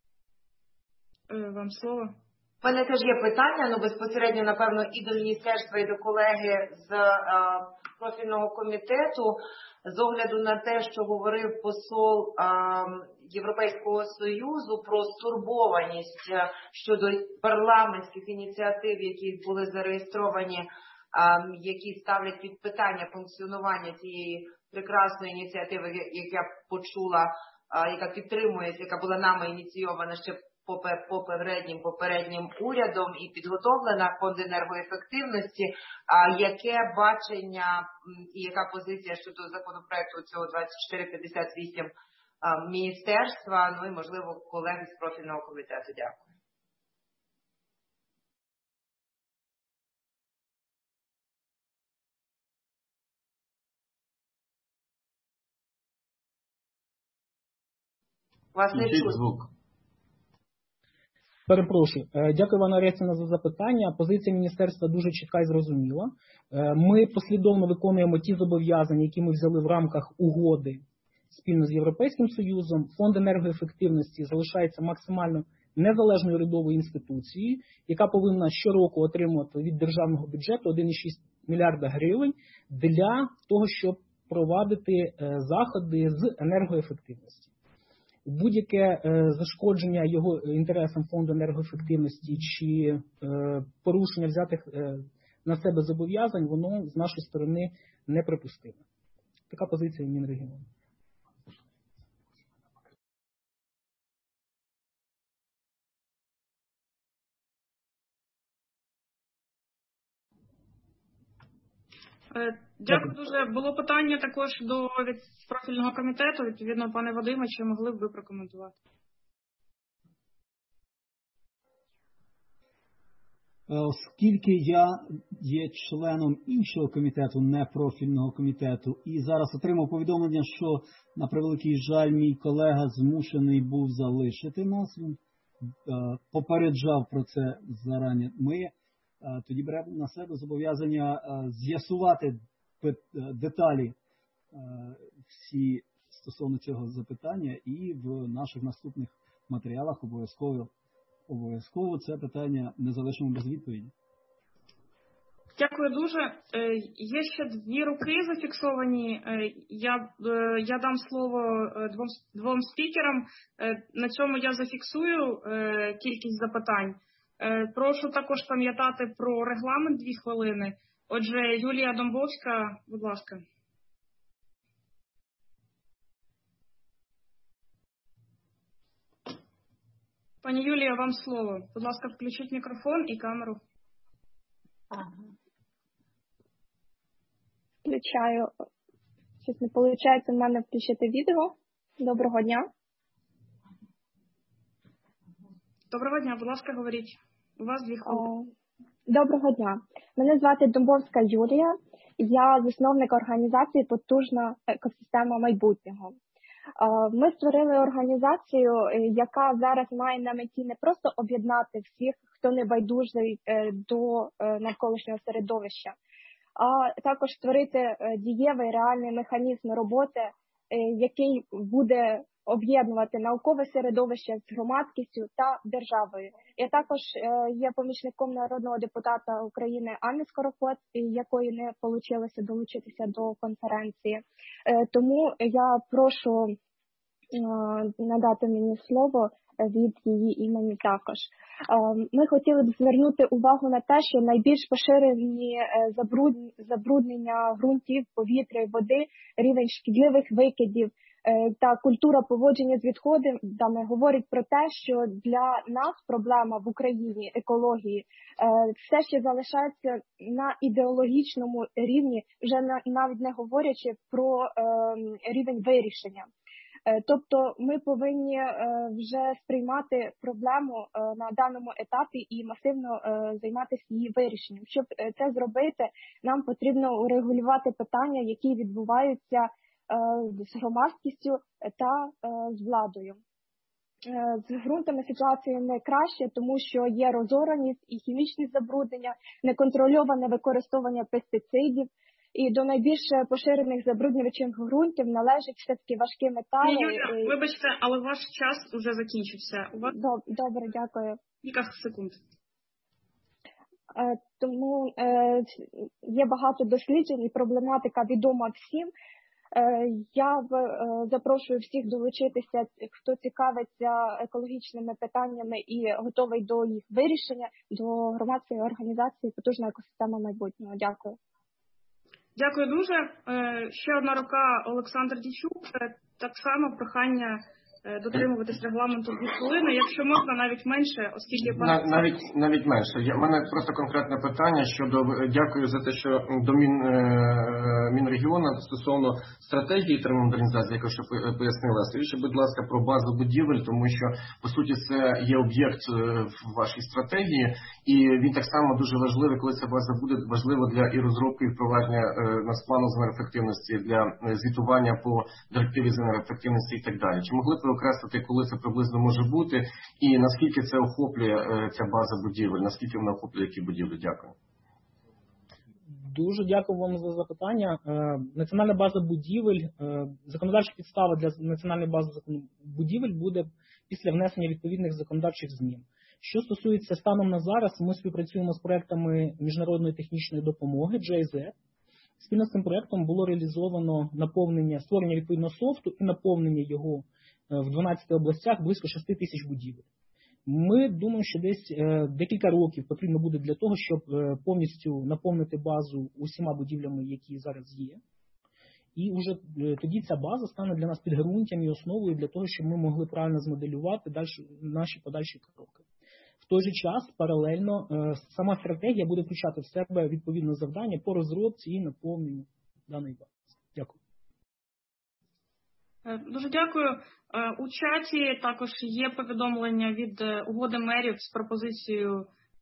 вам слово. У мене теж є питання, ну безпосередньо, напевно, і до міністерства, і до колеги з профільного комітету. З огляду на те, що говорив посол Європейського Союзу про стурбованість щодо парламентських ініціатив, які були зареєстровані, які ставлять під питання функціонування цієї прекрасної ініціативи, як я почула, яка підтримується, яка була нами ініційована ще попереднім урядом і підготовлена фонд енергоефективності. Яке бачення і яка позиція щодо законопроекту цього 2458 міністерства, ну і, можливо, колеги з профільного комітету? Дякую. Вас не чути. Перепрошую. Дякую, Івана Орестівна, за запитання. Позиція міністерства дуже чітка і зрозуміла. Ми послідовно виконуємо ті зобов'язання, які ми взяли в рамках угоди спільно з Європейським Союзом. Фонд енергоефективності залишається максимально незалежною урядовою інституцією, яка повинна щороку отримувати від державного бюджету 1,6 мільярда гривень для того, щоб провадити заходи з енергоефективності. Будь-яке зашкодження його інтересам фонду енергоефективності чи порушення взятих на себе зобов'язань, воно з нашої сторони неприпустиме. Така позиція Мінрегіону. Дякую дуже. Було питання також до профільного комітету. Відповідно, пане Вадиме, чи могли б ви прокоментувати? Оскільки я є членом іншого комітету, не профільного комітету, і зараз отримав повідомлення, що, на превеликий жаль, мій колега змушений був залишити нас, він попереджав про це зарані. Ми тоді беремо на себе зобов'язання з'ясувати деталі всі стосовно цього запитання, і в наших наступних матеріалах обов'язково це питання не залишимо без відповіді. Дякую дуже. Є ще 2 руки зафіксовані. Я дам слово двом спікерам. На цьому я зафіксую кількість запитань. Прошу також пам'ятати про регламент 2 хвилини. Отже, Юлія Домбовська, будь ласка. Пані Юлія, вам слово. Будь ласка, включіть мікрофон і камеру. Включаю. Щось не виходить в мене включити відео. Доброго дня. Доброго дня, будь ласка, говоріть. У вас 2 хвилини. Доброго дня. Мене звати Домбовська Юлія. Я засновник організації «Потужна екосистема майбутнього». Ми створили організацію, яка зараз має на меті не просто об'єднати всіх, хто не байдужий до навколишнього середовища, а також створити дієвий реальний механізм роботи, який буде об'єднувати наукове середовище з громадськістю та державою. Я також є помічником народного депутата України Анни Скороход, якої не вийшло долучитися до конференції. Тому я прошу надати мені слово від її імені також. Ми хотіли б звернути увагу на те, що найбільш поширені забруднення ґрунтів, повітря і води, рівень шкідливих викидів та культура поводження з відходами говорить про те, що для нас проблема в Україні екології все ще залишається на ідеологічному рівні, вже навіть не говорячи про рівень вирішення. Тобто ми повинні вже сприймати проблему на даному етапі і масивно займатися її вирішенням. Щоб це зробити, нам потрібно урегулювати питання, які відбуваються з громадськістю та з владою. З ґрунтами ситуація не краще, тому що є розораність і хімічні забруднення, неконтрольоване використовування пестицидів. І до найбільш поширених забруднювачів ґрунтів належать все-таки важкі метали. Юля, вибачте, але ваш час уже закінчився. У вас... Добре, дякую. Кілька секунд. Тому є багато досліджень і проблематика відома всім. Я запрошую всіх долучитися, хто цікавиться екологічними питаннями і готовий до їх вирішення, до громадської організації «Потужна екосистема майбутнього». Дякую. Дякую дуже. Ще одна рука Олександр Дійчук. Так само прохання дотримуватись регламенту 2 хвилини. Якщо можна, навіть менше, оскільки... Навіть менше. У мене просто конкретне питання щодо... Дякую за те, що до Мінрегіону стосовно стратегії термомодернізації, яку ще пояснила. Скажіть, будь ласка, про базу будівель, тому що, по суті, це є об'єкт в вашій стратегії, і він так само дуже важливий, коли ця база буде важлива для і розробки, і впровадження плану з енергоефективності, для звітування по директиві з енергоефективності і так далі. Чи могли б ви окреслити, коли це приблизно може бути, і наскільки це охоплює ця база будівель, наскільки вона охоплює які будівлі? Дякую. Дуже дякую вам за запитання. Національна база будівель, законодавча підстава для національної бази будівель буде після внесення відповідних законодавчих змін. Що стосується станом на зараз, ми співпрацюємо з проектами міжнародної технічної допомоги GIZ. Спільно з цим проектом було реалізовано наповнення, створення відповідного софту і наповнення його в 12 областях близько 6 тисяч будівель. Ми думаємо, що десь декілька років потрібно буде для того, щоб повністю наповнити базу усіма будівлями, які зараз є. І вже тоді ця база стане для нас підґрунтям і основою для того, щоб ми могли правильно змоделювати наші подальші кроки. В той же час, паралельно, сама стратегія буде включати в себе відповідне завдання по розробці і наповненню даної бази. Дякую. Дуже дякую. У чаті також є повідомлення від угоди мерів з пропозицією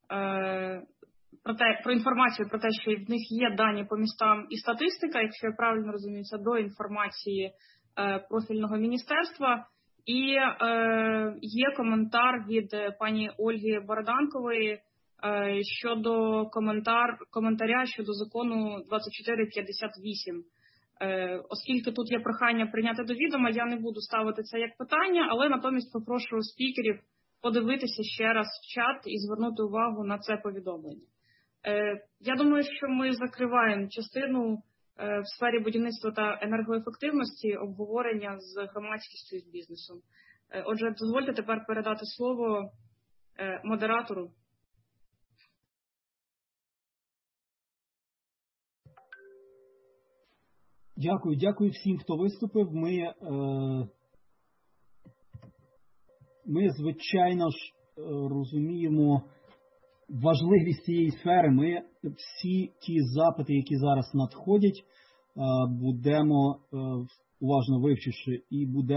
про інформацію про те, що в них є дані по містам і статистика, якщо я правильно розумію, це до інформації профільного міністерства. І є коментар від пані Ольги Бороданкової щодо коментаря щодо закону 2458. Оскільки тут є прохання прийняти до відома, я не буду ставити це як питання, але натомість попрошу спікерів подивитися ще раз в чат і звернути увагу на це повідомлення. Я думаю, що ми закриваємо частину в сфері будівництва та енергоефективності обговорення з громадськістю і з бізнесом. Отже, дозвольте тепер передати слово модератору. Дякую всім, хто виступив. Ми звичайно ж, розуміємо важливість цієї сфери. Ми всі ті запити, які зараз надходять, будемо уважно вивчивши і будемо